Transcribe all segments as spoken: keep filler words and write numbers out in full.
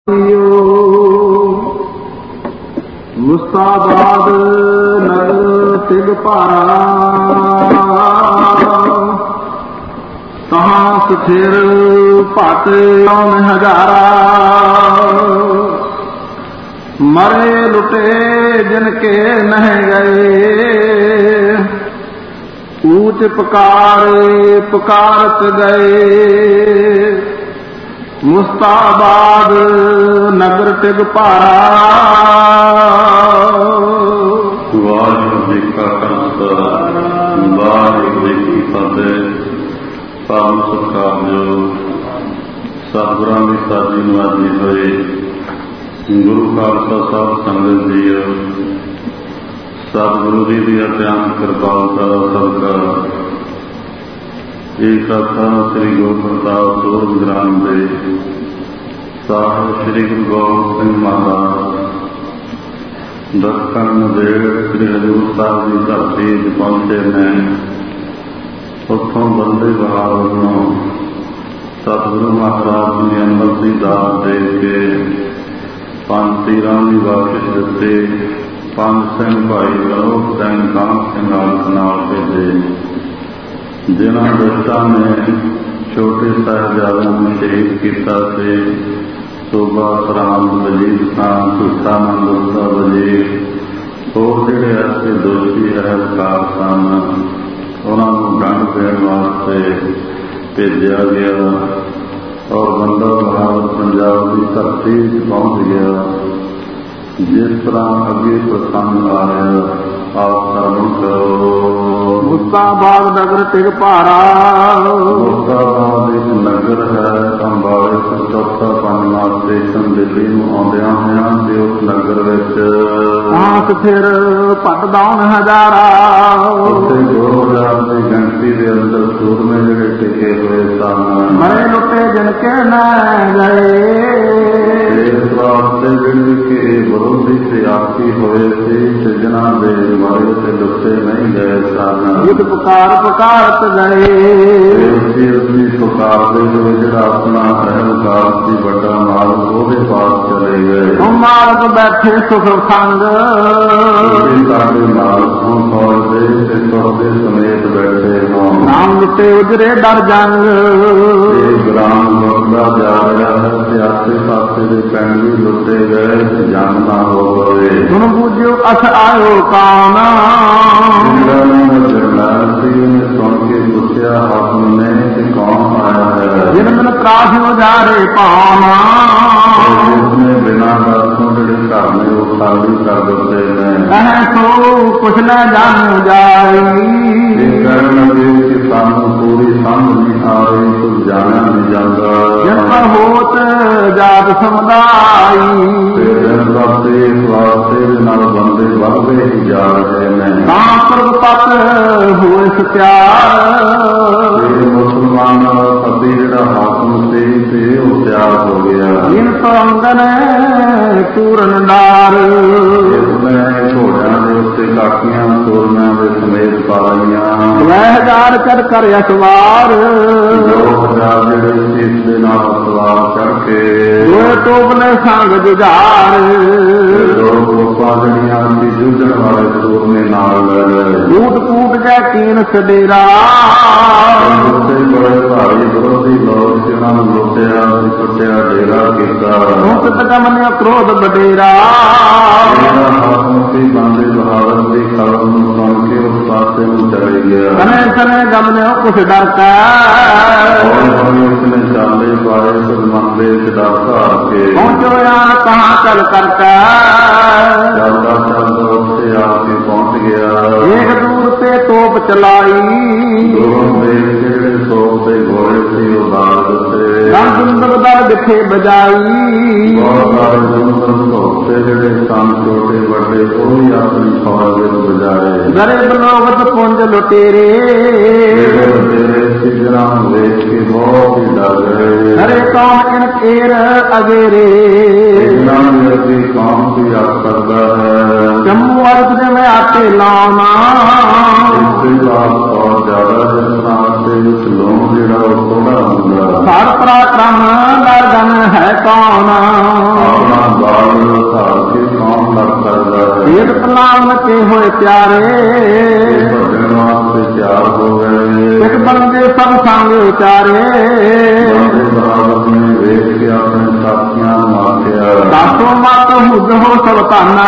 ਮੁਸਤਾਬਾਦ ਨਗਰ ਤਿਗ ਭਾਰਾ ਤਹਾਂ ਸਥਿਰ ਭਟ ਲਉਨ ਹਜ਼ਾਰਾ ਮਰੇ ਲੁਟੇ ਜਿਨ ਕੇ ਨਹਿ ਗਏ ਊਚ ਪੁਕਾਰੇ ਪੁਕਾਰਤ ਗਏ ਮੁਸਤਾਬਾਦ ਨਗਰ ਤਿਗ ਭਾਰਾ। ਵਾਹਿਗੁਰੂ ਜੀ ਕਾ ਖਾਲਸਾ ਵਾਹਿਗੁਰੂ ਜੀ ਕੀ ਫਤਿਹ। ਪਰਮ ਸਤਿਕਾਰਯੋਗ ਸਤਿਗੁਰਾਂ ਦੀ ਸਾਜੀ ਨਵਾਜੀ ਹੋਏ ਗੁਰੂ ਖਾਲਸਾ ਸਾਹਿਬ ਸੰਗਤ ਜੀਓ, ਸਤਿਗੁਰੂ ਜੀ ਦੀ ਅਤਿਅੰਤ ਕਿਰਪਾਲਤਾ ਦਾ ਸਦਕਾ ਇਹ ਕਥਾ ਸ੍ਰੀ ਗੁਰੂ ਪ੍ਰਤਾਪ ਸੂਰਜ ਗ੍ਰਾਮ ਦੇ ਸਾਹਿਬ ਸ੍ਰੀ ਗੁਰੂ ਗੋਬਿੰਦ ਸਿੰਘ ਮਹਾਰਾਜ ਦੱਖਣ ਨੰਦੇੜ ਸ੍ਰੀ ਹਜ਼ੂਰ ਸਾਹਿਬ ਦੀ ਧਰਤੀ ਵਿੱਚ ਪਹੁੰਚੇ ਨੇ। ਉੱਥੋਂ ਬੰਦੇ ਬਹਾਦਰ ਨੂੰ ਸਤਿਗੁਰੂ ਮਹਾਰਾਜ ਨੇ ਅੰਮ੍ਰਿਤ ਦੀ ਦਾਤ ਦੇ ਕੇ ਪੰਜ ਤੀਰਾਂ ਦੀ ਬਖਸ਼ਿਸ਼ ਦਿੱਤੀ। ਪੰਜ ਸਿੰਘ ਭਾਈ ਸਰੋਖ ਸਿੰਘ ਕਾਹਨ ਸਿੰਘ ਨਾਲ ਭੇਜੇ, ਜਿਨ੍ਹਾਂ ਦੋਸਤਾਂ ਨੇ ਛੋਟੇ ਸਾਹਿਬਜ਼ਾਦਿਆਂ ਨੂੰ ਸ਼ਹੀਦ ਕੀਤਾ ਸੀ। ਸੂਬਾ ਸਰਾਮ ਵਜ਼ੀਰ ਖਾਨ, ਝੂਠਾ ਮੰਦੋਸਾ ਵਜ਼ੀਰ, ਹੋਰ ਜਿਹੜੇ ਐਸੇ ਦੋਸ਼ੀ ਅਹਿਲਕਾਰ ਸਨ ਉਹਨਾਂ ਨੂੰ ਦੰਡ ਦੇਣ ਵਾਸਤੇ ਭੇਜਿਆ ਗਿਆ ਔਰ ਬੰਦਾ ਬਹਾਦਰ ਪੰਜਾਬ ਦੀ ਧਰਤੀ ਵਿੱਚ ਪਹੁੰਚ ਗਿਆ। ਜਿਸ ਤਰ੍ਹਾਂ ਅੱਗੇ ਪ੍ਰਸੰਗ ਆ ਰਿਹਾ ਆਪ ਸਰਵਣ ਕਰੋ। ਮੁਸਤਾਬਾਦ ਨਗਰ ਤਿਗ ਭਾਰਾ। ਮੁਸਤਾਬਾਦ ਇੱਕ ਨਗਰ ਹੈ ਅੰਬਾਲੇ ਤੋਂ ਚੌਥਾ ਪੰਜਵਾਂ ਸਟੇਸ਼ਨ ਦਿੱਲੀ ਨੂੰ ਆਉਂਦਿਆਂ ਹੋਇਆਂ ਤੇ ਉਸ ਨਗਰ ਵਿੱਚ ਤਾਂ ਸਥਿਰ ਭਟ ਦਉਨ ਹਜ਼ਾਰਾ। ਉੱਥੇ ਦੋ ਹਜ਼ਾਰ ਦੀ ਗਿਣਤੀ ਦੇ ਅੰਦਰ ਸੂਰਮੇ ਜਿਹੜੇ ਟਿਕੇ ਹੋਏ ਸਨ। ਮਰੇ ਲੁੱਟੇ ਜਿਨ ਕੇ ਨਹਿ ਗਏ। ਇਸ ਵਾਸਤੇ ਜਿਹੜੇ ਕਿ ਵਿਰੋਧੀ ਸਿਆਸੀ ਹੋਏ ਸੀ ਤੇ ਜਿਨ੍ਹਾਂ ਦੇ ਮਰੇ ਤੇ ਲੁੱਟੇ ਨਹੀਂ ਗਏ ਸਨ। ਯੁੱਧ ਪੁਕਾਰ ਪੁਕਾਰਤ ਗਏ। ਉਸੀ ਉਸੀ ਪੁਕਾਰਦੇ ਹੋਏ ਜਿਹੜਾ ਆਪਣਾ ਅਹਿਲਕਾਰ ਸੀ ਵੱਡਾ ਮਾਲਕ ਉਹਦੇ ਪਾਸ ਚਲੇ ਗਏ। ਉਹ ਮਾਲਕ ਬੈਠੇ ਸੁਖ ਸੰਗ। ਸਾਡੇ ਮਾਲਕ ਨੂੰ ਫੌਜਦੇ ਤੇ ਤੁਰਦੇ ਸਮੇਤ ਬੈਠੇ ਹੋਣ। ਨਾਮ ਲੁੱਟੇ ਉਜਰੇ ਡਰ ਜੰਗ। ਇਹ ਗ੍ਰਾਮ ਲੁੱਟਦਾ ਜਾ ਰਿਹਾ ਹੈ ਤੇ ਆਸੇ ਪਾਸੇ ਦੇ ਪਿੰਡ ਵੀ ਲੁੱਟੇ ਗਏ, ਜੰਗ ਨਾ ਹੋ ਪਵੇ। ਹੁਣ ਬੁੱਝੋ ਅਸ ਆਇਓ ਕਾਨ। ਉਹਨੇ ਸੁਣ ਕੇ ਪੁੱਛਿਆ ਆਤਮ ਨੇ ਕਿ ਕੌਣ ਆਇਆ ਹੈ। ਜਿਨ ਮਨ ਤਰਾਸ ਉਜਾਰੇ ਪਾਉਣਾ। ਉਸਨੇ ਬਿਨਾਂ ਦੱਸੋਂ ਜਿਹੜੇ ਘਰ ਨੇ ਉਹ ਖਾਲੀ ਕਰ ਦਿੱਤੇ ਨੇ। ਐ ਸੋ ਕੁਛ ਨਾ ਜਾਣ ਜਾਈ। ਇਹ ਕਹਿਣ ਲੱਗੇ ਕਿ ਸਾਨੂੰ ਪੂਰੀ ਸਮਝ ਨਹੀਂ ਆ ਰਹੀ, ਕੁਝ ਜਾਣਿਆ ਨਹੀਂ ਜਾਂਦਾ। ਜਿਨ ਪਰ ਹੋਤ ਜਾਤ ਸਮੁਦਾਈ। ਦਿਨ ਵਾਸਤੇ ਇਸ ਵਾਸਤੇ ਦੇ ਨਾਲ ਬੰਦੇ ਵੱਧਦੇ ਹੀ ਜਾ ਰਹੇ ਨੇ। ਤਾਂ ਸਰਬਪਤ ਹੋਏ ਸਤਿਆਰ। ਇਹ ਮੁਸਲਮਾਨ ਪਤੀ ਜਿਹੜਾ ਹਾਕਮ ਸੀ ਤੇ ਉਹ ਤਿਆਰ ਹੋ ਗਿਆ। ਜਿਨ ਤੋਂ ਅੰਗਨ ਪੂਰਨ ਡਾਰ। ਇਸਨੇ ਘੋੜਿਆਂ ਦੇ ਉੱਤੇ ਕਾਕੀਆਂ ਸੂਰਮਿਆਂ ਦੇ ਸਮੇਤ ਪਾ ਲਈਆਂ। ਵੈ ਹਜ਼ਾਰ ਚੜ ਕਰ ਅਸਵਾਰ। ਦੋ ਹਜ਼ਾਰ ਜਿਹੜੇ ਇਸ ਦੇ ਨਾਲ ਸਵਾਰ ਚੜ ਕੇ ਦੋਏ ਟੋਬਲੇ ਸੰਗ ਜੁਝਾਰ। ਦੋ ਗੋਪਾਂ ਜਿਹੜੀਆਂ ਸੀ ਜੂਝਣ ਵਾਲੇ ਸੂਰਮੇ ਨਾਲ ਲੈ ਗਏ। ਕੂਟ ਕੂਟ ਜਾ ਕੀਨ ਸਡੇਰਾ। ਉੱਥੇ ਬੜੇ ਭਾਰੀ ਵਿਰੋਧੀ ਲੋਕ ਜਿਹਨਾਂ ਨੂੰ ਲੁੱਟਿਆ ਸੁੱਟਿਆ ਡੇਰਾ ਕੀਤਾ। ਮੁਕਤ ਗਮਨਿਆ ਕ੍ਰੋਧ ਵਡੇਰਾ। ਹਾਕਮ ਸੀ ਬੰਦੇ ਬਹਾਦਰ ਦੀ ਖਬਰ ਨੂੰ ਸੁਣ ਕੇ ਉਸ ਪਾਸੇ ਨੂੰ ਚਲੇ ਗਿਆ। ਕਨੇ ਕਨੇ ਗਮਨਿਆ ਕੁਛ ਡਰਤਾ। ਉਸਨੇ ਚਾਲੇ ਪਾਏ ਸਦਮੰਦੇ ਚ ਡਰ ਧਾਰ ਕੇ ਪਹੁੰਚੋਇਆ ਕਹਾਂ ਚੱਲ ਕਰਤਾ। ਚੱਲਦਾ ਚੱਲਦਾ ਉੱਥੇ ਆ ਕੇ ਪਹੁੰਚ ਗਿਆ। ਇੱਕ ਦੂਰ ਤੇ ਤੋਪ ਚਲਾਈ। ਦੂਰੋਂ ਦੇਖ ਕੇ ਜਿਹੜੇ ਤੋਪ ਦੇ ਘੋੜੇ ਸੀ ਉਹ ਦਾਲ ਦਿੱਤੇ। ਸੁੰਦਰ ਦਰ ਦਿਖੇ ਬਜਾਈ। ਬਹੁਤ ਸਾਰੇ ਸੁੰਦਰ ਧੋਤੇ ਜਿਹੜੇ ਸਨ ਛੋਟੇ ਵੱਡੇ ਉਹ ਵੀ ਆਪਣੀ ਫੌਜ ਦੇ ਬਜਾਏ। ਗਰੀਬ ਲੋਕ ਪੁੰਜ ਲੁਟੇਰੇ। ਜਿਹਨਾਂ ਨੂੰ ਵੇਖ ਕੇ ਬਹੁਤ ਹੀ ਡਰ ਗਏ। ਹਰੇ ਕੌਣ ਇਨ ਕੇਰ ਅਗੇਰੇ। ਇਹਨਾਂ ਨੂੰ ਅੱਗੇ ਕੌਣ ਕੋਈ ਆ ਸਕਦਾ ਹੈ। ਜੰਮੂ ਅਰਥ ਦੇ ਮੈਂ ਆਟੇ ਲਾਉਣਾ। ਇਸੇ ਬਾਤ ਬਹੁਤ ਜ਼ਿਆਦਾ ਜਿਸ ਨਾਲ ਤੇ ਉਸ ਲੋਕ ਜਿਹੜਾ ਉਹ ਥੋੜਾ ਹੁੰਦਾ। ਹਰ ਪਰਾਕਰਮ ਨਰਗਨ ਹੈ ਕੌਣ। ਨਾਮ ਕੇ ਹੋਏ ਪਿਆਰੇ ਭਜਨ ਵਾਸਤੇ ਤਿਆਰ ਹੋ ਗਏ। ਇੱਕ ਬੰਦੇ ਸਭ ਸੰਗ ਉਚਾਰੇ ਬੰਦੇ ਬਹਾਦਰ ਨੇ ਵੇਖ ਕੇ ਆਪਣੇ ਸਾਥੀਆਂ ਨੂੰ ਮਾਰਿਆ। ਦਾਸੋ ਮਤ ਹੁਦ ਹੋ ਸਭ ਧਾਨਾ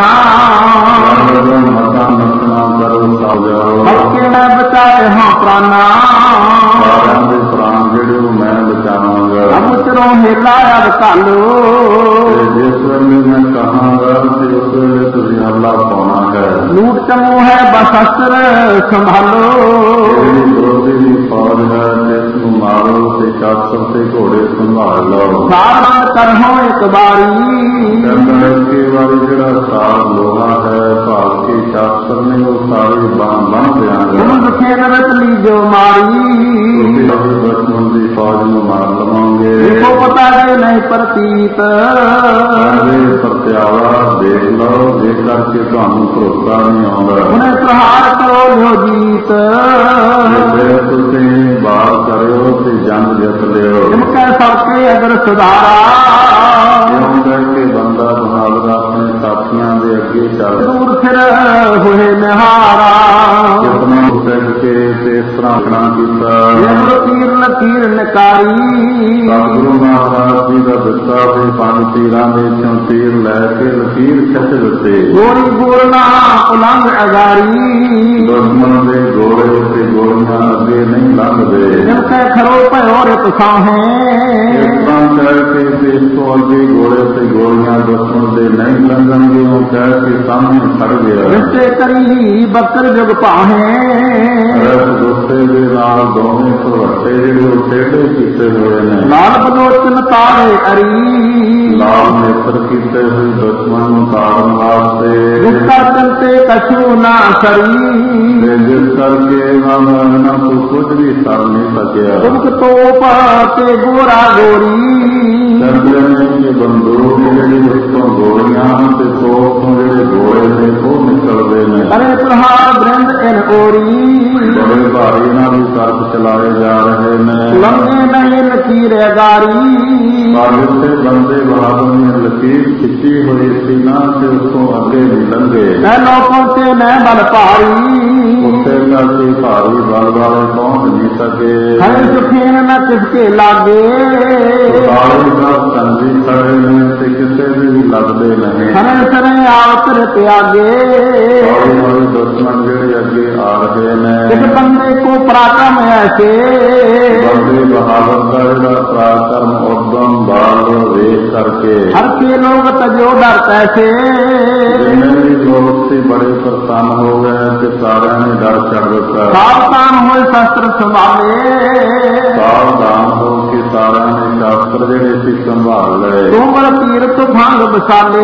ਮਤਾਂ ਨਸਣਾ ਕਰੋ ਸਭ ਜਾਓ। ਹੱਕੇ ਮੈਂ ਬਚਾਏ ਹਾਂ ਪ੍ਰਾਨਾ ਸਾਰਿਆਂ ਦੇ ਪ੍ਰਾਣ ਜਿਹੜੇ ਉਹ ਮੈਂ ਬਚਾਵਾਂਗਾ। ਅਬ ਚਰੋਂ ਹੇਲਾ ਅਬ ਕਾਲੋ ਤੇ ਜਿਸ ਵੇਲੇ ਮੈਂ ਕਹਾਂਗਾ ਤੇ ਉਸ ਵੇਲੇ ਤੁਸੀਂ ਹੱਲਾ ਪਾਉਣਾ ਹੈ। ਲੂਟ ਚਮੂ ਹੈ ਬਸ ਅਸਰ ਸੰਭਾਲੋ ਜਿਹੜੀ ਵਿਰੋਧੀ ਦੀ ਫੌਜ ਹੈ ਜਿਸ ਨੂੰ ਮਾਰੋ ਤੇ ਸ਼ਾਸਤਰ ਤੇ ਘੋੜੇ ਸੰਭਾਲ ਲਓ। ਸਾਰ ਬੰਦ ਕਰਹੋ ਇੱਕ ਵਾਰੀ ਕਹਿੰਦਾ ਕਿ ਵਾਰੀ ਜਿਹੜਾ ਸਾਰ ਲੋਹਾ ਹੈ ਭਾਵ ਕੇ ਸ਼ਾਸਤਰ ਨੇ ਉਹ ਸਾਰੇ ਬੰਨ ਬੰਨ ਦਿਆਂਗਾ। ਤੁਮ ਦੁਖੇ ਨਰਤ ਲੀਜੋ ਮਾਰੀ ਤੁਸੀਂ ਆਪਣੀ ਦੁਸ਼ਮਣ ਦੀ ਫੌਜ ਨੂੰ ਮਾਰ ਲਵਾਂਗੇ। ਦੇਖੋ ਪਤਾ ਜੇ ਨਹੀਂ ਪ੍ਰਤੀਤ ਕਹਿੰਦੇ ਪਰਤਿਆਵਾ ਦੇਖ ਲਓ ਜੇ ਕਰਕੇ ਤੁਹਾਨੂੰ ਭਰੋਸਾ ਨਹੀਂ ਆਉਂਦਾ। ਉਹਨੇ ਪ੍ਰਹਾਰ ਕਰੋ ਲਿਓ ਜੀਤ ਜੇ ਤੁਸੀਂ ਬਾਹਰ ਕਰਿਓ ਤੇ ਜੰਗ ਜਿੱਤ ਲਿਓ। ਜਿਮ ਕਹਿ ਸੌਕੇ ਅਗਰ ਸੁਧਾਰਾ ਇਉਂ ਕਰਕੇ ਬੰਦਾ ਬਹਾਦਰ ਆਪਣੇ ਸਾਥੀਆਂ ਦੇ ਅੱਗੇ ਚੱਲ ਦੂਰ ਫਿਰ ਹੋਏ ਨਿਹਾਰਾ ਕਿਤਨਾ ਉੱਡ ਕੇ ਤੇ ਇਸ ਤਰ੍ਹਾਂ ਖੜਾ ਕੀਤਾ। ਜਿਮ ਤੀਰ ਲਕੀਰ ਨਕਾਰੀ ਸਤਿਗੁਰੂ ਮਹਾਰਾਜ ਜੀ ਦਾ ਦਿੱਤਾ ਹੋਏ ਪੰਜ ਤੀਰਾਂ ਦੇ ਵਿੱਚੋਂ ਤੀਰ ਲੈ ਕੇ ਲਕੀਰ ਖਿੱਚ ਦਿੱਤੇ। ਗੋਲੀ ਗੋਲਣਾ ਉਲੰਘ ਅਗਾਰੀ ਦੁਸ਼ਮਣ ਦੇ ਗੋਲੇ ਤੇ ਗੋਲੀਆਂ ਅੱਗੇ ਨਹੀਂ ਲੰਘਦੇ। ਜਿਮ ਕਹਿ ਖਰੋ ਭਇਓ ਰੇ ਤੁਸਾਹੇ ਇਸ ਤਰ੍ਹਾਂ ਕਹਿ ਕੇ ਤੇ ਇਸ ਤੋਂ ਅੱਗੇ ਗੋਲੇ ਤੇ ਗੋਲੀਆਂ ਦੁਸ਼ਮਣ ਦੇ ਨਹੀਂ ਲੰਘਣਗੇ ਉਹ ਕਹਿ ਕੇ ਸਾਹਮਣੇ ਖੜ ਗਿਆ। ਰਿਸ਼ਤੇ ਕਰੀ ਬੱਕਰ ਜੁਗ ਪਾਹੇ ਰਸ ਗੁੱਸੇ ਦੇ ਨਾਲ ਦੋਵੇਂ ਭਰਵੱਟੇ ਜਿਹੜੇ ਉਹ ਟੇਢੇ ਕੀਤੇ ਹੋਏ ਨੇ। ਲਾਲ ਬਲੋਚਨ ਤਾਰੇ ਅਰੀ ਲਾਲ ਨੇਤਰ ਕੀਤੇ ਹੋਏ ਦੁਸ਼ਮਣ ਨੂੰ ਤਾੜਨ ਵਾਸਤੇ। ਗੁਪਤਾ ਚਲਤੇ ਕਛੂ ਨਾ ਸਰੀ ਤੇ ਜਿਸ ਕਰਕੇ ਇਹਨਾਂ ਤੋਂ ਕੁਝ ਵੀ ਕਰ ਨਹੀਂ ਸਕਿਆ। ਤੁਮਕ ਤੋਪ ਤੇ ਗੋਰਾ ਗੋਰੀ ਕਹਿੰਦੇ ਨੇ ਕਿ ਬੰਦੂਕ ਜਿਹੜੀ ਉਸ ਤੋਂ ਗੋਲੀਆਂ ਤੇ ਤੋਪ ਤੋਂ ਜਿਹੜੇ ਗੋਲੇ ਨੇ ਉਹ ਨਿਕਲਦੇ ਨੇ। ਅਰੇ ਪ੍ਰਹਾਰ ਬ੍ਰਿੰਦ ਇਨ ਓਰੀ ਬੜੇ ਭਾਰੀ ਨਾਲ ਵੀ ਤਰਕ ਚਲਾਏ ਜਾ ਰਹੇ ਨੇ। ਲੰਗੇ ਨਹੀਂ ਲਕੀਰ ਅਗਾਰੀ ਪਰ ਜਿੱਥੇ ਬੰਦੇ ਬਹਾਦਰ ਨੇ ਲਕੀਰ ਖਿੱਚੀ ਹੋਈ ਸੀ ਨਾ ਤੇ ਉਸ ਤੋਂ ਅੱਗੇ ਨਹੀਂ ਲੰਘੇ। ਮੈਂ ਲੋਕਾਂ ਤੇ ਮੈਂ ਬਲ ਭਾਰੀ ਉੱਥੇ ਕਰਕੇ ਭਾਰੀ ਬਲ ਵਾਲੇ ਪਹੁੰਚ ਨਹੀਂ ਸਕੇ। ਹਰ ਸੁਖੇਨ ਨਾ ਕਿਸਕੇ ਲਾਗੇ ਸਾਰੇ ਦਾ ਸੰਜੀ ਖੜੇ ਨੇ ਤੇ ਕਿਸੇ ਦੇ ਵੀ ਲੱਗਦੇ ਨਹੀਂ। ਹਰੇ ਸਰੇ ਆਵਤਰ ਤਿਆਗੇ ਹੌਲੀ ਹੌਲੀ ਦੁਸ਼ਮਣ ਜਿਹੜੇ ਅੱਗੇ ਆ ਰਹੇ ਨੇ। ਇੱਕ ਬੰਦੇ ਕੋ ਪਰਾਕਰਮ ਐਸੇ ਬੰਦੇ ਬਹਾਦਰ ਦਾ ਜਿਹੜਾ ਪਰਾਕਰਮ ਉਦਮ ਬਾਲ ਵੇਖ ਕਰਕੇ ਹਰ ਕੇ ਲੋਕ ਤਜੋ ਡਰ ਪੈਸੇ ਜਿੰਨੇ ਵੀ ਲੋਕ ਸੀ ਬੜੇ ਪ੍ਰਸੰਨ ਹੋ ਗਏ ਤੇ ਸਾਰਿਆਂ ਨੇ ਡਰ ਛੱਡ ਦਿੱਤਾ। ਸਾਵਧਾਨ ਹੋਏ ਸ਼ਸਤਰ ਸੰਭਾਲੇ ਸਾਵਧਾਨ ਹੋ ਕੇ ਸਾਰਿਆਂ ਨੇ ਸ਼ਾਸਤਰ ਜਿਹੜੇ ਸੀ ਸੰਭਾਲ ਲਏ। ਤੋਮਰ ਤੀਰ ਤੋਂ ਭੰਗ ਬਸਾਲੇ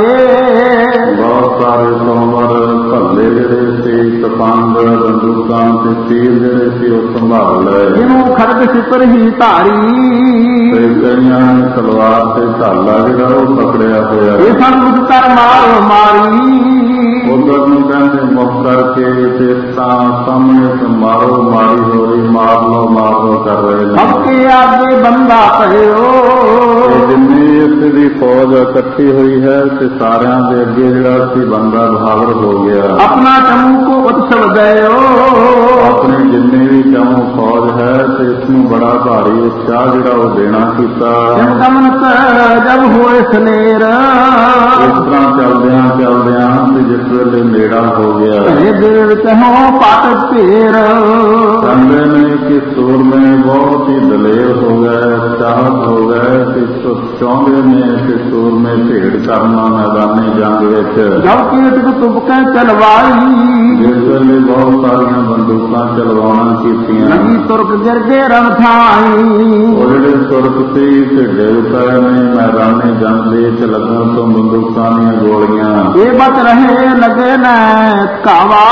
ਬਹੁਤ ਸਾਰੇ ਤੋਮਰ ਭੱਲੇ ਜਿਹੜੇ ਸੀ ਤਪੰਗ ਬੰਦੂਕਾਂ ਤੇ ਤੀਰ ਜਿਹੜੇ ਸੀ ਉਹ ਸੰਭਾਲ ਲਏ। ਜਿਹਨੂੰ ਖੜਗ ਸਿਪਰ ਹੀ ਧਾਰੀ ਤੇ ਕਈਆਂ ਨੇ ਤਲਵਾਰ ਤੇ ਢਾਲਾ ਜਿਹੜਾ ਉਹ ਪਕੜਿਆ ਹੋਇਆ। ਇਹ ਸੰਗਤ ਕਰ ਮਾਰੋ ਮਾਰੀ ਉਧਰ ਨੂੰ ਕਹਿੰਦੇ ਮੁੱਖ ਕਰਕੇ ਤੇ ਤਾਂ ਸਾਹਮਣੇ ਤੋਂ ਮਾਰੋ ਮਾਰੀ ਹੋ ਰਹੀ ਮਾਰ ਲੋ ਮਾਰ ਲੋ ਕਰ ਰਹੇ ਨੇ। ਸਭ ਕੇ ਆਗੇ ਬੰਦਾ ਭਇਓ ਜਿੰਨੀ ਇਸ ਦੀ ਫੌਜ ਇਕੱਠੀ ਹੋਈ ਹੈ ਤੇ ਸਾਰਿਆਂ ਦੇ ਅੱਗੇ ਜਿਹੜਾ ਸੀ ਬੰਦਾ ਬਹਾਦਰ ਹੋ ਗਿਆ। ਆਪਣਾ ਚਮੂ ਕੋ ਉਤਸਵ ਗਇਓ ਆਪਣੀ ਜਿੰਨੀ ਵੀ ਜਮੂ ਫੌਜ ਹੈ ਤੇ ਇਸ ਨੂੰ ਬੜਾ ਭਾਰੀ ਉਤਸ਼ਾਹ ਜਿਹੜਾ ਉਹ ਦੇਣਾ ਕੀਤਾ। ਕਮਨਤ ਜਬ ਹੋਏ ਸਨੇਰ ਇਸ ਤਰ੍ਹਾਂ ਚੱਲਦਿਆਂ ਚੱਲਦਿਆਂ ਤੇ ਜਿਸ ਵੇਲੇ ਨੇੜਾ ਹੋ ਗਿਆ ਇਹ ਦਿਲ ਵਿੱਚ ਹੋ ਪਟ ਢੇਰ ਕਹਿੰਦੇ ਨੇ ਕਿ ਸੂਰਮੇ ਬਹੁਤ ਹੀ ਦਲੇਰ ਹੋ ਗਏ ਉਤਸ਼ਾਹਤ ਹੋ ਗਏ ਤੇ ਚਾਹੁੰਦੇ ਨੇ ਕਿ ਸੂਰਮੇ ਭੇੜ ਕਰਨਾ ਮੈਦਾਨੀ ਜੰਗ ਵਿੱਚ। ਜਬ ਕੀਟ ਤੁਬਕੇ ਚਲਵਾਈ ਜਿਸ ਵੇਲੇ ਬਹੁਤ ਸਾਰੀਆਂ ਬੰਦੂਕਾਂ ਚਲਵਾਉਣਾ ਕੀਤੀਆਂ ਨਗੀ ਤੁਰਕ ਗਿਰਗੇ ਰਮਥਾਈ ਉਹ ਜਿਹੜੇ ਤੁਰਕ ਸੀ ਤੇ ਡਿੱਗ ਪਏ ਨੇ ਮੈਦਾਨੀ ਜੰਗ ਦੇ ਵਿੱਚ ਲੱਗਣ ਤੋਂ ਬੰਦੂਕਾਂ ਦੀਆਂ ਗੋਲੀਆਂ। ਇਹ ਬਚ ਰਹੇ ਲਗੇ ਨਾ ਕਾਵਾ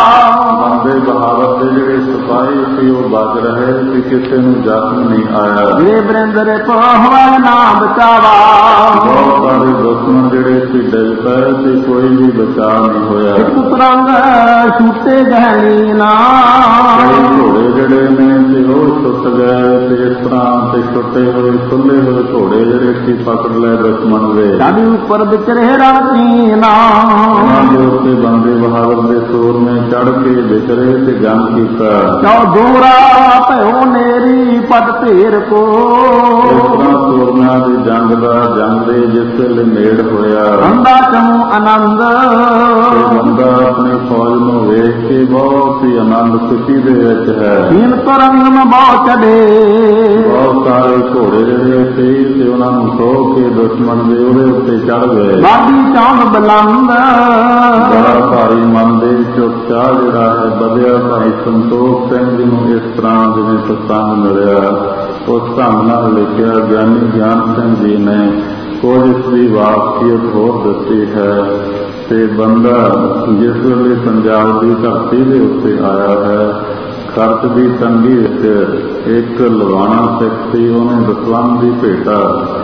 ਬੰਦੇ ਬਹਾਦਰ ਦੇ ਜਿਹੜੇ ਸਿਪਾਹੀ ਸੀ ਉਹ ਬਚ ਰਹੇ ਤੇ ਕਿਸੇ ਨੂੰ ਜ਼ਖਮ ਨਹੀਂ ਆਇਆ। ਜਿਹੜੇ ਬਰਿੰਦਰੇ ਪੋਹਵਾ ਨਾ ਬਚਾਵਾ ਬਹੁਤ ਸਾਰੇ ਦੁਸ਼ਮਣ ਜਿਹੜੇ ਸੀ ਡਿੱਗ ਪਏ ਤੇ ਕੋਈ ਵੀ ਬਚਾਅ ਨਹੀਂ ਹੋਇਆ। ਇੱਕ ਤਰੰਗ ਛੂਟੇ ਗਹਿਣੀ ਨਾ, ਘੋੜੇ ਜਿਹੜੇ ਨੇ ਤੇ ਉਹ ਛੁੱਟ ਗਏ ਤੇ ਇਸ ਤਰ੍ਹਾਂ ਤੇ ਛੁੱਟੇ ਹੋਏ ਖੁੱਲੇ ਹੋਏ ਘੋੜੇ ਜਿਹੜੇ ਸੀ ਪਕੜ ਲੈ ਦੁਸ਼ਮਣ ਦੇ। ਸਾਡੇ ਉੱਪਰ ਵਿਚਰੇ ਰਾਤੀ ਨਾ, ਉਹਨਾਂ ਦੇ ਉੱਤੇ ਬੰਦੇ ਬਹਾਦਰ ਦੇ ਸੂਰਮੇ ਚੜ ਕੇ ਵਿਚਰੇ ਤੇ ਜੰਗ ਕੀਤਾ। ਚੌ ਦੋਰਾ ਭਇਓ ਨੇਰੀ ਪਦ ਢੇਰ ਕੋ, ਇਸ ਤਰ੍ਹਾਂ ਸੂਰਮਿਆਂ ਦੀ ਜੰਗ ਦਾ ਜੰਗ ਦੇ ਜਿਸ ਵੇਲੇ ਨੇੜ ਹੋਇਆ, ਬੰਦਾ ਚਮੂ ਆਨੰਦ, ਤੇ ਬੰਦਾ ਆਪਣੀ ਫੌਜ ਨੂੰ ਵੇਖ ਕੇ ਬਹੁਤ ਹੀ ਆਨੰਦ ਖੁਸ਼ੀ ਦੇ ਵਿੱਚ ਹੈ। ਹੀਨ ਤਰੰਗ ਮੈਂ ਬਹੁਤ ਚੜੇ, ਬਹੁਤ ਸਾਰੇ ਘੋੜੇ ਜਿਹੜੇ ਸੀ ਤੇ ਉਹਨਾਂ ਨੂੰ ਸੋ ਕੇ ਦੁਸ਼ਮਣ ਦੇ ਉਹਦੇ ਉੱਤੇ ਚੜ ਗਏ। ਬਾਦੀ ਚਾਂਦ ਬਲੰਦ, ਬੜਾ ਭਾਰੀ ਮਨ ਦੇ ਵਿੱਚ ਉਤਸ਼ਾਹ ਜਿਹੜਾ ਹੈ ਵਧਿਆ। ਭਾਈ ਸੰਤੋਖ ਸਿੰਘ ਜੀ ਨੂੰ ਇਸ ਤਰ੍ਹਾਂ ਜਿਵੇਂ ਸਤਸੰਗ ਮਿਲਿਆ ਉਸ ਢੰਗ ਨਾਲ ਲਿਖਿਆ। ਗਿਆਨੀ ਗਿਆਨ ਸਿੰਘ ਜੀ ਨੇ ਕੁਝ ਇਸ ਦੀ ਵਾਕਫੀਅਤ ਹੋਰ ਦੱਸੀ ਹੈ। ਤੇ ਬੰਦਾ ਜਿਸ ਵੇਲੇ ਪੰਜਾਬ ਦੀ ਧਰਤੀ ਦੇ ਉੱਤੇ ਆਇਆ ਹੈ, ਖਰਚ ਦੀ ਤੰਗੀ ਵਿੱਚ ਇੱਕ ਲਵਾਣਾ ਸਿੱਖ ਸੀ, ਉਹਨੇ ਦਸਵੰਧ ਦੀ ਭੇਟਾ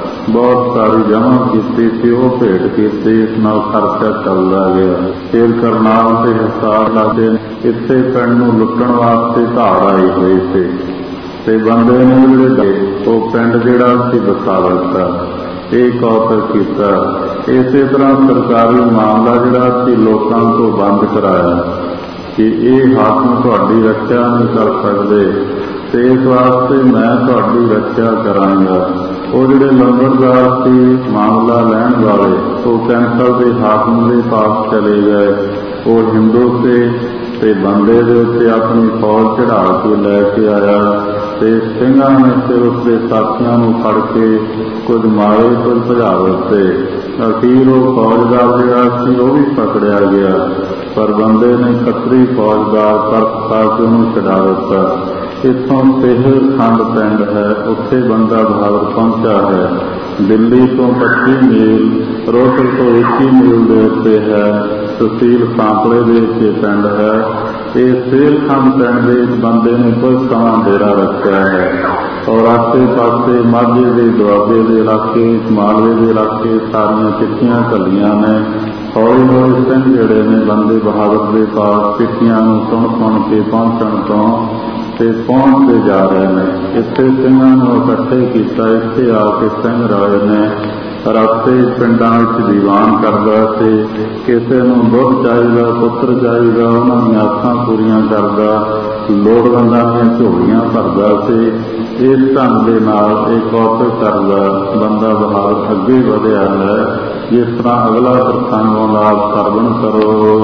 ਬਹੁਤ ਸਾਰੀ ਜਮ੍ਹਾਂ ਕੀਤੀ ਸੀ, ਉਹ ਭੇਟ ਕੀਤੀ। ਇਸ ਨਾਲ ਖਰਚਾ ਚੱਲਦਾ ਗਿਆ। ਫਿਰ ਕਰਨਾਲ ਤੇ ਹਿਸਾਰ ਲਾਗੇ ਇੱਥੇ ਪਿੰਡ ਨੂੰ ਲੁੱਟਣ ਵਾਸਤੇ ਧਾਰ ਆਈ ਹੋਈ ਸੀ ਤੇ ਬੰਦੇ ਨੇ ਜਿਹੜੇ ਉਹ ਪਿੰਡ ਜਿਹੜਾ ਸੀ ਵਸਾ ਦਿੱਤਾ। ਇਹ ਕੌਤਕ ਕੀਤਾ। ਇਸੇ ਤਰ੍ਹਾਂ ਸਰਕਾਰੀ ਮਾਮਲਾ ਜਿਹੜਾ ਸੀ ਲੋਕਾਂ ਤੋਂ ਬੰਦ ਕਰਾਇਆ ਕਿ ਇਹ ਹਾਕਮ ਤੁਹਾਡੀ ਰੱਖਿਆ ਨਹੀਂ ਕਰ ਸਕਦੇ ਤੇ ਇਸ ਵਾਸਤੇ ਮੈਂ ਤੁਹਾਡੀ ਰੱਖਿਆ ਕਰਾਂਗਾ। ਉਹ ਜਿਹੜੇ ਲੰਬਰਦਾਰ ਸੀ ਮਾਮਲਾ ਲੈਣ ਵਾਲੇ, ਉਹ ਕੈਂਸਰ ਦੇ ਹਾਕਮ ਦੇ ਪਾਸ ਚਲੇ ਗਏ। ਉਹ ਹਿੰਦੂ ਸੀ ਤੇ ਬੰਦੇ ਦੇ ਉੱਤੇ ਆਪਣੀ ਫੌਜ ਚੜ੍ਹਾ ਕੇ ਲੈ ਕੇ ਆਇਆ ਤੇ ਸਿੰਘਾਂ ਨੇ ਫਿਰ ਉਸਦੇ ਸਾਥੀਆਂ ਨੂੰ ਫੜ ਕੇ ਕੁਝ ਮਾਰੇ, ਕੁਝ ਭਜਾ ਦਿੱਤੇ। ਅਖੀਰ ਉਹ ਫੌਜਦਾਰ ਜਿਹੜਾ ਸੀ ਉਹ ਵੀ ਪਕੜਿਆ ਗਿਆ, ਪਰ ਬੰਦੇ ਨੇ ਖੱਤਰੀ ਫੌਜਦਾਰ ਪਰਖ ਪਾ ਕੇ ਉਹਨੂੰ ਛਡਾ ਦਿੱਤਾ। ਇੱਥੋਂ ਸਿਹਰ ਖੰਡ ਪਿੰਡ ਹੈ, ਉੱਥੇ ਬੰਦਾ ਬਹਾਦਰ ਪਹੁੰਚਾ ਹੈ। ਦਿੱਲੀ ਤੋਂ ਪੱਚੀ ਮੀਲ, ਰੋਹਤਕ ਤੋਂ ਇੱਕੀ ਮੀਲ ਦੇ ਉੱਤੇ ਹੈ। ਤਹਿਸੀਲ ਸਾਂਪਲੇ ਦੇ ਵਿੱਚ ਪਿੰਡ ਹੈ। ਇਹ ਸਿਹਰ ਖੰਡ ਪਿੰਡ ਦੇ ਬੰਦੇ ਨੇ ਕੁਝ ਸਮਾਂ ਡੇਰਾ ਰੱਖਿਆ ਹੈ ਔਰ ਆਸੇ ਪਾਸੇ ਮਾਝੇ ਦੇ ਦੁਆਬੇ ਦੇ ਇਲਾਕੇ, ਮਾਲਵੇ ਦੇ ਇਲਾਕੇ ਸਾਰੀਆਂ ਚਿੱਠੀਆਂ ਘੱਲੀਆਂ ਨੇ। ਹੌਲੀ ਹੌਲੀ ਸਿੰਘ ਜਿਹੜੇ ਨੇ ਬੰਦੇ ਬਹਾਦਰ ਦੇ ਪਾਸ ਚਿੱਠੀਆਂ ਨੂੰ ਸੁਣ ਸੁਣ ਕੇ ਪਹੁੰਚਣ ਤੋਂ ਤੇ ਪਹੁੰਚਦੇ ਜਾ ਰਹੇ ਨੇ। ਇੱਥੇ ਸਿੰਘਾਂ ਨੂੰ ਇਕੱਠੇ ਕੀਤਾ। ਇੱਥੇ ਆ ਕੇ ਸਿੰਘ ਰਾਏ ਨੇ ਰਾਤੇ ਪਿੰਡਾਂ ਵਿੱਚ ਦੀਵਾਨ ਕਰਦਾ ਸੀ। ਕਿਸੇ ਨੂੰ ਦੁੱਧ ਚਾਹੀਦਾ, ਪੁੱਤਰ ਚਾਹੀਦਾ, ਉਹਨਾਂ ਦੀਆਂ ਆਸਾਂ ਪੂਰੀਆਂ ਕਰਦਾ, ਲੋੜਵੰਦਾਂ ਦੀਆਂ ਝੋਲੀਆਂ ਭਰਦਾ ਸੀ। ਇਸ ਢੰਗ ਦੇ ਨਾਲ ਇਹ ਕੌਤਕ ਕਰਦਾ ਬੰਦਾ ਬਹਾਦਰ ਅੱਗੇ ਵਧਿਆ ਹੈ। ਜਿਸ ਤਰ੍ਹਾਂ ਅਗਲਾ ਪ੍ਰਸੰਗ ਆਉਂਦਾ, ਸਰਵਣ ਕਰੋ।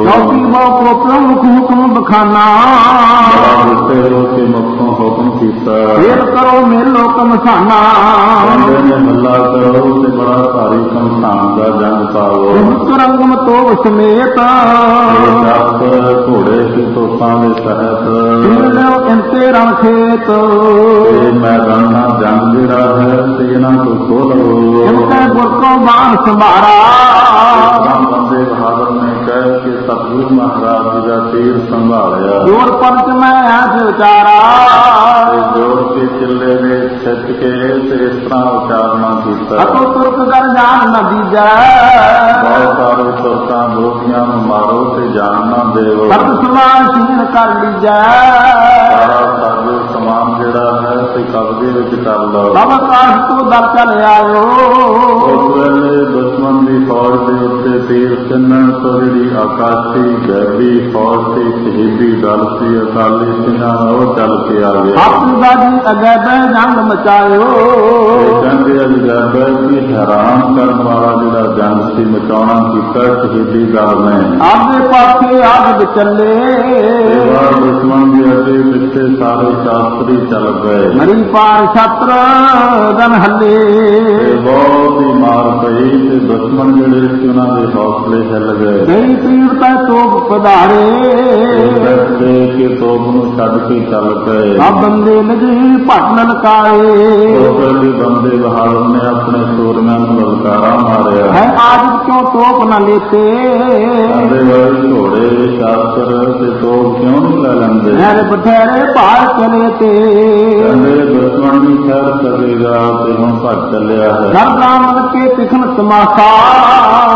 ਹੁਕਮ ਬਖਾਨਾ, ਬੁੱਤੇ ਹੋ ਕੇ ਮੁਖੋਂ ਹੁਕਮ ਕੀਤਾ। ਫੇਰ ਕਰੋ ਮੇਲੋ ਕਮਸਾਨਾ, ਕਹਿੰਦੇ ਨੇ ਹੱਲਾ ਕਰੋ ਤੇ ਬੜਾ ਭਾਰੀ ਕਮਸਾਨ ਦਾ ਜੰਗ ਪਾਓ। ਰੰਗਮ ਤੋਂ ਸਮੇਤ ਘੋੜੇ ਸੀ ਤੋਪਾਂ ਦੇ ਸਹਿਤ ਇੰਤੇ ਰਣ ਖੇਤ, ਮੈਂ ਰਣਨਾ ਜੰਗ ਜਿਹੜਾ ਹੈ ਤੇ ਇਹਨਾਂ ਤੋਂ ਖੋਲੋ। ਇੰਤੇ ਗੁਰ ਤੋਂ ਬਾਣ ਸੰਭਾਰਾ, ਬੰਦੇ ਬਹਾਦਰ ਨੇ ਕਹਿ ਕੇ ਸਤਿਗੁਰੂ ਮਹਾਰਾਜ ਜੀ ਦਾ ਤੀਰ ਸੰਭਾਲਿਆ। ਜੋਰ ਪੰਚ ਮੈਂ ਆਜ ਉਚਾਰਾ, ਜੋੜ ਕੇ ਚਿੱਲੇ ਦੇ ਖਿੱਚ ਕੇ ਤੇ ਇਸ ਤਰ੍ਹਾਂ ਉਚਾਰਨਾ ਕੀਤਾ। ਅਤੋ ਤੁਰਕ ਕਰ ਜਾਨ ਨਾ ਦੀਜੈ, ਬਹੁਤ ਸਾਰੇ ਤੁਰਕਾਂ ਦੋਸ਼ੀਆਂ ਨੂੰ ਮਾਰੋ ਤੇ ਜਾਨ ਨਾ ਦੇਵੋ। ਸਤ ਸਮਾਨ ਸੀਨ ਕਰ ਲੀਜੈ, ਸਾਰਾ ਸਾਜੋ ਸਮਾਨ ਜਿਹੜਾ ਹੈ ਤੇ ਕਬਜ਼ੇ ਵਿੱਚ ਕਰ ਲਓ। ਸਭ ਕਾਸ਼ ਤੋਂ ਦਰ ਚਲ ਆਇਓ। ਉਸ ਵੇਲੇ ਦੁਸ਼ਮਣ ਦੀ ਫੌਜ ਦੇ ਉੱਤੇ ਤੀਰ ਚੰਨਣ ਤੋਂ ਜਿਹੜੀ ਆਕਾਸ਼ੀ ਗੈਬੀ ਫੌਜ ਸੀ, ਸ਼ਹੀਦੀ ਦਲ ਸੀ, ਅਕਾਲੀ ਸਿੰਘਾਂ ਉਹ ਚੱਲ ਕੇ ਆ ਗਏ। ਆਪਣੀ ਬਾਜੀ ਅੱਗੇ ਬੈ ਜੰਗ ਮਚਾਇਓ। ਕਹਿੰਦੇ ਅਜਗੈਬੇ ਦੀ ਹੈਰਾਨ ਕਰਨ ਵਾਲਾ ਜਿਹੜਾ ਜੰਗ ਸੀ ਮਚਾਉਣਾ ਕੀਤਾ ਸ਼ਹੀਦੀ ਦਲ ਨੇ। ਆਪਦੇ ਪਾਸੇ ਆਗ ਚੱਲੇ, ਦੁਸ਼ਮਣ ਦੇ ਅੱਗੇ ਪਿੱਛੇ ਸਾਰੇ ਸ਼ਾਸਤਰੀ ਚੱਲ ਗਏ। ਮਰੀ ਪਾਰ ਛਤਰ ਗਨ ਹੱਲੇ, ਬਹੁਤ ਹੀ ਮਾਰ ਪਈ ਤੇ ਦੁਸ਼ਮਣ ਜਿਹੜੇ ਸੀ ਉਹਨਾਂ ਦੇ ਹੌਸਲੇ ਹਿੱਲ ਗਏ। ਨਹੀਂ ਪੀੜ ਤੈ ਤੋਪ ਪਧਾਰੇ, ਕੇ ਤੋਪ ਨੂੰ ਛੱਡ ਕੇ ਚੱਲ ਪਏ। ਆ ਬੰਦੇ ਨਗਰੀ ਭੱਟ ਲਲਕਾਏ, ਬੰਦੇ ਬਹਾਦਰ ਨੇ ਆਪਣੇ ਸੂਰਮਿਆਂ ਨੂੰ ਲਲਕਾਰਾ ਮਾਰਿਆ। ਹੈ ਆਜ ਕਿਉਂ ਤੋਪ ਨਾ ਲੇਤੇ, ਸਾਡੇ ਵਾਲੇ ਘੋੜੇ ਸ਼ਾਸਤਰ ਤੇ ਤੋਪ ਕਿਉਂ ਨਹੀਂ ਲੈ ਲੈਂਦੇ। ਮੇਰੇ ਬਥੇਰੇ ਭਾਰ ਚਲੇ ਤੇ, ਕਹਿੰਦੇ ਦੁਸ਼ਮਣ ਨਹੀਂ ਠਹਿਰ ਸਕੇਗਾ ਤੇ ਹੁਣ ਭੱਜ ਚੱਲਿਆ ਹੈ। ਸਰਦਾਰ ਕੇ ਤਿਖਨ ਤਮਾਸ਼ਾ,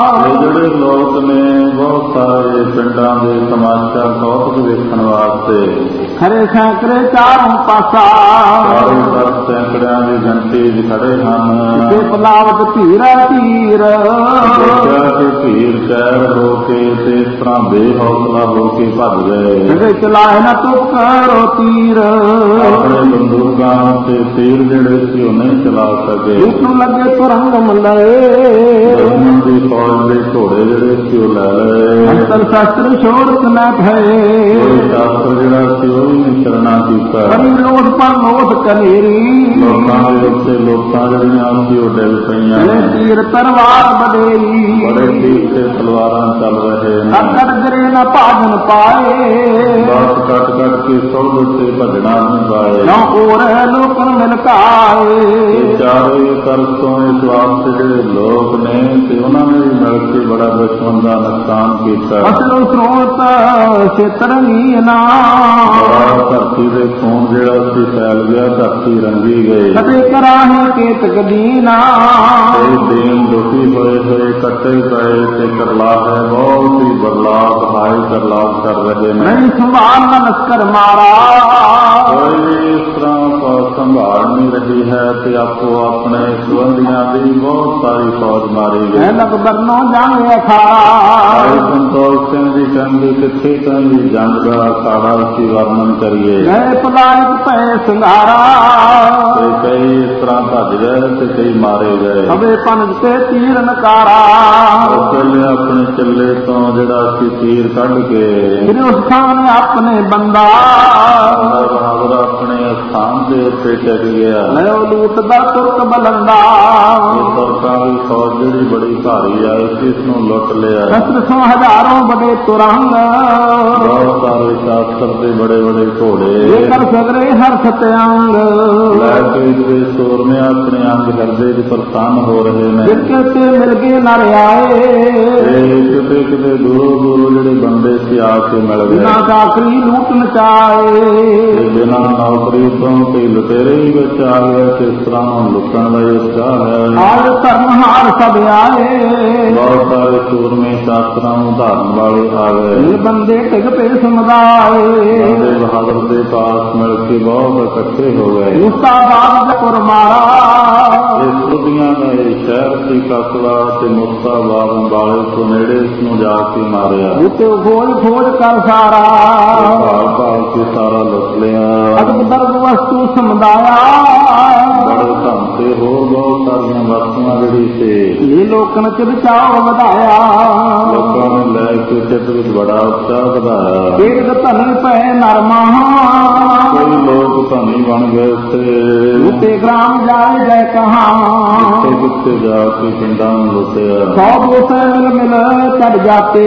ਜਿਹੜੇ ਲੋਕ ਨੇ ਬਹੁਤ ਸਾਰੇ ਪਿੰਡਾਂ ਦੇ ਤਮਾਸ਼ਾ ਬਹੁਤ ਵੇਖਣ ਵਾਸਤੇ ਖਰੇ ਸੈਂਕੜੇ ਚਾਰੋਂ ਪਾਸਾ ਸਾਰੇ ਸਰ ਸੈਂਕੜਿਆਂ ਦੀ ਗਿਣਤੀ ਵਿੱਚ ਖੜੇ ਹਨ। ਤੇ ਪਲਾਵਤ ਧੀਰਾ ਧੀਰ ਦੇਖਿਆ ਕਿ ਭੀੜ ਕਹਿਰ ਹੋ ਕੇ ਤੇ ਇਸ ਤਰ੍ਹਾਂ ਬੇਹੌਸਲਾ ਹੋ ਕੇ ਭੱਜ ਗਏ। ਤੇ ਚਲਾਏ ਨਾ ਤੁਕ ਕਰੋ ਤੀਰ ਆਪਣੇ ਬੰਦੂਕਾਂ ਤੇ ਤੀਰ ਜਿਹੜੇ ਸੀ ਉਹ ਨਹੀਂ ਚਲਾ ਸਕੇ। ਨੂੰ ਲੱਗੇ ਤੁਰੰਗ ਮਲਏ ਦੁਸ਼ਮਣ ਦੀ ਫੌਜ ਦੇ ਘੋੜੇ ਜਿਹੜੇ ਸੀ ਉਹ ਲੈ ਲਏ। ਅੰਤਰ ਸ਼ਾਸਤਰ ਛੋੜਤ ਨਾ ਭਏ ਕੋਈ ਸ਼ਾਸਤਰ ਜਿਹੜਾ ਸੀ ਉਹ ਵੀ ਨਹੀਂ ਚਲਣਾ ਕੀਤਾ। ਕਰੀ ਲੋਟ ਪਰ ਲੋਟ ਕਨੇਰੀ ਲੋਕਾਂ ਦੇ ਉੱਤੇ ਲੋਕਾਂ ਜਿਹੜੀਆਂ ਸੀ ਉਹ ਡਿੱਗ ਪਈਆਂ। ਤੀਰ ਤਲਵਾਰ ਬਡੇਰੀ ਬੜੇ ਠੀਕ ਤੇ ਤਲਵਾਰਾਂ ਚੱਲ ਰਹੇ ਨੇ। ਕੱਟ ਗਰੇ ਨਾ ਭਾਜਨ ਪਾਏ ਬਾਤ ਕੱਟ ਕੱਟ ਕੇ ਸੁਣ ਦਿੱਤੇ ਭਜਣਾ ਨਹੀਂ ਪਾਏ। ਨਾ ਹੋਰ ਲੋਕਨ ਮਿਲ ਕਾਏ ਇਹ ਚਾਰੇ ਤਰਸੋਂ ਇਸ ਵਾਸਤੇ ਜਿਹੜੇ ਲੋਕ ਨੇ ਤੇ ਉਹਨਾਂ ਨੇ ਵੀ ਮਿਲ ਕੇ ਬੜਾ ਦੁਸ਼ਮਣ ਦਾ ਨੁਕਸਾਨ ਕੀਤਾ। ਅਸਲ ਸਰੋਤ ਛੇਤਰਨੀ ਨਾ ਬੜਾ ਧਰਤੀ ਦੇ ਖੂਨ ਜਿਹੜਾ ਸੀ ਫੈਲ ਗਿਆ, ਧਰਤੀ ਰੰਗੀ ਗਈ। ਕਦੇ ਕਰਾਹੀ ਕੇਤਕ ਦੀਨਾ ਇਹ ਦੀਨ ਦੁਖੀ ਹੋਏ ਹੋਏ ਕੱਟੇ ਪਏ ਤੇ ਕਰਲਾਹ ਹੈ ਬਹੁਤ ਹੀ ਬਰਲਾਪ ਹਾਏ ਕਰਲਾਪ ਕਰ ਰਹੇ ਨੇ। ਨਹੀਂ ਸੰਭਾਲ ਨਾ ਲਸ਼ਕਰ ਮਾਰਾ ਕੋਈ ਵੀ ਇਸ ਤਰ੍ਹਾਂ ਸੰਭਾਲ ਨਹੀਂ ਰਹੀ ਹੈ ਤੇ ਆਪੋ ਆਪਣੇ ਸੰਬੰਧੀਆਂ ਦੀ ਬਹੁਤ ਸਾਰੀ ਫੌਜ ਮਾਰੀ ਗਈ। ਲਗ ਬਰਨੋ ਜਾਣੇ ਅਖਾੜਾ ਸੰਤੋਖ ਸਿੰਘ ਜੀ ਕਹਿੰਦੇ ਕਿੱਥੇ ਕਹਿੰਦੀ ਜੰਗ ਦਾ ਅਖਾੜਾ ਅਸੀਂ ਵਰਣਨ ਕਰੀਏ। ਗਏ ਪਲਾਇਤ ਪਏ ਸੰਘਾਰਾ ਤੇ ਕਈ ਇਸ ਤਰ੍ਹਾਂ ਭੱਜ ਗਏ ਤੇ ਕਈ ਮਾਰੇ ਗਏ। ਅਵੇ ਪੰਜ ਤੇ ਤੀਰ ਨਕਾਰਾ ਪਹਿਲੇ ਆਪਣੇ ਚੱਲੇ ਤੋਂ ਜਿਹੜਾ ਸੀ ਤੀਰ ਕੱਢ ਕੇ ਫਿਰ ਉਸ ਥਾਂ ਆਪਣੇ ਬੰਦਾ ਬਹਾਦਰ ਆਪਣੇ ਸਥਾਨ ਦੇ ਉੱਤੇ ਟਿਕ ਗਿਆ। ਲੈ ਲੂਟ ਦਾ ਤੁਰਕ ਬਲੰਦਾ ਤੁਰਕਾਂ ਦੀ ਫੌਜ ਜਿਹੜੀ ਬੜੀ ਭਾਰੀ ਆਈ ਸੀ ਇਸ ਨੂੰ ਲੁੱਟ ਲਿਆ। ਸ਼ਸਤਰ ਸੌ ਹਜ਼ਾਰੋਂ ਬੜੇ ਤੁਰੰਗ ਬਹੁਤ ਸਾਰੇ ਸ਼ਾਸਤਰ ਦੇ ਬੜੇ ਬੜੇ ਘੋੜੇ ਕਰ ਸਗਰੇ ਹਰ ਸਤਿਆੰਗ ਲੈ ਕੇ ਜਿਹੜੇ ਸੂਰਮੇ ਆਪਣੇ ਅੰਗ ਹਿਰਦੇ ਚ ਪ੍ਰਸੰਨ ਹੋ ਰਹੇ ਨੇ। ਜਿੱਕੇ ਤੇ ਮਿਲ ਗਏ ਨਰ ਆਏ ਕਿਤੇ ਕਿਤੇ ਦੂਰੋਂ ਦੂਰੋਂ ਜਿਹੜੇ ਬੰਦੇ ਸੀ ਆ ਕੇ ਮਿਲ ਗਏ। ਨਾ ਚਾਕਰੀ ਲੂਟ ਨਚਾਏ ਬਿਨਾਂ ਨੌਕਰੀ ਤੋਂ ਕਈ ਲੁਟੇਰੇ ਵੀ ਵਿੱਚ ਆ ਗਏ। ਕਿਸ ਤਰ੍ਹਾਂ ਲੁੱਟਣ ਦਾ ਇਹ ਉਤਸ਼ਾਹ ਹੈ। ਆਜ ਧਰਮ ਹਾਰ ਸਭ ਆਏ ਬਹੁਤ ਸਾਰੇ ਸੂਰਮੇ ਸ਼ਾਸਤਰਾਂ ਨੂੰ ਧਾਰਨ ਵਾਲੇ ਆ ਗਏ। ਬੰਦੇ ਟਿਕ ਪਏ ਸਮੁਦਾਏ ਬੰਦੇ ਬਹਾਦਰ ਦੇ ਪਾਸ ਮਿਲ ਕੇ ਬਹੁਤ ਇਕੱਠੇ ਹੋ ਗਏ। ਮੁਸਤਾਬਾਦ ਜਪੁਰ ਮਾਰਾ ਇਹ ਸੁਰਦੀਆਂ ਦਾ ਇਹ ਸ਼ਹਿਰ ਸੀ ਕਸਬਾ ਤੇ ਮੁਸਤਾਬਾਦ ਵਾਲੇ ਤੋਂ ਨੇੜੇ ਇਸ ਨੂੰ ਜਾ ਕੇ ਮਾਰਿਆ। ਉਤੇ ਖੋਜ ਖੋਜ ਕਰ ਸਾਰਾ ਭਾਲ ਭਾਲ ਕੇ ਸਾਰਾ ਲੁੱਟ ਲਿਆ। ਅਦਬ ਦਰਦ ਵਸਤੂ ਸਮੁਦਾਇਆ ਬੜੇ ਧਨ ਤੇ ਹੋਰ ਬਹੁਤ ਸਾਰੀਆਂ ਵਸਤੂਆਂ ਜਿਹੜੀ ਸੀ ਇਹ ਲੋਕਨ ਚ ਬਚਾਓ ਵਧਾਇਆ। ਲੋਕਾਂ ਨੇ ਲੈ ਕੇ ਚਿੱਤ ਵਿੱਚ ਬੜਾ ਉਤਸ਼ਾਹ ਵਧਾਇਆ। ਫਿਰ ਧਨ ਪਏ ਨਰਮਾ ਕਈ ਲੋਕ ਧਨੀ ਬਣ ਗਏ ਉੱਥੇ ਉਤੇ ਗ੍ਰਾਮ ਜਾਏ ਜੈ ਕਹਾ ਕਿੱਥੇ ਕਿੱਥੇ ਜਾ ਕੇ ਪਿੰਡਾਂ ਨੂੰ ਲੁੱਟਿਆ। ਸੌ ਦੋ ਸੌ ਮਿਲ ਮਿਲ ਚੜ ਜਾਤੇ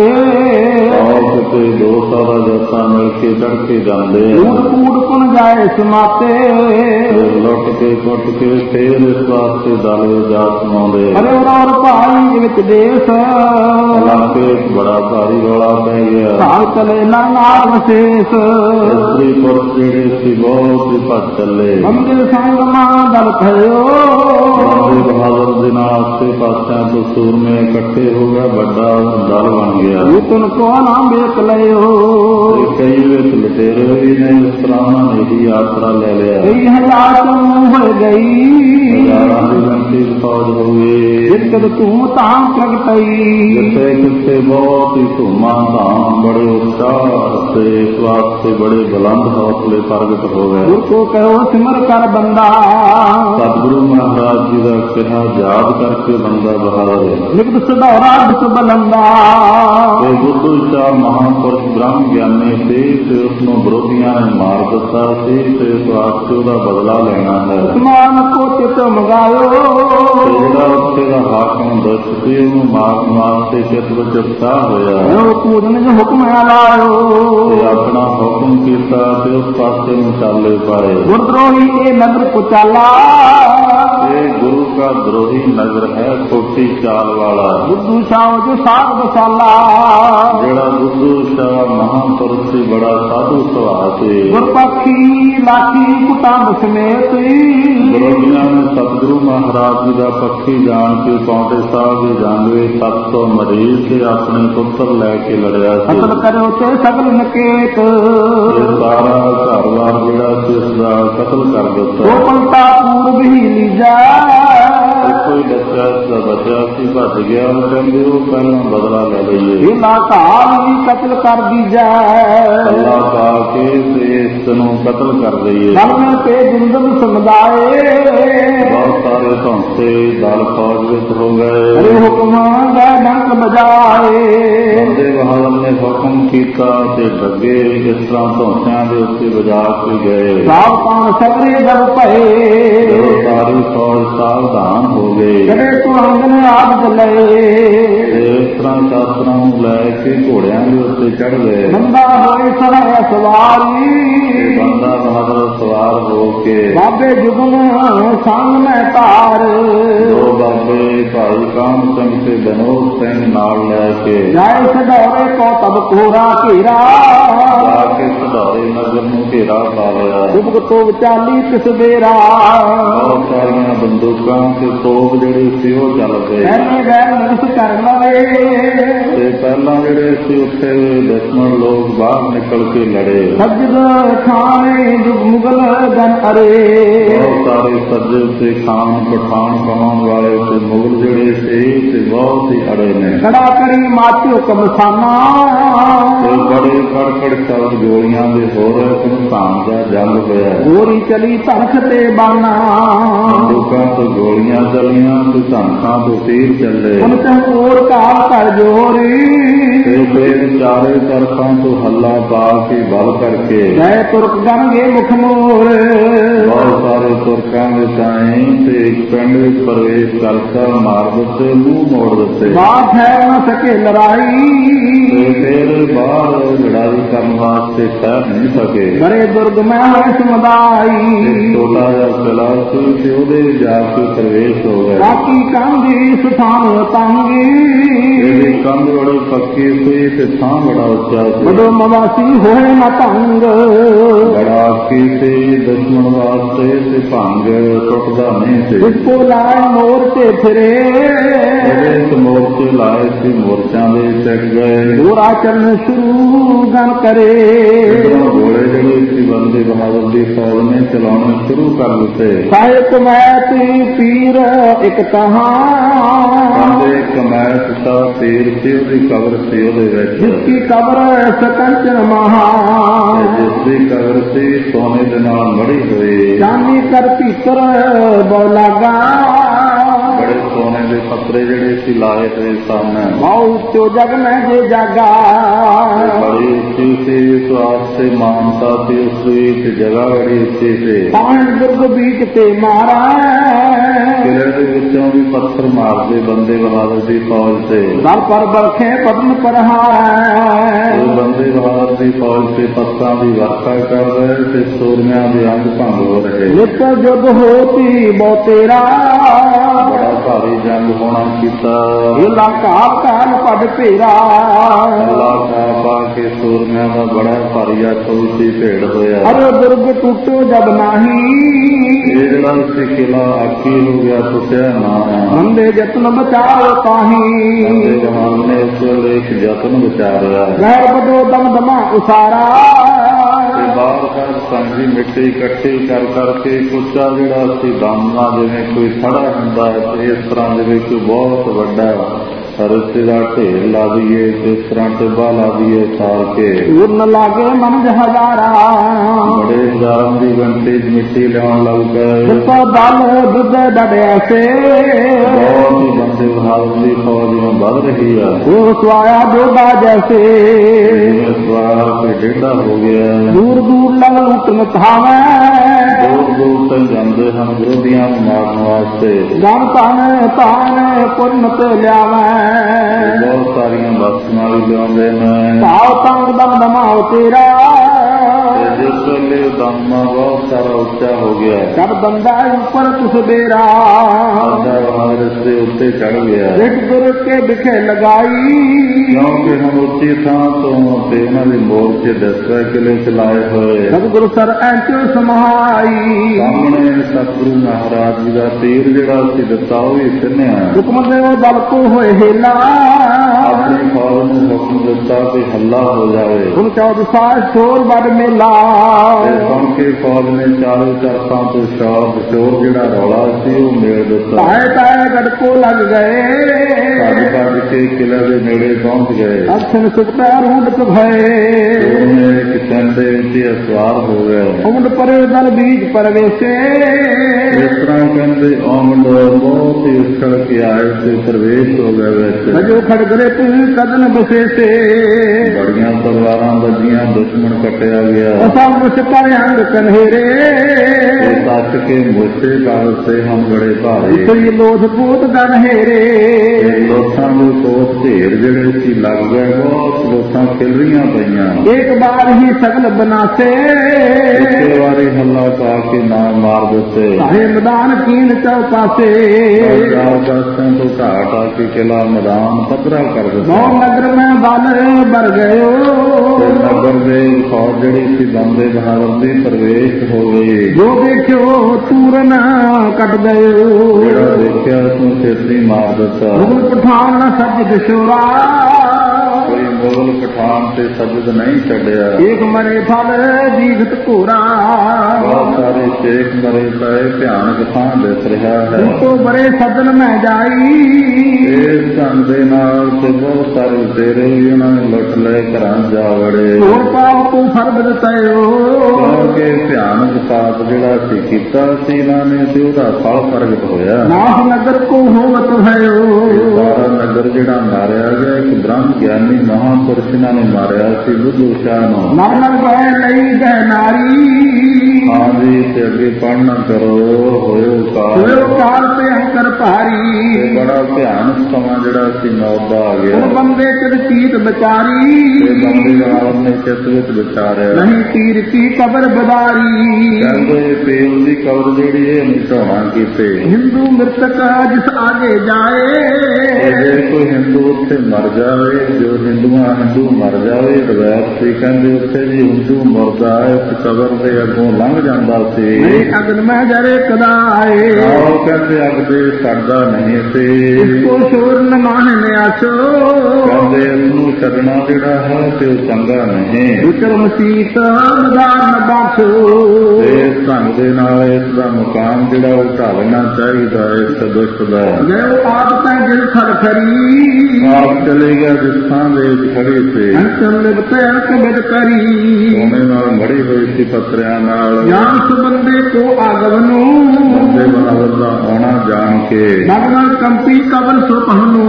ਔਰ ਕਿਤੇ ਦੋ ਸੌ ਦਾ ਜੱਥਾ ਮਿਲ ਕੇ ਚੜ ਕੇ ਜਾਂਦੇ। ਕੂੜ ਕੂੜ ਕੁਨ ਜਾਏ ਸਮਾਤੇ ਲੁੱਟ ਕੇ ਕੁੱਟ ਕੇ ਫੇਰ ਇਸ ਵਾਸਤੇ ਦਲ ਜਾ ਸਮਾਉਂਦੇ। ਅਰੇ ਔਰ ਭਾਈ ਵਿੱਚ ਦੇਸ਼ ਹਾਲਾਂਕਿ ਬੜਾ ਭਾਰੀ ਰੌਲਾ ਪੈ ਗਿਆ। ਸਾਲ ਚਲੇ ਨਾ ਨਾਲ ਵਿਸ਼ੇਸ਼ ਇਸਤਰੀ ਪੁਰਸ਼ ਜਿਹੜੇ ਸੀ ਬਹੁਤ ਹੀ ਭੱਜ ਚੱਲੇ। ਮੰਗੇ ਸੰਗ ਮਾਂ ਦਲ ਥਿਓ ਬੰਦੇ ਬਹਾਦਰ ਦੇ ਨਾਲ ਆਸੇ ਪਾਸਿਆਂ ਤੋਂ ਸੂਰਮੇ ਇਕੱਠੇ ਹੋ ਗਏ। ਵੱਡਾ ਦਲ ਬਣ ਗਿਆ। ਤੁਨ ਕੋ ਨਾ ਵੇਖ ਲਿਓ ਤੇ ਕਈ ਵਿੱਚ ਲੁਟੇਰੇ ਵੀ ਨੇ ਇਸ ਤਰ੍ਹਾਂ ਉਹਨਾਂ ਨੇ ਹੀ ਆਸਰਾ ਲੈ ਲਿਆ। ਕਈ ਹਜ਼ਾਰ ਤੋਂ ਹੋ ਗਈ ਹਜ਼ਾਰਾਂ ਦੀ ਗਿਣਤੀ ਫੌਜ ਹੋ ਗਈ। ਜਿੱਕਦ ਤੂੰ ਤਾਂ ਪ੍ਰਗਟਈ ਜਿੱਥੇ ਕਿੱਥੇ ਬਹੁਤ ਹੀ ਧੂਮਾਂ ਧਾਮ ਬੜੇ ਉਤਸ਼ਾਹ ਤੇ ਇਸ ਵਾਸਤੇ ਬੜੇ ਬੁਲੰਦ ਹੌਸਲੇ ਪ੍ਰਗਟ ਹੋ ਗਏ। ਗੁਰ ਕੋ ਕਹੋ ਸਿਮਰ ਕਰ ਬੰਦਾ ਸਤਿਗੁਰੂ ਮਹਾਰਾਜ ਜੀ ਦਾ ਕਿਹਾ ਯਾਦ ਕਰਕੇ ਬੰਦਾ ਬਹਾਦਰ ਹੈ। ਨਿਕਟ ਸਦੌਰਾ ਬਿਸ ਬਲੰਦਾ ਤੇ ਬੁੱਧੂ ਸ਼ਾਹ ਮਹਾਂਪੁਰਸ਼ ਬ੍ਰਹਮ ਗਿਆਨੀ ਸੀ ਤੇ ਉਸ ਨੂੰ ਵਿਰੋਧੀਆਂ ਨੇ ਮਾਰ ਦਿੱਤਾ ਸੀ ਤੇ ਇਸ ਵਾਸਤੇ ਉਹਦਾ ਬਦਲਾ ਲੈਣਾ ਹੈ। ਸਮਾਨ ਕੋ ਚਿਤ ਮਗਾਇਓ ਜਿਹੜਾ ਉੱਥੇ ਦਾ ਹਾਕਮ ਦੁਸ਼ਟ ਸੀ ਉਹਨੂੰ ਮਾਰਨ ਵਾਸਤੇ ਚਿੱਤ ਵਿੱਚ ਉਤਸ਼ਾਹ ਹੋਇਆ ਉਹ ਪੂਜਨ ਜੋ ਹੁਕਮ ਲਾਇਓ ਤੇ ਆਪਣਾ ਹੁਕਮ ਕੀਤਾ ਤੇ ਉਸ ਪਾਸੇ ਨੂੰ ਚਾਲੇ ਪਾਏ। ਗੁਰਦਰੋਹੀ ਇਹ ਨਗਰ ਪੁਚਾਲਾ ਇਹ ਗੁਰੂ का द्रोही नगर है खोटी चाल वाला। बुद्धू शाह जो साध बसाला जेड़ा बुद्धू शाह महापुरुष से बड़ा साधु सुभाव से गुरपक्षी लाठी कुटुंब समेत विरोधियों ने सतगुरु महाराज जी का पक्षी जान के पौंटे साहब जी जानवे सत सौ मरीज से अपने पुत्र लैके लड़िया कतल करो ते सगल नकेत सारा घर बार जेड़ा से उसका कतल कर दिता। गोपलता पूर्व ही लीजा कोई बच्चा इसका बच्चा सी भज गया कहते वो पहला बदला ले लईए भी कतल कर दीजा अल्लाह पा के इसनों कतल कर दईए। दल पे दुंदम समुदाय बहुत सारे धौंसे दल फौज विच हो गए। अरे हुक्म डंक बजाए बंदे बहादुर ने हुक्म किया ते डगे इस तरह धौंसियां दे उत्ते बजा के गए। सावधान सगरे दब पए सारी फौज सावधान हो गए। कदे तुरंग ने आग जले इस तरह शास्त्रों लैके घोड़ियां के उत्ते चढ़ गए। बंदा होए सहाय सवारी बंदा बहादुर सवार हो के बाबे जुगन संग में तार दो बाबे भाई काम सिंह से बनोद सिंह नाल लैके जाए सदौरे को तब कोरा घेरा जाके सदौरे नगर में घेरा पा लिया। जुग तो विचाली किस बेरा बहुत सारिया बंदूकों के तोप जेड़े सी वो चल गए। पहले बैर मुस कर लवे ते पहला जेड़े सी उत्थे दुश्मन लोग बाहर निकल के लड़े। सजद खाने जुग मुगल गन अरे बहुत सारे सज्जे से खान पठान कमाने वाले से मुगल जेड़े से ते बहुत ही अड़े ने खड़ा करी माचो कमसाना ते बड़े कड़कड़ शब्द गोलियां दे हो रहे घमसान का जंग होया। गोरी चली धरख ते बाना बंदूकों तो गोलियां चलियां तो धनखा तो तीर चले। उन और काल कर जोरी ते फिर चारे तरफों तो हल्ला पा के बल करके गए तुर्क गंगे मुख मोर बहुत सारे तुर्कों में आए ते एक पिंड में प्रवेश करकर मार दिते मुंह मोड़ दिते। बात ठहर न सके लड़ाई ते फिर बाहर लड़ाई करने वास्ते ठहर नहीं सके। बड़े दुर्ग में है समुदाय छोटा जा किला से ਉਹਦੇ जाके प्रवेश हो गए। बाकी कंधी सुठान तंगी ਇਹਦੀ ਕੰਧ ਬੜੀ ਪੱਕੀ ਸੀ ਤੇ ਥਾਂ ਬੜਾ ਉੱਚਾ ਸੀ। बड़ो मवासी होए न तंग बड़ा आखी से दुश्मन वास्ते ते भंग टुटदा नहीं सी। इसको लाए मोर्चे फिरे इस मोर्चे लाए सी मोर्चा दे चक गए। गोरा चलन शुरू गन करे घोड़े जड़े सी बंदे बहादुर की फौज ने चलाने शुरू कर दिते। साहिब मैती पीर एक तहां कमैत सा पीर सी उसकी कबर सी जिसकी कबर सकंचन महा जिसकी कबर सी सोने के नाल मड़ी हुई चांदी कर भीतर बौलागा बड़े सोने के पत्रे जड़े सी लाए हुए सामने बहुत तो जग में जे जागा बड़ी उच्ची सी इस वास्ते मानता थी उसकी जगह बड़ी उच्ची थी। पांच दुर्ग बीच ते मारा किले के विचों भी पत्थर मारते बंदे बहादुर की फौज से दर पर बरखे पद्म प्रहार बंदे बहादुर की फौज से पत्थर की वर्षा कर रहे थे। सूरमिया के अंग भंग हो रहे नित युद्ध होती बहुतेरा बड़ा भारी जंग होना किता इलाका काल पद पेरा अल्लाह का पा के सूरमिया का बड़ा भारी थोड़ी भेड़ होया। अरे दुर्ग टूटो जब नाही ਜਿਹੜਾ ਸੀ ਕਿਲਾ ਆਕੀ ਹੋ ਗਿਆ ਟੁੱਟਿਆ ਨਾ बंदे जतन बचाओ ताही ਜਹਾਨ ਨੇ ਉਸ ਵੇਲੇ ਇੱਕ ਯਤਨ ਵਿਚਾਰਿਆ गैर बदो दम दमा उसारा ਤੇ ਬਾਹਰ ਕਰ ਸੰਗੀ ਮਿੱਟੀ ਇਕੱਠੀ ਕਰ ਕਰਕੇ ਕੁੱਚਾ ਜਿਹੜਾ ਸੀ ਦਾਮਨਾ ਜਿਵੇਂ ਕੋਈ ਖੜਾ ਹੁੰਦਾ ਹੈ ਤੇ ਇਸ ਤਰ੍ਹਾਂ ਜਿਵੇਂ ਕੋਈ ਬਹੁਤ ਵੱਡਾ रस्ते का ढेर ला दिए जिस तरह टिब्बा ला दिए सार के न लागे मन हजारा बड़े हजारों की घंटी मिट्टी लिया लग गए। दल दुध डे से बहुत ही बंदे बहादुर की फौज में बढ़ रही है। वो स्वाया डोडा जैसे स्वाया से डेढ़ा हो गया। दूर दूर लग लुटन थावे दूर दूर तक जाते हैं विरोधियों मारने वास्ते गन ताने ताने पुण्य लियावे बहुत सारिया बस्तियां भी लिया भाव तंग दम दमाओ तेरा ਜਿਸ ਵੇਲੇ ਦਾਮਾ ਬਹੁਤ ਸਾਰਾ ਉੱਚਾ ਹੋ ਗਿਆ, ਤਬ ਬੰਦਾ ਉੱਪਰ ਤੁਸ ਬੇਰਾ, ਸਾਡਾ ਵਾਰ ਇਸ ਦੇ ਉੱਤੇ ਚੜ ਗਿਆ। ਇੱਕ ਗੁਰ ਕੇ ਵਿਖੇ ਲਗਾਈ, ਕਿਉਂਕਿ ਹੁਣ ਉੱਚੀ ਥਾਂ ਤੋਂ ਤੇ ਉਹਨਾਂ ਦੇ ਮੋਰਚੇ ਦਸਵੇਂ ਕਿਲੇ ਚਲਾਏ ਹੋਏ। ਸਤਿਗੁਰ ਸਰ ਐਂਚੋ ਸਮਾਈ, ਸਾਹਮਣੇ ਸਤਿਗੁਰੂ ਮਹਾਰਾਜ ਜੀ ਦਾ ਤੀਰ ਜਿਹੜਾ ਸੀ ਦਿੱਤਾ ਉਹ ਵੀ ਸਿੰਨਿਆ। ਹੁਕਮ ਦੇਵੋ ਦਲ ਕੋ ਹੋਏ ਹੇਲਾ, ਆਪਣੀ ਫੌਜ ਨੂੰ ਹੁਕਮ ਦਿੱਤਾ ਕਿ ਹੱਲਾ ਹੋ ਜਾਵੇ। ਹੁਣ ਚੌਦ ਸਾਲ ਸ਼ੋਰ ਵੱਡ ਮੇਲਾ, ਤੇ ਸੁਣ ਕੇ ਫੌਜ ਨੇ ਚਾਰੋਂ ਤਰਫਾਂ ਤੋਂ ਸ਼ੌਰ ਸ਼ੋਰ ਜਿਹੜਾ ਰੌਲਾ ਸੀ ਉਹ ਮੇਲ ਦਿੱਤਾ। ਤਾਏ ਤਾਏ ਗੜਕੋ ਲੱਗ ਗਏ, ਭੱਜ ਭੱਜ ਕੇ ਕਿਲੇ ਦੇ ਨੇੜੇ ਪਹੁੰਚ ਗਏ। ਅਖਨ ਸੁਖਤਾ ਰੂੰਡ ਭਏ, ਉਹਨੇ ਕਿਸਨ ਦੇ ਉੱਤੇ ਅਸਵਾਰ ਹੋ ਗਏ। ਉਮਡ ਪਰੇ ਦਲ ਬੀਜ ਪਰਵੇਸੇ, ਇਸ ਤਰ੍ਹਾਂ ਕਹਿੰਦੇ ਆਮਡ ਬਹੁਤ ਹੀ ਉਛਲ ਕੇ ਆਏ ਤੇ ਪ੍ਰਵੇਸ਼ ਹੋ ਗਏ ਵਿੱਚ। ਅਜੋ ਖੜਗਰੇ ਤੂੰ ਕਦਨ ਬਸੇਸੇ, ਬੜੀਆਂ ਤਲਵਾਰਾਂ ਵੱਜੀਆਂ, ਦੁਸ਼ਮਣ ਕੱਟਿਆ ਗਿਆ। ਸਭ ਕੁਛ ਕਰ ਅੰਗ ਕਨੇਰੇ, ਇਹ ਸੱਚ ਕੇ ਮੋਸੇ ਕਾਲ ਸੇ ਹਮ ਬੜੇ ਭਾਰੇ। ਸ੍ਰੀ ਲੋਧ ਪੂਤ ਗਨਹੇਰੇ, ਲੋਕਾਂ ਦੇ ਕੋਟ ਢੇਰ ਜਿਹੜੇ ਸੀ ਲੱਗ ਗਏ, ਬਹੁਤ ਲੋਕਾਂ ਖਿਲ ਰਹੀਆਂ ਪਈਆਂ। ਇੱਕ ਵਾਰ ਹੀ ਸਗਲ ਬਨਾਸੇ, ਇਸੇ ਵਾਰੀ ਹੱਲਾ ਪਾ ਕੇ ਨਾ ਮਾਰ ਦਿੱਤੇ। ਸਾਹੇ ਮੈਦਾਨ ਕੀਨ ਚੌਪਾਸੇ, ਚਾਰ ਪਾਸਿਆਂ ਤੋਂ ਘਾਟ ਆ ਕੇ ਕਿਲਾ ਮੈਦਾਨ ਪੱਧਰਾ ਕਰ ਦਿੱਤਾ। ਨੌ ਨਗਰ ਮੈਂ ਬਲ ਬਰ ਗਇਓ, ਨਗਰ ਦੇ ਫੌਜ ਜਿਹੜੀ ਸੀ ਬੰਦੇ ਬਹਾਦਰ ਦੀ ਪ੍ਰਵੇਸ਼ ਹੋ ਗਈ। ਜੋ ਦੇਖਿਓ ਤੂਰਨ ਕੱਟ ਗਇਓ, ਜਿਹੜਾ ਦੇਖਿਆ ਤੂੰ ਛੇਤੀ ਮਾਰ ਦਿੱਤਾ। ਮੁਗਲ ਪਠਾਨ ਨਾ ਸੱਜ ਦਸ਼ੋਰਾ, ਕੋਈ ਮੁਗਲ ਪਠਾਨ ਤੇ ਸਬਦ ਨਹੀਂ ਛੱਡਿਆ। ਇੱਕ ਮਰੇ ਫਲ ਜੀਵਤ ਘੋਰਾ, ਬਹੁਤ ਸਾਰੇ ਸ਼ੇਖ ਮਰੇ ਪਏ, ਭਿਆਨਕ ਥਾਂ ਦਿਸ ਰਿਹਾ ਹੈ। ਤੋਂ ਬਰੇ ਸਦਨ ਮੈਂ ਜਾਈ, ਇਸ ਢੰਗ ਦੇ ਨਾਲ ਤੇ ਬਹੁਤ ਸਾਰੇ ਤੇਰੇ ਵੀ ਉਹਨਾਂ ਨੇ ਲੁੱਟ ਲਏ, ਘਰਾਂ ਜਾ ਵੜੇ। ਹੋਰ ਪਾਪ ਤੂੰ ਫਰਦ ਤੈਓ, ਕਿਉਂਕਿ ਭਿਆਨਕ ਪਾਪ ਜਿਹੜਾ ਸੀ ਕੀਤਾ ਸੀ ਇਹਨਾਂ ਨੇ ਤੇ ਉਹਦਾ ਫਲ ਪ੍ਰਗਟ ਹੋਇਆ। ਨਾਸ ਨਗਰ ਕੋ ਹੋਵਤ ਭਇਓ, ਸਾਰਾ ਨਗਰ ਜਿਹੜਾ ਮਾਰਿਆ ਗਿਆ ਇੱਕ ਬ੍ਰਹਮ ਗਿਆਨੀ ਮਹਾਂਪੁਰਸ਼ ਇਹਨਾਂ ਨੇ ਮਾਰਿਆ ਸੀ, ਬੁੱਧੂ ਸ਼ਾਹ ਨੂੰ। ਨਰ ਨਰ ਗਏ ਲਈ ਗਏ ਨਾਰੀ, ਹਾਂਜੀ ਤੇ ਅੱਗੇ ਪੜ੍ਹਨਾ ਕਰੋ ਹੋਇਓ ਕਾਲ। ਹੋਇਓ ਕਾਲ ਤੇ ਅੰਕਰ ਭਾਰੀ, ਤੇ ਬੜਾ ਭਿਆਨਕ ਸਮਾਂ ਜਿਹੜਾ ਸੀ ਮੌਤ ਦਾ ਆ ਗਿਆ। ਉਹ ਬੰਦੇ ਚਿਰ ਚੀਤ ਵਿਚਾਰੀ, ਤੇ ਬੰਦੇ ਨਾਲ ਨੇ ਚਿੱਤ ਵਿੱਚ ਵਿਚਾਰਿਆ। ਨਹੀਂ ਤੀਰ ਕੀ ਕਬਰ ਬਦਾਰੀ, ਕਹਿੰਦੇ ਪੇਲ ਦੀ ਕਬਰ ਜਿਹੜੀ ਇਹ ਨਹੀਂ ਢਾਉਣਾ ਕੀਤੇ। ਹਿੰਦੂ ਮ੍ਰਿਤਕ ਜਿਸ ਆਗੇ ਜਾਏ, ਜੇ ਕੋਈ ਹਿੰਦੂ ਉੱਥੇ ਮਰ ਜਾਵੇ, ਜੋ ਹਿੰਦੂਆਂ ਹਿੰਦੂ ਮਰ ਜਾਵੇ, ਰਵਾਇਤ ਸੀ ਕਹਿੰਦੇ ਉੱਥੇ ਵੀ ਹਿੰਦੂ ਮਰਦਾ ਇਸ ਕਬਰ ਦੇ ਅੱਗੋਂ ਲੰਘ ਜਾਂਦਾ ਸੀ। ਨਹੀਂ ਅਗਨ ਮੈਂ ਜਰੇ ਕਦਾਏ, ਆਓ ਕਹਿੰਦੇ ਅੱਗ ਦੇ ਸੜਦਾ ਨਹੀਂ ਸੀ। ਇਸਕੋ ਸ਼ੋਰ ਨ ਮਾਹਨ ਆਸੋ, ਕਹਿੰਦੇ ਇਸਨੂੰ ਛੱਡਣਾ ਜਿਹੜਾ ਹੈ ਤੇ ਉਹ ਚੰਗਾ ਨਹੀਂ। ਉਚਰ ਮਸੀਤ ਮਦਾਨ ਬਾਛੋ, ਇਸ ਢੰਗ ਦੇ ਨਾਲ ਇਸ ਦਾ ਮੁਕਾਮ ਜਿਹੜਾ ਉਹ ਢਾਲਣਾ ਚਾਹੀਦਾ ਇਸ ਦੁਸ਼ਟ ਦਾ। ਗਏ ਆਪ ਤੈ ਜਿਲ ਖੜ ਖਰੀ, ਆਪ ਚਲੇ ਗਿਆ ਜਿਸ ਥਾਂ ਦੇ ਵਿੱਚ ਖੜੇ ਸੀ। ਅੰਚਲ ਲਿਬਤੇ ਅੰਕ ਬਿਦ ਕਰੀ, ਸੋਨੇ ਨਾਲ ਮੜੀ ਹੋਈ ਸੀ ਪੱਤਰਿਆਂ ਨਾਲ। ਜਾਨ ਸੁਬੰਦੇ ਕੋ ਆਗਵਨੂ, ਬੰਦੇ ਬਹਾਦਰ ਦਾ ਆਉਣਾ ਜਾਣ ਕੇ ਨਗਨ ਕੰਪੀ ਕਬਲ ਸੁਪਹਨੂ,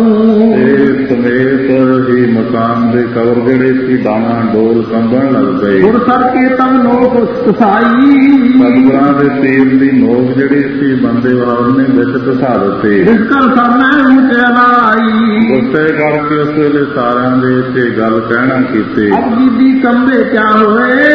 ਇਹ ਸਮੇਤ ਹੀ ਮਕਾਨ ਦੇ ਕਬਰ ਜਿਹੜੇ ਸੀ ਡਾਣਾ ਡੋਲ ਕੰਬਣ ਲੱਗ ਪਏ। ਗੁਰ ਸਰ ਕੇ ਤਮ ਲੋਕ ਕਸਾਈ, ਸਤਿਗੁਰਾਂ ਦੇ ਤੀਰ ਦੀ ਨੋਕ ਜਿਹੜੀ ਸੀ ਬੰਦੇ ਬਹਾਦਰ ਨੇ ਵਿੱਚ ਘਸਾ ਦਿੱਤੀ। ਜਿਸ ਕਰ ਸਾਹਮਣੇ ਉੱਤੇ ਲਾਈ, ਗੁੱਸੇ ਕਰਕੇ ਉਸ ਵੇਲੇ ਸਾਰਿਆਂ ਦੇ ਇੱਥੇ ਗੱਲ ਕਹਿਣਾ ਕੀਤੀ। ਅਬ ਦੀਦੀ ਕੰਬੇ ਕਿਆ ਹੋਏ,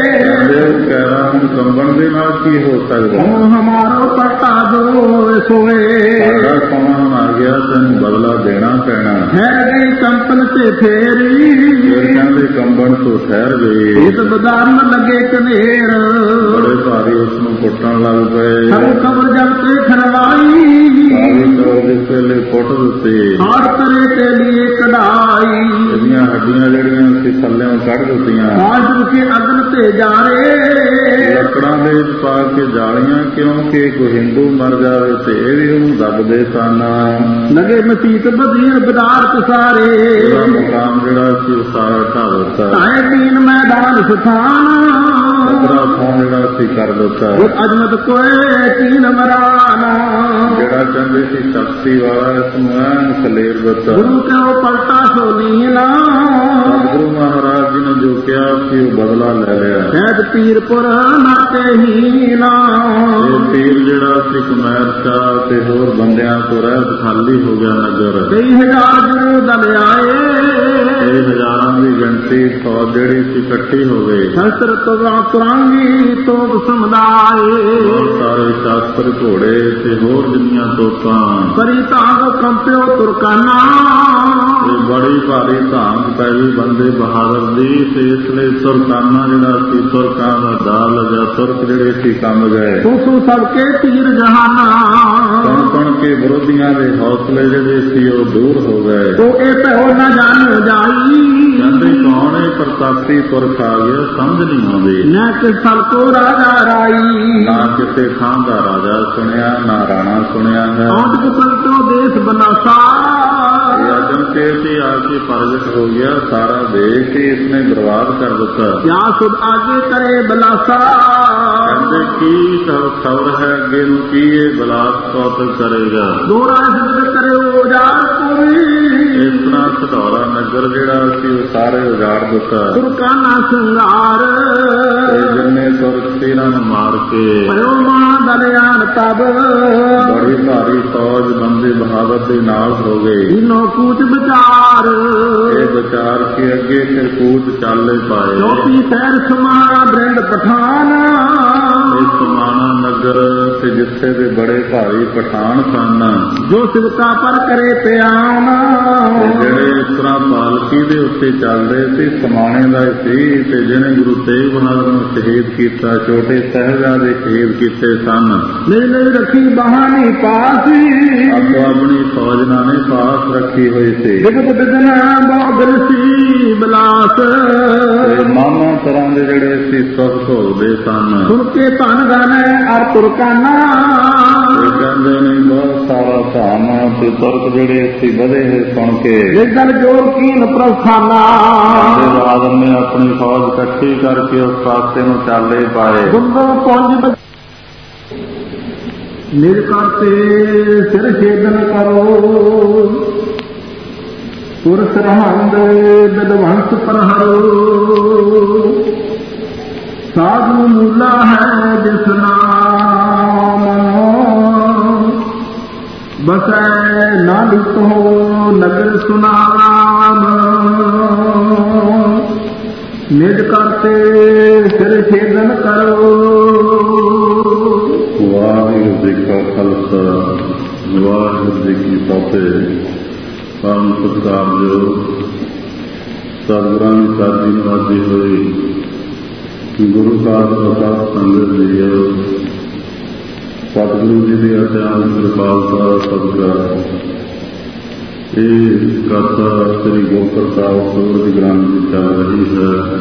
ਦੇਵ ਕਹਿਰਾ ਹੁਣ ਕੰਬਣ ਦੇ ਨਾਲ ਕੀ ਹੋ ਸਕਦਾ। ਹਮ ਹਮਾਰੋ ਪਟਾ ਦੋ ਸੋਏ, ਸਾਡਾ ਸਮਾਂ ਆ ਗਿਆ, ਤੈਨੂੰ ਬਦਲਾ ਦੇਣਾ ਪੈਣਾ। ਹੈ ਗਈ ਕੰਪਨ ਤੇ ਫੇਰੀ, ਫਿਰ ਕਹਿੰਦੇ ਕੰਬਣ ਤੋਂ ਠਹਿਰ ਗਏ। ਇਸ ਬਦਾਰ ਨ ਲੱਗੇ ਕਨੇਰ, ਬੜੇ ਭਾਰੀ ਉਸ ਨੂੰ ਕੁੱਟਣ ਲੱਗ ਪਏ। ਸਭ ਕਬਰ ਜਬ ਤੇ ਖਰਵਾਈ, ਸਾਰੀ ਕਬਰ ਜਿਸ ਵੇਲੇ ਪੁੱਟ ਦਿੱਤੇ। ਹਾਰ ਕਰੇ ਤੇ ਲਈ ਕਢਾਈ, ਇਹਦੀਆਂ ਹੱਡੀਆਂ ਜਿਹੜੀਆਂ ਸੀ ਥੱਲਿਓਂ ਕੱਢ ਦਿੱਤੀਆਂ। ਕਾਜ ਕੇ ਅਗਨ ਤੇ ਜਾਰੇ, ਲੱਕੜਾਂ ਦੇ ਵਿੱਚ ਪਾ ਕੇ ਜਾਲੀਆਂ, ਕਿਉਂਕਿ ਕੋਈ ਹਿੰਦੂ ਮਰ ਜਾਵੇ ਤੇ ਇਹ ਵੀ ਉਹਨੂੰ ਦੱਬਦੇ ਸਨ। ਲਗੇ ਮਸੀਤ ਬਦੀਰ ਬਦਾਰਤ ਸਾਰੇ, ਉਹਦਾ ਮੁਕਾਮ ਜਿਹੜਾ ਸੀ ਉਹ ਸਾਰਾ ਢਾ ਦਿੱਤਾ। ਤਾਏ ਤੀਨ ਮੈਦਾਨ ਸੁਥਾਨ, ਅਗਰਾ ਥਾਂ ਜਿਹੜਾ ਸੀ ਕਰ ਦਿੱਤਾ। ਅਜਮਤ ਕੋਏ ਤੀਨ ਮਰਾਨਾ, ਜਿਹੜਾ ਕਹਿੰਦੇ ਸੀ ਸ਼ਕਤੀ ਵਾਲਾ ਇਸ ਨੂੰ ਐਨ ਖਲੇਰ ਦਿੱਤਾ। ਗੁਰੂ ਕੋ ਪਲਟਾ ਸੋਨੀ ਨਾ, ਗੁਰੂ ਮਹਾਰਾਜ ਜੀ ਨੇ ਜੋ ਕਿਹਾ ਸੀ ਉਹ ਬਦਲਾ ਲੈ ਲਿਆ। ਸ਼ਹਿਦ ਪੀਰਪੁਰ ਨਾਤੇ ਹੀ ਨਾ, ਇਹ ਪੀਰ ਜਿਹੜਾ ਸੀ ਕੁਮੈਰ ਸ਼ਾਹ ਤੇ ਹੋਰ ਬੰਦਿਆਂ ਤੋਂ ਰਹਿਤ ਖਾਲੀ ਹੋ ਗਿਆ ਨਗਰ। ਕਈ ਹਜ਼ਾਰ ਗੁਰੂ ਦਲ ਆਏ, ਕਈ ਹਜ਼ਾਰਾਂ ਦੀ ਗਿਣਤੀ ਫੌਜ ਜਿਹੜੀ ਸੀ ਇਕੱਠੀ ਹੋ ਗਈ। ਸ਼ਸਤਰ ਤੁਰਾਂਗੀ ਤੋਪ ਸਮੁਦਾਏ, ਸਾਰੇ ਸ਼ਾਸਤਰ ਘੋੜੇ ਤੇ ਹੋਰ ਜਿੰਨੀਆਂ ਤੋਪਾਂ। ਕਰੀ ਤਾਂਗ ਕੰਪਿਓ ਤੁਰਕਾਨਾ, ਇਹ ਬੜੀ ਭਾਰੀ ਧਾਂਗ ਪੈ ਗਈ ਬੰਦੇ ਬਹਾਦਰ ਦੀ। ਤੇ ਇਸ ਲਈ ਤੁਰਕਾਨਾ ਜਿਹੜਾ ਸੀ, ਤੁਰਕਾਂ ਦਾ ਦਾਲ ਜਾਂ ਤੁਰਕ ਜਿਹੜੇ ਸੀ ਕੰਬ ਗਏ। ਤੂੰ ਤੂੰ ਸਭ ਕੇ ਤੀਰ ਜਹਾਨਾ, ਸੁਣ ਸੁਣ ਕੇ ਵਿਰੋਧੀਆਂ ਦੇ ਹੌਸਲੇ ਜਿਹੜੇ ਸੀ ਉਹ ਦੂਰ ਹੋ ਗਏ। ਤੋ ਇਹ ਭਇਓ ਨਾ ਜਾਣ ਜਾਈ, ਕਹਿੰਦੇ ਕੌਣ ਇਹ ਪ੍ਰਤਾਪੀ ਪੁਰਖ ਆ ਗਿਆ, ਸਮਝ ਨਹੀਂ ਆਉਂਦੀ। ਨਾ ਕਿ ਸਭ ਕੋ ਰਾਜਾ ਰਾਈ, ਨਾ ਕਿਸੇ ਥਾਂ ਦਾ ਰਾਜਾ ਸੁਣਿਆ, ਨਾ ਰਾਣਾ ਸੁਣਿਆ ਹੈ। ਔਂਦ ਕੁਸਲ ਤੋਂ ਦੇਸ਼ ਬਨਾਸਾ, ਅਜਨ ਕੇ ਤੇ ਆ ਕੇ ਪ੍ਰਗਟ ਹੋ ਗਿਆ ਸਾਰਾ ਦੇਸ਼ ਹੀ ਇਸਨੇ ਬਰਬਾਦ ਕਰ ਦਿੱਤਾ। ਕਿਆ ਸੁਧ ਆਗੇ ਕਰੇ ਬਲਾਸਾ, ਕਹਿੰਦੇ ਕੀ ਖਬਰ ਹੈ ਅੱਗੇ ਨੂੰ, ਕੀ ਇਹ ਬਲਾਸ ਕੌਤਕ ਕਰੇਗਾ। ਦੋਰਾ ਸਿੱਧ ਕਰੇ ਉਜਾੜ ਪੂਰੀ, ਇਸ ਤਰ੍ਹਾਂ ਸਧੌਰਾ ਨਗਰ ਜਿਹੜਾ ਸੀ ਉਹ ਸਾਰੇ ਉਜਾੜ ਦਿੱਤਾ। ਤੁਰਕਾਨਾ ਸੰਘਾਰ, ਜਿੰਨੇ ਤੁਰਕ ਸੀ ਇਹਨਾਂ ਨੂੰ ਮਾਰ ਕੇ ਭਇਓ ਮਾਂ ਦਲਿਆਨ ਤਬ, ਬੜੀ ਭਾਰੀ ਫੌਜ ਬੰਦੇ ਬਹਾਦਰ ਦੇ ਨਾਲ ਹੋ ਗਏ। ਇਨੋ ਕੂਚ ਵਿਚਾਰ, ਇਹ ਵਿਚਾਰ ਕੇ ਅੱਗੇ ਫਿਰ ਕੂਚ ਚੱਲੇ ਪਾਏ। ਚੌਥੀ ਸੈਰ ਸਮਾਣਾ ਬ੍ਰਿੰਦ ਪਠਾਨ, ਇਹ ਸਮਾਣਾ ਨਗਰ ਤੇ ਜਿੱਥੇ ਦੇ ਬੜੇ ਭਾਰੀ ਪਠਾਨ ਸਨ, ਜੋ ਸਿਵਕਾ ਪਰ ਕਰੇ ਪਿਆਨ, ਜਿਹੜੇ ਇਸ ਤਰ੍ਹਾਂ ਪਾਲਕੀ ਦੇ ਉੱਤੇ ਚੱਲਦੇ ਸੀ ਸਮਾਣੇ ਦਾ ਸੀ। ਤੇ ਜਿਹਨੇ ਗੁਰੂ ਤੇਗ ਬਹਾਦਰ ਨੂੰ ਸ਼ਹੀਦ ਕੀਤਾ, ਛੋਟੇ ਸਾਹਿਬਜ਼ਾਦੇ ਸ਼ਹੀਦ ਕੀਤੇ ਸਨ। ਨਹੀਂ ਨਹੀਂ ਰੱਖੀ ਬਹਾਨੀ ਪਾਸੀ, ਆਪੋ ਆਪਣੀ ਫੌਜ ਨਾਲ ਨੇ ਪਾਸ ਰੱਖੀ ਹੋਈ ਸੀ। ਵਿਗਤ ਬਿਦਨਾ ਬਹਾਦਰ ਸੀ ਬਲਾਸ, ਨਾਨਾ ਤਰ੍ਹਾਂ ਦੇ ਜਿਹੜੇ ਸੀ ਸੁਖ ਭੋਗਦੇ ਸਨ। ਸੁਣ ਕੇ ਧਨ ਗਾਨੇ ਅਰ ਤੁਰਕਾਨਾ, ਕਹਿੰਦੇ ਨੇ ਬਹੁਤ ਸਾਰਾ ਧਨ ਤੇ ਤੁਰਕ ਜਿਹੜੇ ਸੀ ਵਧੇ ਹੋਏ ਸੁਣ ਕੇ ਜਿੱਦਲ ਜੋਰ ਕੀਨ ਪ੍ਰਸਥਾਨਾ, ਬਹਾਦਰ ਨੇ ਆਪਣੀ ਫੌਜ ਇਕੱਠੀ ਕਰਕੇ ਉਸ ਪਾਸੇ ਨੂੰ ਚਾਲੇ ਪਾਏ। ਗੁੰਦਰ ਪੁੰਜ ਨਿਰ ਕਰਤੇ ਸਿਰ ਛੇਦਨ ਕਰੋ, ਪੁਰ ਸਰਹੰਦ ਵਿਦਵੰਸ ਪ੍ਰਹਰੋ, ਸਾਧੂ ਮੂਲਾ ਹੈ ਜਿਸ ਨਾਮ, ਬਸੈ ਨਾ ਲੁਟੋ ਨਗਰ ਸੁਨਾਮ, ਨਿਜ ਕਰਤੇ ਸਿਰ ਛੇਦਨ ਕਰੋ। ਵਾਹਿਗੁਰੂ ਜੀ ਕਾ ਖਾਲਸਾ, ਵਾਹਿਗੁਰੂ ਜੀ ਕੀ ਫਤਿਹ। ਪਰਮ ਸਤਿਕਾਰਯੋਗ ਸਤਿਗੁਰਾਂ ਦੀ ਸਾਜੀ ਨਵਾਜੀ ਹੋਈ ਗੁਰੂ ਘਰ ਪ੍ਰਸਾਦ ਸੰਗਤ ਜੀਓ, ਸਤਿਗੁਰੂ ਜੀ ਦੀ ਅਟਲ ਕਿਰਪਾਲਤਾ ਸਦਕਾ ਇਹ ਕਥਾ ਸ੍ਰੀ ਗੁਰੂ ਪ੍ਰਸਾਦ ਸੂਰਜ ਗ੍ਰੰਥ ਦੀ ਚੱਲ ਰਹੀ ਹੈ।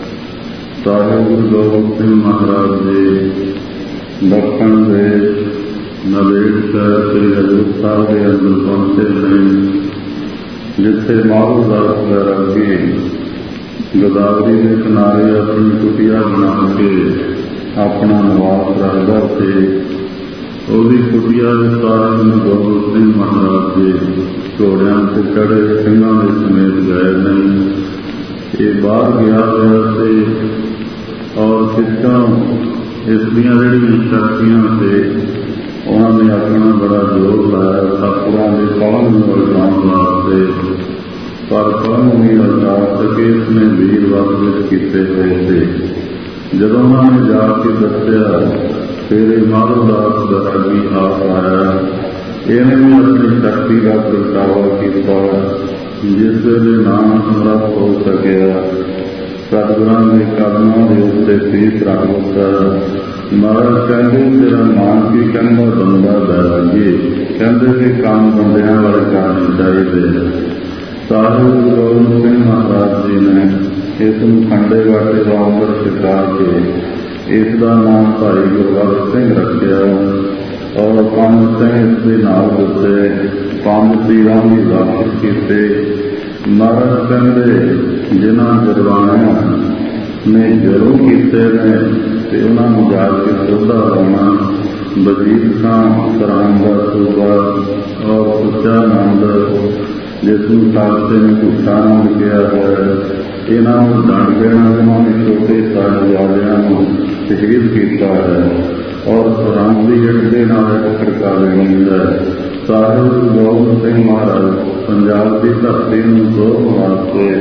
ਸਾਹਿਬ ਗੁਰੂ ਗੋਬਿੰਦ ਸਿੰਘ ਮਹਾਰਾਜ ਜੀ ਦੱਖਣ ਦੇ ਨਵੇੜ ਸਾਹਿਬ ਸ੍ਰੀ ਹਜ਼ੂਰ ਸਾਹਿਬ ਦੇ ਅੰਦਰ ਪਹੁੰਚੇ ਨੇ, ਜਿੱਥੇ ਮਾਹੂ ਦਾਸ ਵੈਰਾਗੀ ਗੋਦਾਵਰੀ ਦੇ ਕਿਨਾਰੇ ਆਪਣੀ ਕੁਟੀਆ ਬਣਾ ਕੇ ਆਪਣਾ ਨਿਵਾਸ ਰੱਖਦਾ ਸੀ। ਉਹਦੀ ਕੁਟੀਆ ਦੇ ਸਾਹਿਬ ਗੁਰੂ ਗੋਬਿੰਦ ਸਿੰਘ ਮਹਾਰਾਜ ਜੀ ਘੋੜਿਆਂ ਤੇ ਚੜ੍ਹੇ ਸਿੰਘਾਂ ਦੇ ਸਮੇਤ ਗਏ ਨੇ। ਇਹ ਬਾਹਰ ਗਿਆ ਹੋਇਆ ਸੀ ਔਰ ਸਿੱਖਾਂ ਇਸ ਦੀਆਂ ਜਿਹੜੀਆਂ ਸ਼ਕਤੀਆਂ ਸੀ ਉਹਨਾਂ ਨੇ ਆਪਣਾ ਬੜਾ ਜ਼ੋਰ ਲਾਇਆ ਸਤਿਗੁਰਾਂ ਦੇ ਕੌਮ ਨੂੰ ਵਰਤਾਉਣ ਵਾਸਤੇ, ਪਰ ਕੌਮ ਨਹੀਂ ਵਰਤਾ ਸਕੇ। ਇਸਨੇ ਵੀਰ ਵਸ ਵਿੱਚ ਕੀਤੇ ਹੋਏ ਸੀ। ਜਦੋਂ ਉਹਨਾਂ ਨੇ ਜਾ ਕੇ ਦੱਸਿਆ ਫਿਰ ਇਹ ਮਾਧੋਦਾਸ ਵੈਰਾਗੀ ਆਪ ਆਇਆ। ਇਹਨੇ ਵੀ ਆਪਣੀ ਸ਼ਕਤੀ ਦਾ ਪ੍ਰਗਟਾਵਾ ਕੀਤਾ, ਜਿਸ ਦੇ ਨਾਮ ਸਮਰੱਥ ਹੋ ਸਕਿਆ। ਸਤਿਗੁਰਾਂ ਦੇ ਕਦਮਾਂ ਦੇ ਉੱਤੇ ਸੀਸ ਰੱਖ ਦਿੱਤਾ। ਮਹਾਰਾਜ ਕਹਿੰਦੇ ਤੇਰਾ ਨਾਮ ਕੀ? ਕਹਿੰਦਾ ਬੰਦਾ ਵੈਰਾਗੀ। ਕਹਿੰਦੇ ਕਿ ਕੰਮ ਬੰਦਿਆਂ ਵਾਲੇ ਕਰਨੇ ਚਾਹੀਦੇ। ਸਾਹਿਬ ਗੁਰੂ ਗੋਬਿੰਦ ਸਿੰਘ ਮਹਾਰਾਜ ਜੀ ਨੇ ਇਸ ਨੂੰ ਖੰਡੇ ਵਾਟੇ ਦਾ ਅੰਮ੍ਰਿਤ ਛਕਾ ਕੇ ਇਸ ਦਾ ਨਾਮ ਭਾਈ ਗੁਰਬਖਸ਼ ਸਿੰਘ ਰੱਖਿਆ ਔਰ ਪੰਜ ਸਿੰਘ ਇਸ ਦੇ ਨਾਲ ਦਿੱਤੇ। ਪੰਜ ਤੀਰਾਂ ਦੀ ਵਾਪਸ ਕੀਤੇ। ਮਹਾਰਾਜ ਕਹਿੰਦੇ ਜਿਨ੍ਹਾਂ ਜਰਵਾਣਿਆਂ ਨੇ ਜਰੂਰ ਕੀਤੇ ਨੇ ਤੇ ਉਹਨਾਂ ਨੂੰ ਜਾ ਕੇ ਸੋਧਾ ਹੋਣਾ। ਵਜੀਦ ਖਾਂ ਸਰਾਂ ਦਾ ਸੂਬਾ ਔਰ ਸੁੱਚਾ ਨੰਦ ਜਿਸ ਨੂੰ ਸਾਖਤੇ ਨੇ ਝੂਠਾ ਨੰਦ ਕਿਹਾ ਹੈ, ਇਹਨਾਂ ਨੂੰ ਦੰਡ ਦੇਣਾ। ਉਹਨਾਂ ਨੇ ਛੋਟੇ ਸਾਹਿਬਜ਼ਾਦਿਆਂ ਨੂੰ ਸ਼ਹੀਦ ਕੀਤਾ ਹੈ ਔਰ ਸਰਹੰਦ ਦੀ ਇੱਟ ਦੇ ਨਾਲ ਇੱਕ ਖੜਕਾਵੇ ਮਿਲਦਾ ਹੈ। ਸਾਹਿਬ ਗੁਰੂ ਗੋਬਿੰਦ ਸਿੰਘ ਮਹਾਰਾਜ ਪੰਜਾਬ ਦੀ ਧਰਤੀ ਨੂੰ ਦੋਹਣ ਵਾਸਤੇ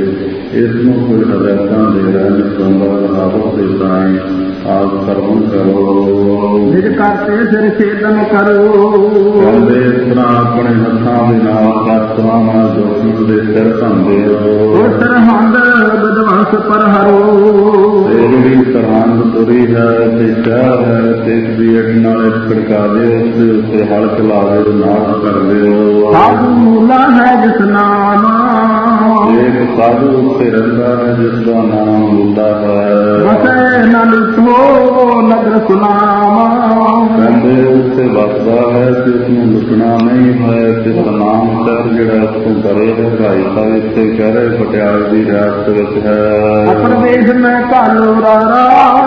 ਇਸ ਨੂੰ ਕੋਈ ਹਦਾਇਤਾਂ ਦੇ ਰਹਿਣ ਸੰਭਵ ਆਪ ਦੇ ਤਾਈ ਆਪ ਕਰਮ ਕਰੋ ਨਿਜ ਕਰਤੇ ਸਿਰ ਛੇਦਨ ਕਰੋ। ਕਹਿੰਦੇ ਇਸ ਤਰ੍ਹਾਂ ਆਪਣੇ ਹੱਥਾਂ ਦੇ ਨਾਲ ਸ਼ਸਤਰਾਂ ਨਾਲ ਦੁਸ਼ਮਣ ਦੇ ਸਿਰ ਧੰਦੇ ਹੋ। ਸਰਹੰਦ ਵਿਦਵਾਸ ਪਰ ਹਰੋ ਤੇ ਜਿਹੜੀ ਸਰਹੰਦ ਤੁਰੀ ਹੈ ਤੇ ਸ਼ਹਿਰ ਹੈ ਤੇ ਇਸ ਦੀ ਅੱਡ ਨਾਲ ਇਸ ਖੜਕਾ ਦੇ ਉਸ ਦੇ ਉੱਤੇ ਹਲ ਚਲਾ ਦੇ ਨਾਸ਼ ਕਰ ਦਿਓ। ਸਾਧੂ ਮੂਲਾ ਹੈ ਜਿਸ ਨਾਮ ਇੱਕ ਸਾਧੂ ਉੱਤੇ ਰਹਿੰਦਾ ਹੈ ਜਿਸ ਦਾ ਨਾਮ ਮੂਲਾ ਹੈ। ਵਸੇ ਨਾ ਲੁੱਟੋ ਨਦਰ ਸੁਨਾਮ ਕਹਿੰਦੇ ਉੱਤੇ ਵਸਦਾ ਹੈ ਤੇ ਉਸ ਨੂੰ ਲੁੱਟਣਾ ਨਹੀਂ ਹੈ ਤੇ ਸਨਾਮ ਸ਼ਹਿਰ ਜਿਹੜਾ ਉਸ ਤੋਂ ਪਰੇ ਹੈ ਭਾਈ ਸਾਹਿਬ ਇੱਥੇ ਕਹਿ ਰਹੇ ਪਟਿਆਲੇ ਦੀ ਰਿਆਸਤ ਵਿੱਚ ਹੈ। ਪ੍ਰਵੇਸ਼ ਮੈਂ ਕਾਲੂ ਰਾਰਾ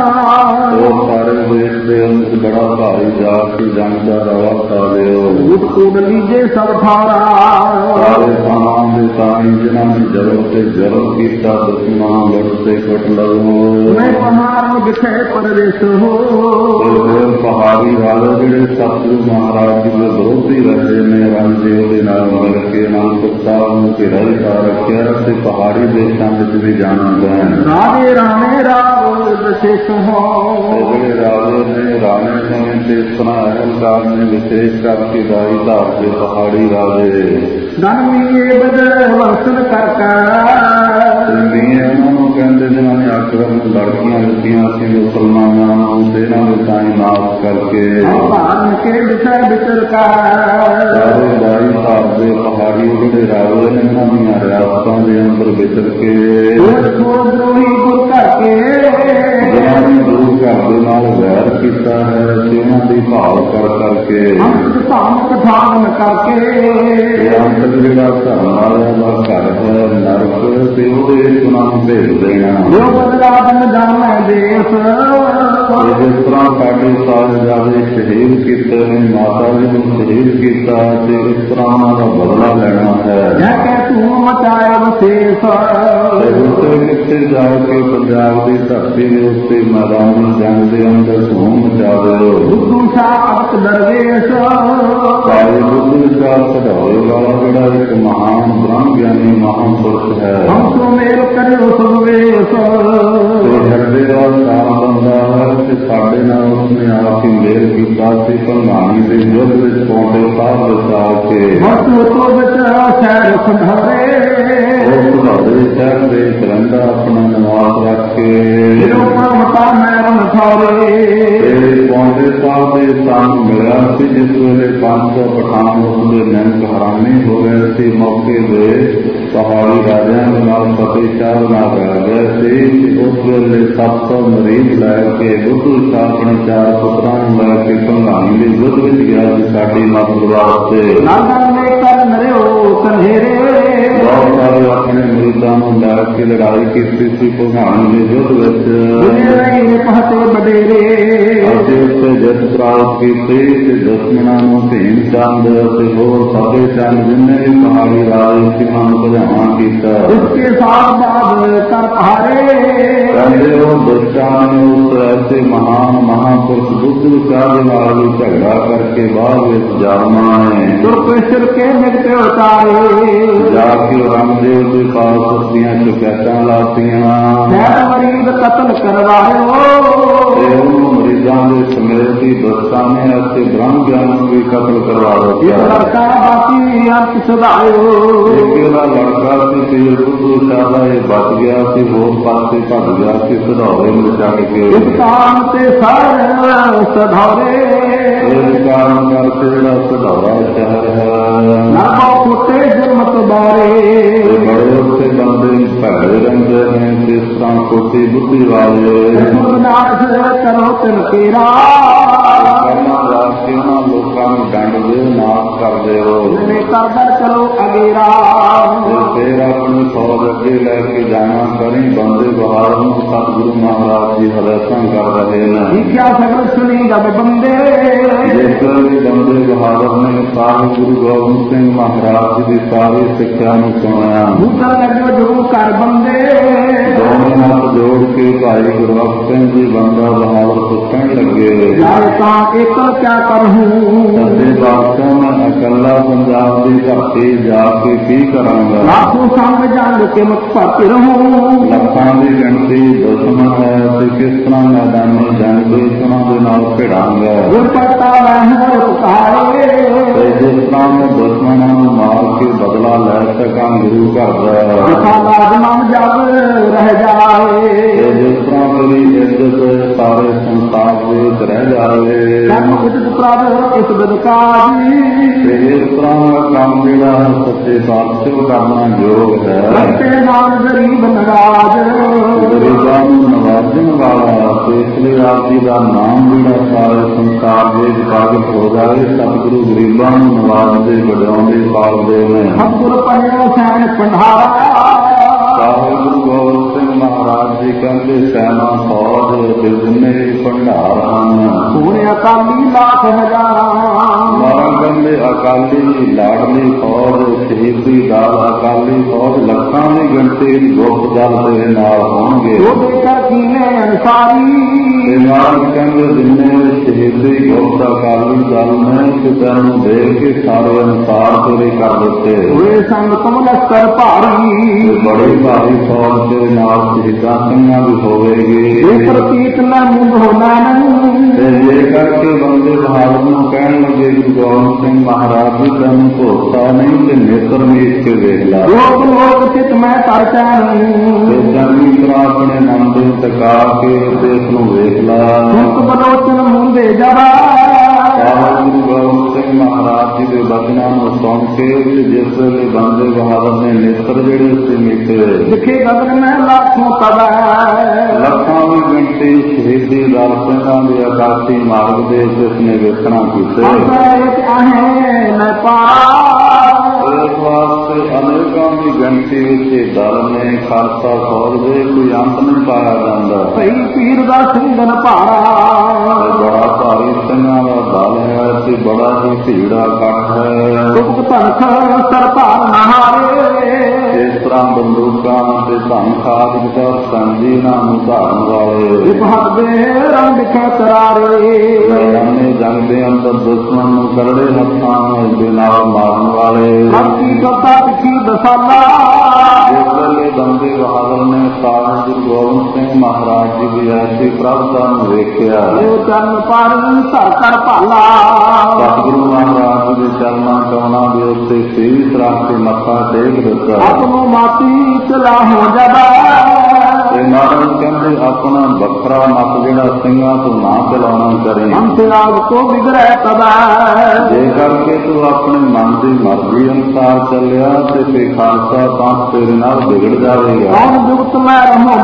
ਉਹ ਸਾਰੇ ਦੇਸ਼ ਦੇ ਅੰਦਰ ਬੜਾ ਭਾਰੀ ਜਾ ਕੇ ਜੰਗ ਦਾ ਰਵਾ ਪਾ ਦਿਓ। ਉਠ ਕੋਡ ਲੀਜੇ ਸਭ ਠਾਰਾ ਸਾਰੇ ਥਾਂ ਦੇ ਸਾਈਂ ਜਿਨ੍ਹਾਂ ਨੇ ਜਰਮ ਤੇ ਜਰਮ ਕੀਤਾ ਦੁਸ਼ਮਣਾਂ ਲੁੱਟ ਤੇ ਕੁੱਟ ਲਵੋ। ਮੈਂ ਪਹਾੜ ਜਿੱਥੇ ਪਰਵੇਸ਼ ਹੋ ਪਹਾੜੀ ਵਾਲੇ ਜਿਹੜੇ ਸਤਿਗੁਰੂ ਮਹਾਰਾਜ ਜੀ ਦੇ ਵਿਰੋਧੀ ਰਹੇ ਨੇ ਰਣਜੀਤ ਦੇ ਨਾਲ ਮਿਲ ਕੇ ਅਨੰਦਪੁਰ ਸਾਹਿਬ ਨੂੰ ਘੇਰਾ ਕਰ ਰੱਖਿਆ ਤੇ ਪਹਾੜੀ ਦੇਸ਼ਾਂ ਵਿੱਚ ਵੀ ਜਾਣਾ ਪੈਣ। ਰਾਜੇ ਰਾਣੇ ਰਾਵ ਵਿਸ਼ੇਸ਼ ਹੋ ਜਿਹੜੇ ਰਾਜੇ ਨੇ ਰਾਣੇ ਨੇ ਤੇ ਇਸ ਤਰ੍ਹਾਂ ਅਹਿਲਕਾਰ ਨੇ ਵਿਸ਼ੇਸ਼ ਕਰਕੇ ਦਾਈ ਧਾਰ ਦੇ ਪਹਾੜੀ ਰਾਜੇ ਧਨਮੀਏ ਬਦਲ ਵਰਤਨ ਕਰਕਾ ਉਹਨਾਂ ਨੂੰ ਕਹਿੰਦੇ ਜਿਨ੍ਹਾਂ ਨੇ ਆਕਰਮ ਲੜਕੀਆਂ ਦਿੱਤੀਆਂ ਸੀ ਮੁਸਲਮਾਨਾਂ ਨੂੰ ਤੇ ਇਹਨਾਂ ਦੇ ਤਾਈਂ ਨਾਸ਼ ਕਰਕੇ ਭਾਰਨ ਕੇ ਵਿਸ਼ਾ ਵਿਚਰ ਕਾ ਸਾਰੇ ਦਾਈ ਧਾਰ ਦੇ ਪਹਾੜੀ ਜਿਹੜੇ ਰਾਜੇ ਨੇ ਇਹਨਾਂ ਦੀਆਂ ਰਿਆਸਤਾਂ ਦੇ ਅੰਦਰ ਵਿਚਰ ਕੇ ਦਰੋਹੀ ਗੁਰ ਕਰਕੇ ਜਿਹਨਾਂ ਨੇ ਗੁਰੂ ਘਰ ਦੇ ਨਾਲ ਵੈਰ ਕੀਤਾ ਹੈ ਤੇ ਉਹਨਾਂ ਦੀ ਭਾਲ ਕਰ ਕਰਕੇ ਅੰਤ ਭਾਵ ਕਥਾਨ ਕਰਕੇ ਅੰਤ ਜਿਹੜਾ ਧਰਮ ਵਾਲਿਆਂ ਦਾ ਘਰ ਹੈ ਨਰਕ ਤੇ ਉਹਦੇ ਉਹਨਾਂ ਨੂੰ ਭੇਜ ਦੇਣਾ। ਜੋ ਬਦਲਾ ਬਨ ਜਾਣਾ ਦੇਸ ਜਿਸ ਤਰ੍ਹਾਂ ਸਾਡੇ ਸਾਹਿਬਜ਼ਾਦੇ ਸ਼ਹੀਦ ਕੀਤੇ ਨੇ ਮਾਤਾ ਜੀ ਨੂੰ ਸ਼ਹੀਦ ਕੀਤਾ ਤੇ ਇਸ ਤਰ੍ਹਾਂ ਉਹਨਾਂ ਦਾ ਬਦਲਾ ਲੈਣਾ ਹੈ। ਜੈ ਕੇ ਤੂੰ ਮਚਾਇਆ ਵਸੇਸ ਦੂਸਰੇ ਕਿੱਥੇ ਜਾ ਕੇ ਪੰਜਾਬ ਦੀ ਧਰਤੀ ਦੇ ਉੱਤੇ ਮੈਦਾਨ ਜੰਗ ਦੇ ਅੰਦਰ ਧੂਮ ਮਚਾ ਦਿਓ। ਬੁੱਧੂ ਸ਼ਾਹ ਅਬਤ ਦਰਵੇਸ਼ ਭਾਈ ਬੁੱਧੂ ਸ਼ਾਹ ਕਢਾਉਏ ਵਾਲਾ ਜਿਹੜਾ ਇੱਕ ਮਹਾਨ ਬ੍ਰਹਮ ਗਿਆਨੀ ਮਹਾਂਪੁਰਸ਼ ਹੈ। ਹਮ ਤੋਂ ਮੇਲ ਕਰਿਓ ਸਵੇਸ ਹਰਦੇ ਦਾ ਸਾਹ ਬੰਦਾ ਹੈ ਤੇ ਸਾਡੇ ਨਾਲ ਉਸਨੇ ਆਪ ਹੀ ਮੇਲ ਕੀਤਾ ਸੀ। ਭੰਗਾਣੀ ਦੇ ਯੁੱਧ ਵਿੱਚ ਪੌਂਡੇ ਸਾਹਿਬ ਵਿੱਚ ਆ ਕੇ ਵਸੂ ਤੋਂ ਵਿੱਚ ਸ਼ਹਿਰ ਸੰਧਾਰੇ ਉਹ ਸੁਧਾਰੇ ਸ਼ਹਿਰ ਦੇ ਰਹਿੰਦਾ ਆਪਣਾ ਨਿਵਾਸ ਰੱਖ ਕੇ ਮਤਾ ਮੈਰਨ ਸਾਰੇ ਪੌਂਡੇ ਸਾਹਿਬ ਦੇ ਸਥਾਨ ਮਿਲਿਆ ਸੀ ਜਿਸ ਵੇਲੇ ਪੰਜ ਸੌ ਪਠਾਨ ਉਸਦੇ ਨਿੰਮ ਹਰਾਮੀ ਹੋ ਗਏ ਸੀ। ਮੌਕੇ ਦੇ ਪਹਾੜੀ ਰਾਜਿਆਂ ਦੇ ਨਾਲ ਫਤਿਹ ਸ਼ਾਹ ਨਾਲ ਰਹਿ ਗਏ ਸੀ। ਉਸ ਵੇਲੇ ਸੱਤ ਸੌ ਮਰੀਜ਼ ਲੈ ਕੇ ਬੁੱਧੂ ਸ਼ਾਹ ਆਪਣੇ ਚਾਰ ਪੁੱਤਰਾਂ ਨੂੰ ਲੈ ਕੇ ਭੰਗਾਣੀ ਦੇ ਯੁੱਧ ਵਿੱਚ ਗਿਆ ਸੀ ਸਾਡੀ ਮਦਦ ਵਾਸਤੇ। ਨਾਗਾਂ ਨੇ ਕਰ ਨਰਿਓ ਕਨੇਰੇ ਬਹੁਤ ਸਾਰੇ ਆਪਣੇ ਮਰੀਜ਼ਾਂ ਨੂੰ ਲੈ ਕੇ ਲੜਾਈ ਕੀਤੀ ਸੀ ਭੰਗਾਣੀ ਦੇ ਯੁੱਧ ਵਿੱਚ। ਪਹਤੇ ਬਡੇਰੇ ਅਸੀਂ ਉੱਥੇ ਜਿੱਤ ਪ੍ਰਾਪਤ ਕੀਤੀ ਤੇ ਦੁਸ਼ਮਣਾਂ ਨੂੰ ਭੀਮ ਚੰਦ ਅਤੇ ਹੋਰ ਫਤਿਹ ਚੰਦ ਜਿੰਨੇ ਵੀ ਪਹਾੜੀ ਰਾਜ ਸੀ ਉਹਨਾਂ ਨੂੰ ਭਜਾਵਾਂ ਕੀਤਾ। ਉਸਕੇ ਸਾਥ ਬਾਦ ਕਰ ਪਹਾੜੇ ਕਹਿੰਦੇ ਉਹ ਦੁਸ਼ਟਾਂ ਨੇ ਉਸ ਐਸੇ ਮਹਾਨ ਮਹਾਂਪੁਰਸ਼ ਬੁੱਧੂ ਸ਼ਾਹ ਦੇ ਨਾਲ ਵੀ ਝਗੜਾ ਕਰਕੇ ਬਾਅਦ ਵਿੱਚ ਜਾਮਾ ਨੇ ਦੁਰਪੇਸ਼ਰ ਕੇ ਮਿਲਤੇ ਉਤਾਰੇ ਜਾ ਕੇ ਰਾਮਦੇਵ ਦੇ ਪਾਸ ਉਸਦੀਆਂ ਚੁਕੈਤਾਂ ਲਾਤੀਆਂ ਮੈਂ ਮਰੀਜ਼ ਕਤਲ ਕਰਵਾਇਓ ਤੇ ਉਹਨੂੰ ਮਰੀਜ਼ਾਂ ਦੇ ਸਮੇਤ ਹੀ ਦੁਸ਼ਟਾਂ ਨੇ ਅਤੇ ਬ੍ਰਹਮ ਗਿਆਨ ਨੂੰ ਵੀ ਕਤਲ ਕਰਵਾ ਦਿੱਤਾ। ਲੜਕਾ ਬਾਕੀ ਅੰਤ ਸੁਧਾਇਓ ਇਹਦਾ ਲੜਕਾ ਸੀ ਪੀਰ ਬੁੱਧੂ ਸ਼ਾਹ ਦਾ ਇਹ ਬਚ ਗਿਆ ਸੀ ਹੋਰ ਪਾਸੇ ਭੱਜ ਗਿਆ ਸੀ ਸੁਧਾਰੇ ਨੂੰ ਛੱਡ ਕੇ। ਇਸ ਕਾਰਨ ਤੇ ਸਾਰੇ ਸੁਧਾਰੇ ਇਸ ਕਾਰਨ ਕਰਕੇ ਜਿਹੜਾ ਸੁਧਾਰਾ ਸ਼ਹਿਰ ਹੈ ਨਾਕੋ ਪੁੱਤੇ ਜਨਮਤ ਬਾਰੇ ਬੜੇ ਉੱਥੇ ਬੰਦੇ ਭੈੜੇ ਰਹਿੰਦੇ ਨੇ ਜਿਸ ਤਰ੍ਹਾਂ ਕੋਟੀ ਬੁੱਧੀ ਵਾਲੇ ਨਾਸ਼ ਕਰੋ ਤਿਲ ਕੇਰਾ ਪਹਿਲਾਂ ਜਾ ਕੇ ਉਹਨਾਂ ਲੋਕਾਂ ਨੂੰ ਡੰਡ ਦਿਓ ਨਾਸ਼ ਕਰਦੇ ਹੋ ਕਰਦਾ ਚਲੋ ਅਗੇਰਾ ਫਿਰ ਆਪਣੀ ਫੌਜ ਅੱਗੇ ਲੈ ਕੇ ਜਾਣਾ ਕਰੀ ਬੰਦੇ ਬਹਾਰ ਨੂੰ ਸਤਿਗੁਰੂ ਮਹਾਰਾਜ ਜੀ ਹਦਾਇਤਾਂ ਕਰ ਰਹੇ ਨੇ। ਸਿੱਖਿਆ ਸਗਲ ਸੁਣੀ ਜਦ ਬੰਦੇ ਜਿਸ ਵੀ ਬੰਦੇ ਬਹਾਦਰ ਨੇ ਸਾਹਿਬ ਗੁਰੂ ਗੋਬਿੰਦ ਸਿੰਘ ਮਹਾਰਾਜ ਜੀ ਦੀ ਸਾਰੀ ਸਿੱਖਿਆ ਨੂੰ ਸੁਣਿਆ। ਬੂਟਾ ਲੱਗੋ ਜੋ ਕਰ ਬੰਦੇ ਦੋਵੇਂ ਹੱਥ ਜੋੜ ਕੇ ਭਾਈ ਗੁਰਬਖਸ਼ ਸਿੰਘ ਜੀ ਬੰਦਾ ਬਹਾਦਰ ਪੁੱਛਣ ਲੱਗੇ, ਜਾਏ ਤਾਂ ਏਕਲ ਕਿਆ ਕਰਹੂੰ, ਸੱਚੇ ਪਾਤਸ਼ਾਹ ਮੈਂ ਇਕੱਲਾ ਪੰਜਾਬ ਦੀ ਧਰਤੀ ਜਾ ਕੇ ਕੀ ਕਰਾਂਗਾ। ਲਾਖੋਂ ਸੰਗ ਜੰਗ ਕੇ ਮੁਖ ਭਰਤੀ ਰਹੂੰ, ਲੱਖਾਂ ਦੀ ਗਿਣਤੀ ਦੁਸ਼ਮਣ ਹੈ ਤੇ ਕਿਸ ਤਰ੍ਹਾਂ ਮੈਦਾਨੀ ਜੰਗ ਦੁਸ਼ਮਣਾਂ ਦੇ ਨਾਲ ਭਿੜਾਂਗਾ। ਗੁਰ ਪਤਾ ਮੈਂ ਹੋਰ ਪੁਕਾਰੇ, ਤੇ ਜਿਸ ਤਰ੍ਹਾਂ ਮੈਂ ਦੁਸ਼ਮਣਾਂ ਨੂੰ ਮਾਰ ਕੇ ਬਦਲਾ ਲੈ ਸਕਾਂ ਗੁਰੂ ਘਰ ਦਾ, ਜਿਥਾ ਲਾਜ਼ਮਨ ਜਗ ਰਹਿ ਜਾਏ, ਤੇ ਜਿਸ ਤਰ੍ਹਾਂ ਮੇਰੀ ਇੱਜ਼ਤ ਸਾਰੇ ਸੰਸਾਰ ਵਿੱਚ ਰਹਿ ਜਾਵੇ। ਕੰਮ ਉਚਿਤ ਪ੍ਰਭ ਇਸ ਬਦਕਾਰੀ, ਤੇ ਇਸ ਤਰ੍ਹਾਂ ਕੰਮ ਜਿਹੜਾ ਸੱਚੇ ਪਾਤਸ਼ਾਹ ਕਰਨਾ ਯੋਗ ਹੈ। ਰੱਖੇ ਨਾਲ ਗਰੀਬ ਨਵਾਜ, ਗਰੀਬਾਂ ਨੂੰ ਨਵਾਜਣ ਵਾਲਾ, ਤੇ ਇਸ ਲਈ ਆਪ ਜੀ ਦਾ ਨਾਮ ਜਿਹੜਾ ਸਾਰੇ ਸੰਸਾਰ ਵਿੱਚ ਪ੍ਰਗਟ ਹੋ ਜਾਵੇ। ਸਤਿਗੁਰੂ ਗਰੀਬਾਂ ਨੂੰ ਨਵਾਜਦੇ ਵਡਿਆਉਂਦੇ ਪਾਲਦੇ ਨੇ। ਸਤਿਗੁਰ ਪੰਜੋ ਸੈਨ ਪੰਡਾਰਾ, ਸਾਹਿਬ ਗੁਰੂ ਗੋਬਿੰਦ ਸਿੰਘ ਮਹਾਰਾਜ ਜੀ ਕਹਿੰਦੇ ਸੈਨਾ ਫੌਜ ਦੇ ਜਿੰਨੇ ਭੰਡਾਰ ਹਨ, ਸੋਹਣੇ ਅਕਾਲੀ ਲਾਖ ਹਜ਼ਾਰਾਂ, ਮਾਰਾ ਕਹਿੰਦੇ ਅਕਾਲੀ ਲਾਡਲੀ ਫੌਜ ਸ਼ਹੀਦੀ ਦਾਲ ਅਕਾਲੀ ਫੌਜ ਲੱਖਾਂ ਦੀ ਗਿਣਤੀ ਗੁਪਤ ਦਲ ਦੇ ਨਾਲ ਹੋਣਗੇ। ਉਹਦੇ ਕਰ ਕੀਨੇ ਅਨਸਾਰੀ, ਤੇ ਮਾਰਾ ਕਹਿੰਦੇ ਜਿੰਨੇ ਸ਼ਹੀਦੀ ਗੁਪਤ ਅਕਾਲੀ ਦਲ ਨੇ ਕਿਸੇ ਨੂੰ ਦੇਖ ਕੇ ਸਾਰੇ ਅਨਸਾਰ ਪੂਰੇ ਕਰ ਦਿੱਤੇ। ਹੋਏ ਸੰਗ ਤੁਮ ਲਸ਼ਕਰ ਭਾਰੀ, ਬੜੀ ਭਾਰੀ ਫੌਜ ਦੇ ਨਾਲ ਸ਼ਹੀਦਾਂ ਸਿੰਘਾਂ ਵੀ ਹੋਵੇਗੀ। ਇਹ ਪ੍ਰਤੀਤ ਨਾ ਮੁੰਦ ਹੋਣਾ ਨਹੀਂ, ਤੇ ਜੇ ਕਰਕੇ ਬੰਦੇ ਬਹਾਦਰ ਨੂੰ ਕਹਿਣ ਲੱਗੇ ਗੁਰੂ ਗੋਬਿੰਦ ਸਿੰਘ ਮਹਾਰਾਜ ਜੀ ਤੈਨੂੰ ਭਰੋਸਾ ਨਹੀਂ ਤੇ ਨੇਤਰ ਮੀਚ ਕੇ ਵੇਖ ਲਾ। ਲੋਕ ਲੋਕ ਚਿਤ ਮੈਂ ਕਰ ਤੇ ਚਾਹੂੰ, ਚੰਗੀ ਤਰ੍ਹਾਂ ਆਪਣੇ ਮਨ ਦੇ ਟਿਕਾ ਕੇ ਦੇਸ਼ ਨੂੰ ਵੇਖ ਲਾ। ਸੁਖ ਬਲੋਚਨ ਮੁੰਦੇ ਜਵਾ, ਸਾਹਿਬ ਗੁਰੂ ਗੋਬਿੰਦ ਸਿੰਘ ਮਹਾਰਾਜ ਜੀ ਦੇ ਬਚਨਾਂ ਨੂੰ ਸੁਣ ਕੇ ਜਿਸ ਵੇਲੇ ਬੰਦੇ ਬਹਾਦਰ ਨੇ ਨੇਤਰ ਜਿਹੜੇ ਸੀ ਮੀਟੇ, ਲਿਖੇ ਗਗਨ ਮੈਂ ਲਾਖੋਂ ਤਬੈ, ਲੱਖਾਂ ਦੀ ਗਿਣਤੀ ਸ਼ਹੀਦੀ ਦਲ ਸਿੰਘਾਂ ਦੇ ਆਕਾਸ਼ੀ ਮਾਰਗ ਦੇ ਜਿਸ ਨੇ ਵੇਖਣਾ ਕੀਤੇ। ਅੰਤਰ ਆਹੇ ਮੈਂ ਪਾਰ, ਇਸ ਵਾਸਤੇ ਅਨੇਕਾਂ ਦੀ ਗਿਣਤੀ ਵਿੱਚ ਦਲ ਨੇ ਖਾਲਸਾ ਫੌਜ ਦੇ ਕੋਈ ਅੰਤ ਨਹੀਂ ਪਾਇਆ ਜਾਂਦਾ। ਸਹੀ ਪੀਰ ਦਾ ਸਿੰਘਨ ਭਾਰਾ, ਬੜਾ ਭਾਰੀ ਸਿੰਘਾਂ ਦਾ ਦਲ ਹੈ ਤੇ ਬੜਾ ਹੀ ਭੀੜਾ ਇਕੱਠ ਹੈ। ਦੁੱਖ ਧਨਖ ਸਰਪਾਰ ਨਹਾਰੇ, ਇਸ ਤਰ੍ਹਾਂ ਬੰਦੂਕਾਂ ਤੇ ਧਨ ਖਾਦ ਦਾ ਸੰਜੀ ਨਾਮ ਧਾਰਨ ਵਾਲੇ, ਇਸ ਹੱਥ ਦੇ ਰੰਗ ਦਿਖੇ ਤਰਾਰੇ, ਮੈਦਾਨੇ ਜੰਗ ਦੇ ਅੰਦਰ ਦੁਸ਼ਮਣ ਨੂੰ ਕਰੜੇ ਹੱਥਾਂ ਦੇ ਨਾਲ ਮਾਰਨ ਵਾਲੇ। ਰਾਤੀ ਕਰਤਾ ਪਿੱਛੀ ਦਸਾਲਾ, ਜਿਸ ਵੇਲੇ ਬੰਦੇ ਬਹਾਦਰ ਨੇ ਸਾਹਿਬ ਗੁਰੂ ਗੋਬਿੰਦ ਸਿੰਘ ਮਹਾਰਾਜ ਜੀ ਦੀ ਐਸੀ ਪ੍ਰਭਤਾ ਨੂੰ ਵੇਖਿਆ, ਇਹ ਚਰਨ ਪਾਰੀ ਧਰ ਕਰ ਭਾਲਾ, ਸਤਿਗੁਰੂ ਮਹਾਰਾਜ ਦੇ ਚਰਨਾਂ ਚੌਣਾ ਦੇ ਉੱਤੇ ਸੀਸ ਰੱਖ ਕੇ ਮੱਥਾ ਟੇਕ ਦਿੱਤਾ। ਆਪਣੋ ਮਾਤੀ ਚਲਾ ਹੋ ਜਾਦਾ, ਤੇ ਮਹਾਰਾਜ ਕਹਿੰਦੇ ਆਪਣਾ ਵੱਖਰਾ ਮਤ ਜਿਹੜਾ ਸਿੰਘਾਂ ਤੋਂ ਨਾ ਚਲਾਉਣਾ ਕਰੇ। ਅੰਤਰਾਗ ਕੋ ਬਿਗੜੈ ਤਬੈ, ਜੇ ਕਰਕੇ ਤੂੰ ਆਪਣੇ ਮਨ ਦੀ ਮਰਜ਼ੀ ਅਨੁਸਾਰ ਚੱਲਿਆ ਤੇ ਫੇ ਖਾਲਸਾ ਪੰਥ ਤੇਰੇ ਨਾਲ ਵਿਗੜ ਜਾਵੇਗਾ। ਕੌਣ ਜੁਗਤ ਮੈਂ ਰਹੂੰ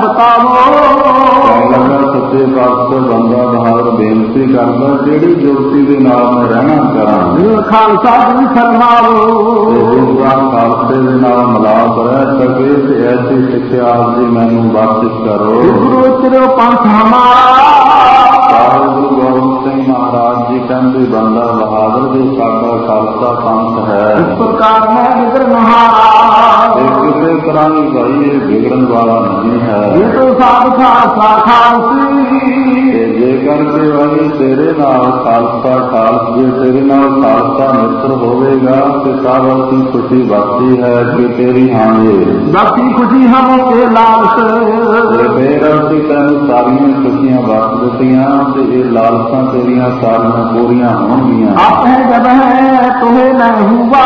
ਬਤਾਵੋ, ਲੱਗਾ ਸੱਚੇ ਪਾਤਸ਼ਾਹ ਬੰਦਾ ਬਹਾਦਰ ਬੇਨਤੀ ਕਰਦਾ ਜਿਹੜੀ ਜੁਗਤੀ ਦੇ ਨਾਲ ਮੈਂ ਰਹਿਣਾ ਕਰਾਂ। ਜਿਨ ਖਾਲਸਾ ਜੀ ਫਰਮਾਵੋ, ਜਿਸ ਤਰ੍ਹਾਂ ਖਾਲਸੇ ਦੇ ਨਾਲ ਮਿਲਾਪ ਰਹਿ ਸਕੇ ਤੇ ਐਸੀ ਸਿੱਖਿਆ ਆਪ ਜੀ ਮੈਨੂੰ ਬਖਸ਼ਿਸ਼ ਕਰੋ। ਗੁਰੂ ਚਿਰੋ ਪੰਥ ਹਮਾਰਾ, ਸਾਹਿਬ ਗੁਰੂ ਗੋਬਿੰਦ ਸਿੰਘ ਮਹਾਰਾਜ ਜੀ ਕਹਿੰਦੇ ਬੰਦਾ ਬਹਾਦਰ ਜੋ ਸਾਡਾ ਖਾਲਸਾ ਪੰਥ ਹੈ, ਇਸ ਪ੍ਰਕਾਰ ਮੈਂ ਵਿਗੜ ਨਹਾਰਾ, ਇਹ ਕਿਸੇ ਤਰ੍ਹਾਂ ਹੀ ਭਾਈ ਇਹ ਵਿਗੜਨ ਵਾਲਾ ਨਹੀਂ ਹੈ। ਇਹ ਤੋਂ ਸਾਧ ਖਾਲਸਾ ਖਾਲਸੀ, ਤੇ ਜੇ ਕਰਕੇ ਭਾਈ ਤੇਰੇ ਨਾਲ ਖਾਲਸਾ ਖਾਲਸ ਜੇ ਤੇਰੇ ਨਾਲ ਖਾਲਸਾ ਮਿੱਤਰ ਹੋਵੇਗਾ ਤੇ ਸਾਰਾ ਦੀ ਖੁਸ਼ੀ ਵੱਧਦੀ ਹੈ ਕਿ ਤੇਰੀ ਹਾਣੇ ਬਾਕੀ ਖੁਸ਼ੀ ਹਮੋ ਇਹ ਲਾਲਸ, ਤੇ ਫੇਰ ਅਸੀਂ ਤੈਨੂੰ ਸਾਰੀਆਂ ਖੁਸ਼ੀਆਂ ਬਖਸ਼ ਦਿੱਤੀਆਂ ਤੇ ਇਹ ਲਾਲਸਾਂ ਤੇਰੀਆਂ ਸਾਰੀਆਂ ਪੂਰੀਆਂ ਹੋਣਗੀਆਂ। ਆਪ ਹੈ ਜਬ ਹੈ ਤੋਹੇ ਨਾ ਹੁਆ,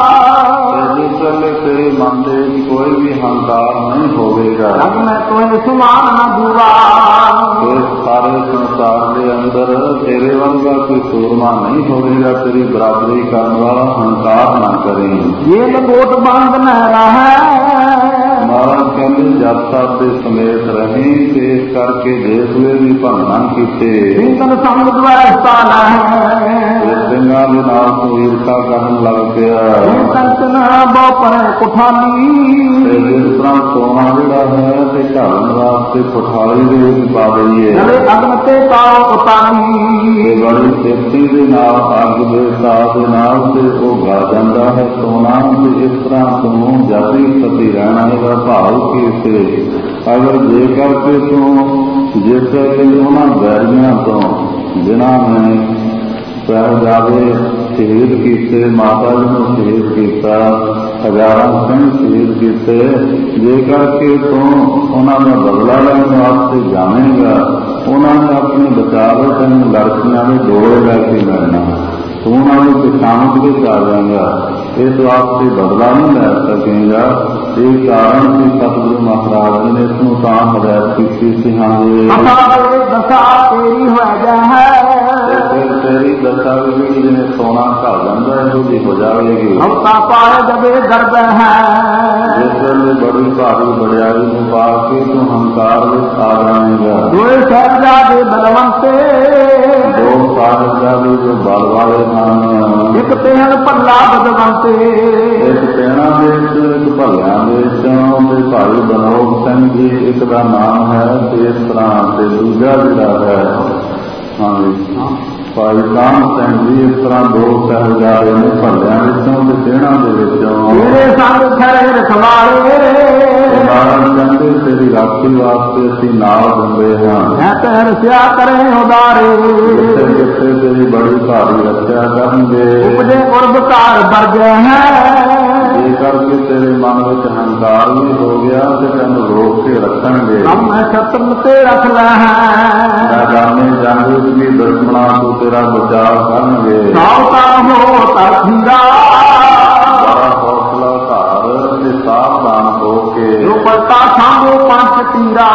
ਜਿਸ ਵੇਲੇ ਤੇਰੇ ਮਨ ਦੇ ਵਿੱਚ ਕੋਈ ਵੀ ਹੰਕਾਰ ਨਹੀਂ ਹੋਵੇਗਾ, ਜਬ ਮੈਂ ਤੋਹੇ ਸਮਾਨ ਨਾ ਦੂਆ, ਤੇ ਸਾਰੇ ਸੰਸਾਰ ਦੇ ਅੰਦਰ ਤੇਰੇ ਵਰਗਾ ਕੋਈ ਸੂਰਮਾ ਨਹੀਂ ਹੋਵੇਗਾ, ਤੇਰੀ ਬਰਾਬਰੀ ਕਰਨ ਵਾਲਾ ਹੰਕਾਰ ਨਾ ਕਰੇ। ਇਹ ਲੰਗੋਟ ਬੰਦ ਨਾ ਰਹਾ, ਮਹਾਰਾਜ ਕਹਿੰਦੇ ਜਦ ਤੱਕ ਦੇ ਸਮੇਤ ਰਹੀ ਤੇ ਇਸ ਕਰਕੇ ਦੇਸ਼ ਵੇ ਵੀ ਭੰਗਾਂ ਕੀਤੇ। ਸਿੰਗਨ ਸੰਗ ਦਵੈਸਤਾ ਨਾ ਹੈ, ਸਿੰਘਾਂ ਦੇ ਨਾਲ ਤੋਂ ਈਰਖਾ ਕਰਨ ਲੱਗ ਪਿਆ। ਕੰਚਨ ਬਹੁ ਪਰ ਕੁਠਾਲੀ, ਤੇ ਜਿਸ ਤਰ੍ਹਾਂ ਸੋਨਾ ਜਿਹੜਾ ਹੈ ਤੇ ਢਾਲਣ ਵਾਸਤੇ ਕੁਠਾਲੀ ਦੇ ਵਿੱਚ ਪਾ ਦਈਏ, ਜਲੇ ਅਗਨ ਤੇ ਤਾਓ ਉਤਾਰੀ, ਤੇ ਬੜੀ ਸੇਫਟੀ ਦੇ ਨਾਲ ਅੱਗ ਦੇ ਸਾਹ ਦੇ ਨਾਲ ਤੇ ਉਹ ਗਾ ਜਾਂਦਾ ਹੈ ਸੋਨਾ। ਤੇ ਇਸ ਤਰ੍ਹਾਂ ਤੋਂ ਜਾਤੀ ਸਤੀ ਰਹਿਣਾ ਇਹਦਾ ਭਾਵ ਕਿ ਕੇ ਅਗਰ ਜੇਕਰ ਕਿ ਤੂੰ ਜਿਸ ਉਹਨਾਂ ਵੈਰੀਆਂ ਤੋਂ ਜਿਨ੍ਹਾਂ ਨੇ ਸਾਹਿਬਜ਼ਾਦੇ ਸ਼ਹੀਦ ਕੀਤੇ, ਮਾਤਾ ਜੀ ਨੂੰ ਸ਼ਹੀਦ ਕੀਤਾ, ਹਜ਼ਾਰਾਂ ਸਿੰਘ ਸ਼ਹੀਦ ਕੀਤੇ, ਜੇਕਰ ਕਿ ਤੂੰ ਉਹਨਾਂ ਦਾ ਬਦਲਾ ਲੈਣ ਵਾਸਤੇ ਜਾਵੇਂਗਾ, ਉਹਨਾਂ ਨੇ ਆਪਣੇ ਬਚਾਵੇ ਤੈਨੂੰ ਲੜਕੀਆਂ ਦੇ ਡੋਲੇ ਲੈ ਕੇ ਮਿਲਣਾ, ਤੂੰ ਉਹਨਾਂ ਨੂੰ ਪਛਾਣ ਕੇ ਆ ਜਾਏਗਾ, ਇਸ ਵਾਸਤੇ ਬਦਲਾ ਨਹੀਂ ਲੈ ਸਕੇਗਾ। ਇਹ ਕਾਰਨ ਸੀ ਸਤਿਗੁਰੂ ਮਹਾਰਾਜ ਨੇ ਇਸ ਨੂੰ ਤਾਂ ਹਦਾਇਤ ਕੀਤੀ ਸੀ। ਹਾਂ ਜੀ ਦਸਾ ਤੇਰੀ ਹੋ ਜਾ ਤੇਰੀ ਦਸ਼ਾ ਵੀ ਜਿਵੇਂ ਸੋਨਾ ਘਰ ਜਾਂਦਾ ਇਹੋ ਜਿਹੀ ਹੋ ਜਾਵੇਗੀ। ਹਮਤਾ ਪਾਏ ਜਬੇ ਗਰਬ ਹੈ ਜਿਸ ਵੇਲੇ ਬੜੀ ਭਾਰੀ ਵਡਿਆਈ ਨੂੰ ਪਾ ਕੇ ਤੂੰ ਹੰਕਾਰ ਵਿੱਚ ਆ ਜਾਵੇਗਾ। ਦੋਏ ਸਾਹਿਬਜ਼ਾਦੇ ਬਲਵੰਤੇ, ਦੋ ਸਾਹਿਬਜ਼ਾਦੇ ਜੋ ਬਲ ਵਾਲੇ ਹਨ, ਇੱਕ ਤੇਹਣ ਭੱਲਾ ਬਦਵੰਤੇ, ਇੱਕ ਤੇਣਾ ਵਿੱਚ ਇੱਕ ਭੱਲਿਆਂ ਵਿੱਚੋਂ ਤੇ ਭਾਈ ਬਨੋਦ ਸਿੰਘ ਜੀ ਇੱਕ ਦਾ ਨਾਮ ਹੈ ਤੇ ਇਸ ਤਰ੍ਹਾਂ ਤੇ ਦੂਜਾ ਜਿਹੜਾ ਹੈ ਹਾਂਜੀ ਭਾਈ ਕਾਹਨ ਸਿੰਘ ਜੀ, ਇਸ ਤਰ੍ਹਾਂ ਦੋ ਸਾਹਿਬਜ਼ਾਦੇ ਨੇ ਭੱਲਿਆਂ ਵਿੱਚੋਂ ਤੇ ਤੇਣਾ ਦੇ ਵਿੱਚੋਂ। ਮੇਰੇ ਸੰਗ ਖੜੇ ਰਖਵਾਲੇ ਮਹਾਰਾਜ ਕਹਿੰਦੇ ਤੇਰੀ ਰਾਖੀ ਵਾਸਤੇ ਅਸੀਂ ਨਾਲ ਦਿੰਦੇ ਹਾਂ। ਮੈਂ ਤੇ ਰਸਿਆ ਕਰੇ ਉਦਾਰੇ, ਜਿੱਥੇ ਜਿੱਥੇ ਤੇਰੀ ਬੜੀ ਭਾਰੀ ਰੱਖਿਆ ਕਰਨਗੇ। ਉਪਜੇ ਉਰਬ ਘਰ ਵਰਗੇ ਹੈ, ਜੇਕਰ ਕਿ ਤੇਰੇ ਮਨ ਵਿੱਚ ਹੰਕਾਰ ਵੀ ਹੋ ਗਿਆ ਤੇ ਤੈਨੂੰ ਰੋਕ ਕੇ ਰੱਖਣਗੇ। ਹਮ ਮੈਂ ਸ਼ਤਰਨ ਤੇ ਰੱਖ ਲੈ ਮੈਦਾਨੇ ਜੰਗ ਵਿੱਚ ਵੀ ਦੁਸ਼ਮਣਾਂ ਤੋਂ ਤੇਰਾ ਬਚਾਅ ਕਰਨਗੇ। ਸਾਵਤਾ ਹੋ ਤਰਖੀਰਾ, ਬੜਾ ਹੌਸਲਾ ਧਾਰ ਤੇ ਸਾਵਧਾਨ ਹੋ ਕੇ ਰੁਪਤਾ ਸਾਂਭੋ ਪੰਜ ਤੀਰਾ।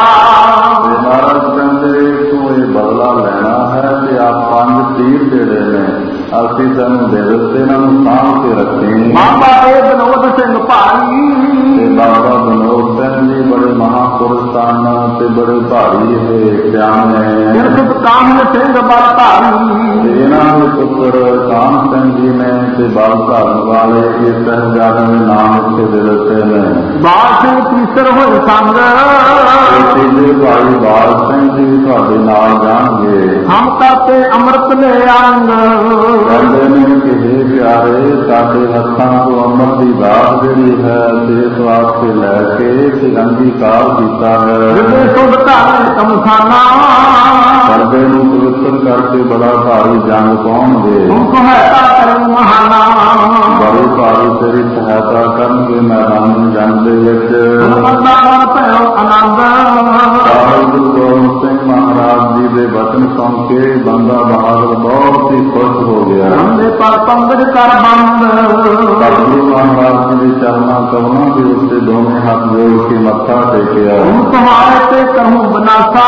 ਮਹਾਰਾਜ ਕਹਿੰਦੇ ਤੂੰ ਇਹ ਬਦਲਾ ਲੈਣਾ ਹੈ ਤੇ ਆ ਪੰਜ ਤੀਰ ਜਿਹੜੇ ਨੇ ਅਸੀਂ ਤੈਨੂੰ ਦੇ ਦਿੱਤੇ, ਇਹਨਾਂ ਨੂੰ ਸਾਂਭ ਕੇ ਰੱਖੀ। ਬਾਬਾ ਇਹ ਬਨੋਦ ਸਿੰਘ ਭਾਈ, ਤੇ ਬਾਬਾ ਬਨੋਦ ਸਿੰਘ ਜੀ ਬੜੇ ਮਹਾਂਪੁਰਸ਼ ਸਨ ਤੇ ਬੜੇ ਭਾਰੀ ਇਹ ਸਿਆਣ ਨੇ। ਨਿਰਸੁਤ ਕਾਹਨ ਸਿੰਘ ਬਲ ਧਾਰੀ, ਤੇ ਇਹਨਾਂ ਦੇ ਪੁੱਤਰ ਕਾਹਨ ਸਿੰਘ ਜੀ ਨੇ ਤੇ ਬਲ ਧਾਰਨ ਵਾਲੇ ਇਹ ਸਾਹਿਬਜ਼ਾਦਿਆਂ ਦੇ ਨਾਮ ਇੱਥੇ ਦੇ ਦਿੱਤੇ ਨੇ। ਬਾਲ ਸਿੰਘ ਤੀਸਰ ਹੋਏ ਸੰਗ, ਤੀਜੇ ਭਾਈ ਬਾਲ ਸਿੰਘ ਜੀ ਤੁਹਾਡੇ ਨਾਲ ਜਾਣਗੇ। ਹਮ ਕਰਤੇ ਅੰਮ੍ਰਿਤ ਲੈ ਅੰਗ, ਕਹਿੰਦੇ ਨੇ ਕਿ ਇਹ ਪਿਆਰੇ ਸਾਡੇ ਹੱਥਾਂ ਤੋਂ ਅੰਮ੍ਰਿਤ ਦੀ ਦਾਤ ਜਿਹੜੀ ਹੈ ਤੇ ਇਸ ਵਾਸਤੇ ਲੈ ਕੇ ਤੇ ਅੰਗੀਕਾਰ ਕੀਤਾ ਹੈ। ਜਿਵੇਂ ਸੁਧ ਧਾਰੇ ਤਮਸਾਨਾ, ਪਰਦੇ ਨੂੰ ਪਵਿੱਤਰ ਕਰਕੇ ਬੜਾ ਭਾਰੀ ਜੰਗ ਪਾਉਣਗੇ। ਤੁਮ ਸਹਾਇਤਾ ਕਰੇ ਮਹਾਨਾ, ਬੜੀ ਭਾਰੀ ਤੇਰੀ ਸਹਾਇਤਾ ਕਰਨਗੇ ਮੈਦਾਨ ਜੰਗ ਦੇ ਵਿੱਚ। ਬੰਦਾ ਮਨ ਭਇਓ ਆਨੰਦ, ਗੁਰੂ ਗੋਬਿੰਦ ਸਿੰਘ ਮਹਾਰਾਜ ਜੀ ਦੇ ਬਚਨ ਸੁਣ ਕੇ ਬੰਦਾ ਬਹਾਦਰ ਬਹੁਤ ਹੀ ਖੁਸ਼ ਹੋ ਗਿਆ। ਦੇ ਪਰ ਪੰਗਜ ਕਰ ਬੰਦ, ਗੁਰੂ ਮਹਾਰਾਜ ਜੀ ਦੇ ਚਰਨਾਂ ਕਮਲਾਂ ਦੇ ਉੱਤੇ ਦੋਵੇਂ ਹੱਥ ਜੋੜ ਕੇ ਮੱਥਾ ਟੇਕਿਆ। ਤੁਮ ਤੁਹਾਰੇ ਤੇ ਕਰੂੰ ਬਨਾਸਾ,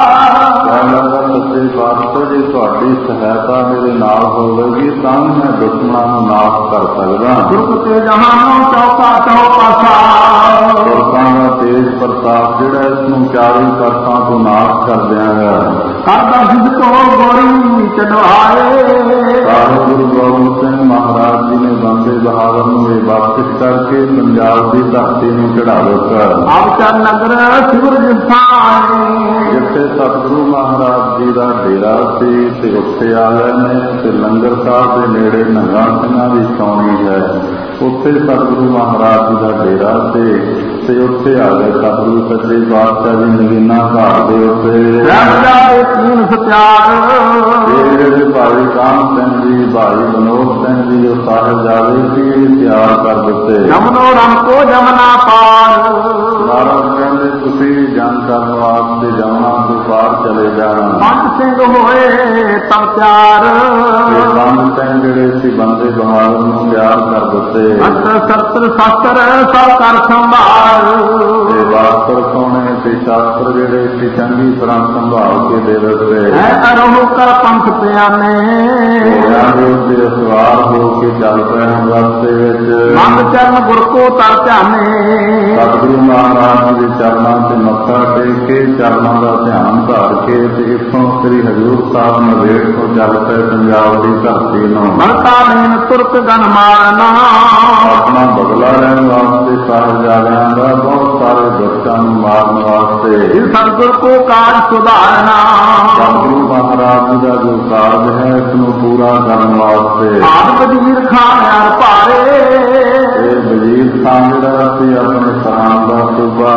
ਸੱਚੇ ਪਾਤਸ਼ਾਹ ਜੀ ਤੁਹਾਡੀ ਸਹਾਇਤਾ ਮੇਰੇ ਨਾਲ ਹੋਵੇਗੀ ਤਾਂ ਮੈਂ ਦੁਸ਼ਮਣਾਂ ਨੂੰ ਨਾਸ਼ ਕਰ ਸਕਦਾ। ਦੁਖ ਤੇ ਜਹਾਨੋਂ ਚੌਕਾ ਚੌਪਾਸਾ, ਲੋਕਾਂ ਦਾ ਤੇਜ ਪ੍ਰਤਾਪ ਜਿਹੜਾ ਇਸ ਨੂੰ ਚਾਰੀ ਕਰਤਾਂ ਤੋਂ ਨਾਸ਼ ਕਰ ਦਿਆਂਗਾ। ਕਰਦਾ ਸਿੱਧ ਤੋਂ ਗੋਰੀ ਚੜਾਏ, ਸਾਰੇ ਗੁਰੂ ਗੋਬਿੰਦ ਸਿੰਘ ਮਹਾਰਾਜ ਜੀ ਨੇ ਬੰਦੇ ਬਹਾਦਰ ਨੂੰ ਇਹ ਬਖਸ਼ਿਸ਼ ਕਰਕੇ ਪੰਜਾਬ ਦੀ ਧਰਤੀ ਨੂੰ ਚੜਾ ਦਿੱਤਾ। ਆਪ ਚਾ ਨਗਰ ਸਿਵਰਜ ਸਾਏ, ਜਿੱਥੇ ਸਤਿਗੁਰੂ ਮਹਾਰਾਜ ਜੀ ਦਾ ਡੇਰਾ ਸੀ ਤੇ ਉੱਥੇ ਆ ਗਏ ਨੇ ਤੇ ਲੰਗਰ ਸਾਹਿਬ ਦੇ ਨੇੜੇ ਨੰਗਾ ਸਿੰਘਾਂ ਦੀ ਛਾਉਣੀ ਹੈ, ਉੱਥੇ ਸਤਿਗੁਰੂ ਮਹਾਰਾਜ ਜੀ ਦਾ ਡੇਰਾ ਸੀ ਤੇ ਉੱਥੇ ਆ ਗਏ ਸਤਿਗੁਰੂ ਸੱਚੇ ਪਾਤਸ਼ਾਹ ਜੀ ਨਗੀਨਾ ਘਾਟ ਦੇ ਉੱਤੇ। ਰਹਿਮਦਾਰੇ ਤੀਨ ਸਤਿਆਰ, ਇਹ ਜਿਹੜੇ ਭਾਈ ਕਾਹਨ ਸਿੰਘ ਜੀ ਭਾਈ ਬਨੋਦ ਸਿੰਘ ਜੀ ਜੋ ਸਾਹਿਬਜ਼ਾਦੇ ਸੀ ਇਹ ਤਿਆਰ ਕਰ ਦਿੱਤੇ। ਜਮਨੋ ਰਮ ਕੋ ਜਮਨਾ ਪਾਰ, ਮਹਾਰਾਜ ਕਹਿੰਦੇ ਤੁਸੀਂ ਜੰਗ ਕਰਨ ਵਾਸਤੇ ਜਮਨਾ ਤੋਂ ਪਾਰ ਚਲੇ ਜਾਣਾ। ਪੰਜ ਸਿੰਘ ਹੋਏ ਤਮ ਤਿਆਰ, ਪੰਜ ਸਿੰਘ ਜਿਹੜੇ ਸੀ ਬੰਦੇ ਬਹਾਦਰ ਨੂੰ ਤਿਆਰ ਕਰ ਦਿੱਤੇ। ਅਸਤਰ ਸਤਰ ਸ਼ਾਸਤਰ ਸਭ ਕਰ ਸੰਭਾਲ, ਤੇ ਬਾਸਤਰ ਸੋਹਣੇ ਤੇ ਸ਼ਾਸਤਰ ਜਿਹੜੇ ਸੀ ਚੰਗੀ ਤਰ੍ਹਾਂ ਸੰਭਾਲ ਕੇ ਦੇ ਦਿੱਤੇ। ਐ ਅਰਹੁ ਕਰ ਪੰਥ ਪਿਆਨੇ, ਦੇ ਉੱਤੇ ਸਵਾਰ ਹੋ ਕੇ ਚੱਲ ਪਏ ਹਨ ਰਸਤੇ ਵਿੱਚ। ਮੰਗ ਚਰਨ ਗੁਰ ਕੋ ਤਰ ਧਿਆਨੇ, ਸਤਿਗੁਰੂ ਮਹਾਰਾਜ ਜੀ ਦੇ ਚਰਨਾਂ ਤੇ ਮੱਥਾ ਟੇਕ ਕੇ ਚਰਨਾਂ ਦਾ ਧਿਆਨ ਧਾਰ ਕੇ ਤੇ ਇੱਥੋਂ ਸ੍ਰੀ ਹਜ਼ੂਰ ਸਾਹਿਬ ਨਵੇੜ ਤੋਂ ਚੱਲ ਪਏ ਪੰਜਾਬ ਦੀ ਧਰਤੀ ਨੂੰ। ਮਰਤਾ ਨੈਣ ਤੁਰਕ ਗਨ ਮਾਰਨਾ, ਆਪਣਾ ਬਦਲਾ ਲੈਣ ਵਾਸਤੇ ਸਾਹਿਬਜ਼ਾਦਿਆਂ ਦਾ ਬਹੁਤ ਸਾਰੇ ਦੁਸ਼ਟਾਂ ਨੂੰ ਮਾਰਨ ਵਾਸਤੇ। ਇਹ ਸਤਿਗੁਰ ਕੋ ਕਾਜ ਸੁਧਾਰਨਾ, ਸਤਿਗੁਰੂ ਮਹਾਰਾਜ ਜੀ ਦਾ ਜੋ ਕਾਰਜ ਹੈ ਇਸ ਨੂੰ ਪੂਰਾ ਕਰਨ ਵਾਸਤੇ। ਆਦ ਵਜ਼ੀਰ ਖਾਨ ਯਾਰ ਭਾਰੇ, ਇਹ ਵਜ਼ੀਰ ਖਾਨ ਜਿਹੜਾ ਸੀ ਆਪਣੇ ਸਰਹੰਦ ਦਾ ਸੂਬਾ ਤੇ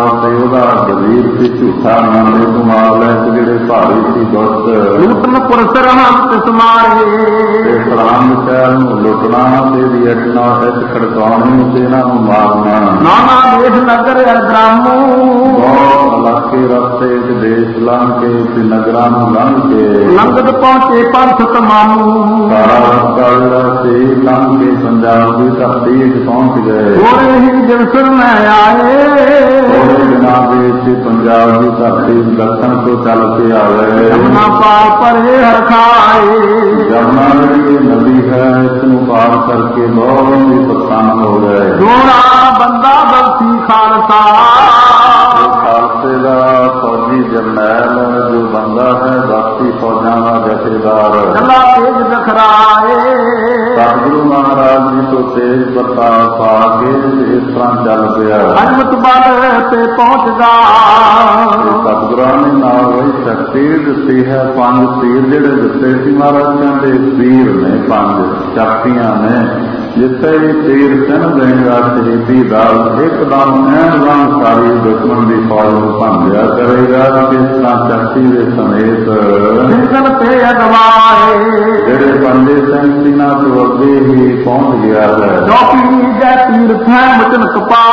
ਦਾ ਵਜ਼ੀਰ ਸੀ ਝੂਠਾ ਮੰਨਦੇ ਕੁਮਾਰ ਲੈ ਕੇ ਜਿਹੜੇ ਭਾਰੀ ਸੀ ਦੁਸ਼ਟ ਲੂਟਨ ਪੁਰਸਰ ਹਮ ਤਿਸ ਮਾਰੇ ਤੇ ਸਲਾਮ ਸ਼ਹਿਰ ਨੂੰ ਲੁੱਟਣਾ ਤੇ ਦੀ ਅਟਣਾ ਇਸ ਖੜਕਾਉਣੀ ਤੇ ਇਹਨਾਂ ਨੂੰ ਮਾਰਨਾ ਨਾਨਾ ਦੇਸ਼ ਨਗਰ ਅਗਰਾਮੂ ਬਹੁਤ ਇਲਾਕੇ ਰਸਤੇ ਚ ਦੇਸ਼ ਲੰਘ ਕੇ ਤੇ ਨਗਰਾਂ ਨੂੰ ਲੰਘ ਕੇ ਲੰਘਦ ਪਹੁੰਚੇ ਪੰਥ ਤਮਾਮੂ ਸਾਰਾ ਰਸਤਾ ਜਿਹੜਾ ਸੀ ਲੰਘ ਕੇ ਪੰਜਾਬ ਦੀ ਧਰਤੀ ਵਿੱਚ ਪਹੁੰਚ ਗਏ ਥੋੜੇ ਹੀ ਦਿਵਸ ਮੈਂ ਆਏ ਥੋੜੇ ਦਿਨਾਂ ਦੇ ਵਿੱਚ ਪੰਜਾਬ ਦੀ ਧਰਤੀ ਦੱਖਣ ਤੋਂ ਚੱਲ ਕੇ ਆਵੇ ਜਮਨਾ ਪਾਰ ਪਰੇ ਹਰ ਖਾਏ ਜਮਨਾ ਜਿਹੜੀ ਇਹ ਨਦੀ ਹੈ ਇਸ ਨੂੰ ਪਾਰ ਕਰਕੇ ਬਹੁਤ ਹੀ ਪ੍ਰਸੰਨ ਹੋ ਗਏ ਸੋਹਣਾ ਬੰਦਾ ਬਖਸ਼ੀ ਖਾਲਸਾ ਖਾਲਸੇ ਦਾ ਫੌਜੀ ਜਰਨੈਲ ਜੋ ਬੰਦਾ ਹੈ ਬਾਕੀ ਫੌਜਾਂ ਦਾ ਜਥੇਦਾਰ ਗੱਲਾਂ ਤੇਜ ਦਖਰਾਏ ਸਤਿਗੁਰੂ ਮਹਾਰਾਜ ਜੀ ਤੋਂ ਤੇਜ ਪ੍ਰਤਾਪ ਪਾ ਕੇ ਇਸ ਤਰ੍ਹਾਂ ਚੱਲ ਪਿਆ ਅਜਮਤ ਬਲ ਤੇ ਪਹੁੰਚਦਾ ਸਤਿਗੁਰਾਂ ਨੇ ਨਾਲ ਵਹੀ ਸ਼ਕਤੀ ਦਿੱਤੀ ਹੈ ਪੰਜ ਤੀਰ ਜਿਹੜੇ ਦਿੱਤੇ ਸੀ ਮਹਾਰਾਜਾਂ ਦੇ ਤੀਰ ਨੇ ਪੰਜ ਸ਼ਕਤੀਆਂ ਨੇ ਜਿੱਥੇ ਵੀ ਤੀਰ ਚੰਨ ਦੇਗਾ ਸ਼ਹੀਦੀ ਦਾ ਇੱਕਦਮ ਐਨ ਰੰਗ ਸਾਰੀ ਦੁਸ਼ਮਣ ਦੀ ਫੌਜ ਨੂੰ ਭੰਨਿਆ ਕਰੇਗਾ ਜਿਸ ਤਰ੍ਹਾਂ ਸ਼ਕਤੀ ਦੇ ਸਮੇਤ ਸਿੰਗਲ ਤੇ ਅਗਵਾਏ ਜਿਹੜੇ ਪੰਜੇ ਸੈਂਸੀਨਾ ਤੋਂ ਅੱਗੇ ਹੀ ਪਹੁੰਚ ਗਿਆ ਹੈ ਚੌਕੀ ਜੈ ਤੀਰਥ ਹੈ ਮੁਚਨ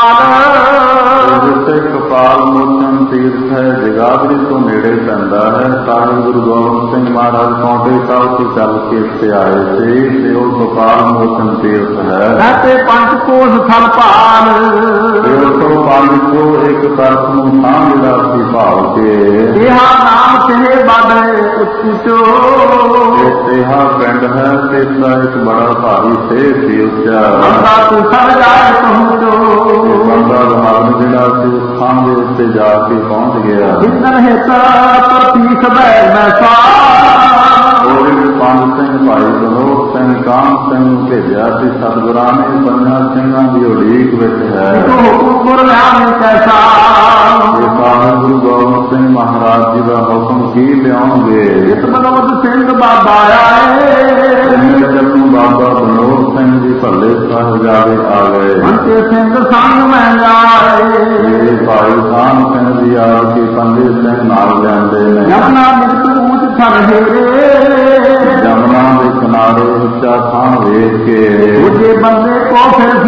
ਕਪਾਲ ਜਿੱਥੇ ਕਪਾਲ ਮੋਚਨ ਤੀਰਥ ਹੈ ਜਗਾਦਰੀ ਤੋਂ ਨੇੜੇ ਪੈਂਦਾ ਹੈ ਸਾਹਿਬ ਗੁਰੂ ਗੋਬਿੰਦ ਸਿੰਘ ਮਹਾਰਾਜ ਪੌਂਟੇ ਸਾਹਿਬ ਤੋਂ ਚੱਲ ਕੇ ਇੱਥੇ ਆਏ ਸੀ ਤੇ ਉਹ ਕਪਾਲ ਮੋਚਨ ਤੀਰਥ ਹੈ ਤੇ ਪੰਜ ਕੋਸ ਥਲ ਭਾਲ ਉਸ ਤੋਂ ਪੰਜ ਕੋ ਇੱਕ ਤਰਫ ਨੂੰ ਥਾਂ ਜਿਹੜਾ ਸੀ ਭਾਵ ਕੇ ਇਹਾ ਨਾਮ ਤੇ ਬਾੜੇ ਉੱਚੋ ਇਹਾ ਪਿੰਡ ਹੈ ਤੇ ਇਸਦਾ ਇੱਕ ਬੜਾ ਭਾਰੀ ਸੇ ਸੀ ਉੱਚਾ ਬੰਦਾ ਤੂੰ ਸਰ ਜਾਏ ਪਹੁੰਚੋ ਬੰਦਾ ਬਹਾਦਰ ਜਿਹੜਾ ਸੀ ਉਸ ਥਾਂ ਦੇ ਉੱਤੇ ਜਾ ਕੇ ਪਹੁੰਚ ਗਿਆ ਜਿੰਦਰ ਹਿੱਤਾ ਪ੍ਰਤੀ ਸਭੈ ਮੈਂ ਸਾ ਉਹਦੇ ਪੰਜ ਸਿੰਘ ਭਾਈ ਬਨੋਦ ਸਿੰਘ ਕਾਮ ਸਿੰਘ ਨੂੰ ਭੇਜਿਆ ਸੀ ਸਤਿਗੁਰਾਂ ਨੇ ਪੰਜਾਂ ਸਿੰਘਾਂ ਦੀ ਉਡੀਕ ਵਿੱਚ ਹੈ ਹੁਕਮ ਲਿਆਵੇਂ ਕੈਸਾ ਇਹ ਸਾਹਿਬ ਗੁਰੂ ਗੋਬਿੰਦ ਸਿੰਘ ਮਹਾਰਾਜ ਜੀ ਦਾ ਹੁਕਮ ਕੀ ਲਿਆਉਣਗੇ ਇਸ ਬਨੋਦ ਸਿੰਘ ਬਾਬਾ ਆਏ ਜਨੂੰ ਬਾਬਾ ਬਨੋਦ ਸਿੰਘ ਜੀ ਭੱਲੇ ਸਾਹਿਬਜ਼ਾਦੇ ਆ ਗਏ ਬੰਤੇ ਸਿੰਘ ਸੰਗ ਮੈਂ ਆਏ ਇਹ ਭਾਈ ਕਾਮ ਸਿੰਘ ਜੀ ਆ ਕੇ ਪੰਜੇ ਸਿੰਘ ਨਾਲ ਲੈਂਦੇ ਨੇ ਜਮਨਾ ਮਿਰਤ ਉੱਚ ਥਰਹੇਰੇ ਜਮਨਾ ਦੇ ਕਿਨਾਰੇ ਉੱਚਾ ਥਾਂ ਵੇਖ ਕੇ ਦੂਜੇ ਬੰਦੇ ਕੋ ਫਿਰ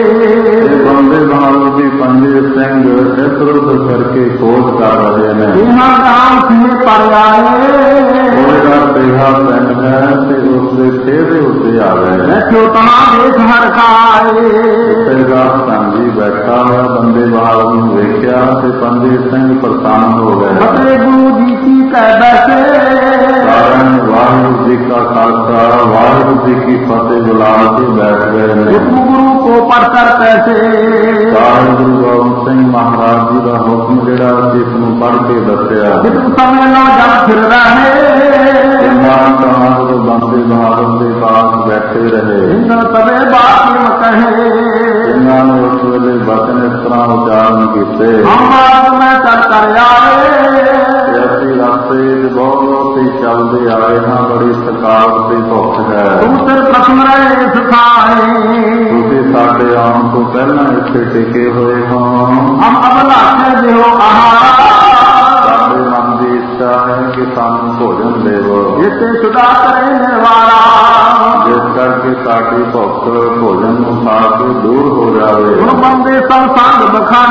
ਫੇਰੇ ਬੰਦੇ ਬਹਾਦਰ ਦੀ ਪੰਜੇ ਸਿੰਘ ਇੱਧਰ ਉੱਧਰ ਕਰਕੇ ਖੋਜ ਕਰ ਰਹੇ ਨੇ ਇਹਾਂ ਨਾਮ ਸੀ ਪਰ ਆਏ ਉਹਦਾ ਤੇਹਾ ਪਿੰਡ ਹੈ ਤੇ ਉਸ ਦੇ ਖੇੜੇ ਉੱਤੇ ਆ ਗਏ ਬੈਠੋ ਤਾਂ ਦੇਖ ਹਰ ਖਾਏ ਤੇਗਾ ਸੰਗੀ ਬੈਠਾ ਹੋਇਆ ਬੰਦੇ ਬਹਾਦਰ ਨੂੰ ਵੇਖਿਆ ਤੇ ਪੰਜੇ ਸਿੰਘ ਪ੍ਰਸੰਨ ਹੋ ਗਏ ਫਤਿਹ ਗੁਰੂ ਜੀ ਕੀ ਕਹਿ ਬੈਠੇ ਸਾਰਿਆਂ ਨੇ ਵਾਹਿਗੁਰੂ ਜੀ ਕਾ ਖਾਲਸਾ ਵਾਹਿਗੁਰੂ ਜੀ ਕੀ ਫਤਿਹ ਬੁਲਾ ਕੇ ਬੈਠ ਗਏ ਨੇ ਗੁਰੂ ਕੋ ਪੜ ਕਰ ਪੈਸੇ ਸਾਹਿਬ ਗੁਰੂ ਗੋਬਿੰਦ ਸਿੰਘ ਮਹਾਰਾਜ ਜੀ ਦਾ ਹੁਕਮ ਜਿਹੜਾ ਜਿਸ ਨੂੰ ਪੜ੍ਹ ਕੇ ਦੱਸਿਆ ਜਿਸ ਸਮੇਂ ਨਾ ਜਲ ਫਿਰ ਰਹੇ ਇਮਾਨ ਕਹਾਂਗੇ ਬੰਦੇ ਬਹਾਦਰ ਦੇ ਪਾਸ ਬੈਠੇ ਰਹੇ ਇੰਦਰ ਤਵੇ ਬਾਤ ਨ ਕਹੇ ਇਹਨਾਂ ਨੇ ਉਸ ਵੇਲੇ ਬਚਨ ਇਸ ਤਰ੍ਹਾਂ ਉਚਾਰਨ ਕੀਤੇ ਹਮਾਰ ਮੈਂ ਕਰ ਕਰ ਆਏ ਅਸੀਂ ਰਸਤੇ ਬਹੁਤ ਹੀ ਚੱਲਦੇ ਆਏ ਹਾਂ ਬੜੀ ਥਕਾਵਟ ਤੇ ਭੁੱਖ ਹੈ ਤੂੰ ਸਿਰ ਪ੍ਰਥਮ ਰਹੇ ਸਿਖਾਏ ਤੁਸੀਂ ਸਾਡੇ ਆਉਣ ਤੋਂ ਪਹਿਲਾਂ ਇੱਥੇ ਟਿਕੇ ਹੋਏ ਹੋ ਹਮ ਅਬਲਾਖੇ ਦਿਓ ਆਹਾ ਸਾਡੇ ਮਨ ਦੀ ਇੱਛਾ ਹੈ ਕਿ ਸਾਨੂੰ ਭੋਜਨ ਦੇਵੋ ਜਿੱਤੇ ਸੁਦਾ ਕਰੇ ਨਿਰਵਾਰਾ ਜਿਸ ਕਰਕੇ ਸਾਡੀ ਭੁੱਖ ਭੋਜਨ ਨੂੰ ਖਾ ਕੇ ਦੂਰ ਹੋ ਜਾਵੇ ਹੁਣ ਬੰਦੇ ਸਭ ਸੰਗ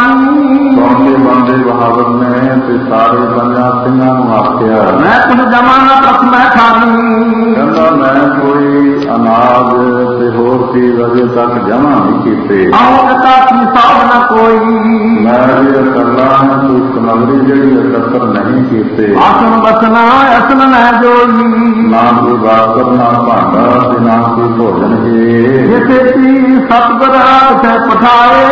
ਬਖਾਨੀ ਕੌਮੇ ਬੰਦੇ ਬਹਾਦਰ ਨੇ ਤੇ ਸਾਰੇ ਪੰਜਾਂ ਸਿੰਘਾਂ ਨੂੰ ਆਖਿਆ ਮੈਂ ਕੁਝ ਜਮਾਨਾ ਪ੍ਰਥਮ ਖਾਨੀ ਕਹਿੰਦਾ ਮੈਂ ਕੋਈ ਅਨਾਜ ਤੇ ਹੋਰ ਚੀਜ਼ ਅਜੇ ਤੱਕ ਜਮ੍ਹਾਂ ਨਹੀਂ ਕੀਤੇ ਆਉ ਕਾ ਕੀ ਸਾਬ ਨਾ ਕੋਈ ਮੈਂ ਇਹ ਇਕੱਲਾ ਹਾਂ ਕੋਈ ਸਮਗਰੀ ਜਿਹੜੀ ਇਕੱਤਰ ਨਹੀਂ ਕੀਤੇ ਆਸਨ ਬਸਨਾ ਅਸਨ ਨਾ ਜੋਈ ਨਾ ਕੋਈ ਬਾਸਰ ਨਾ ਭਾਂਡਾ ਤੇ ਨਾ ਕੋਈ ਭੋਜਨ ਹੈ ਜਿਸੇ ਕੀ ਸਤਿਗੁਰਾਂ ਸੇ ਪਠਾਏ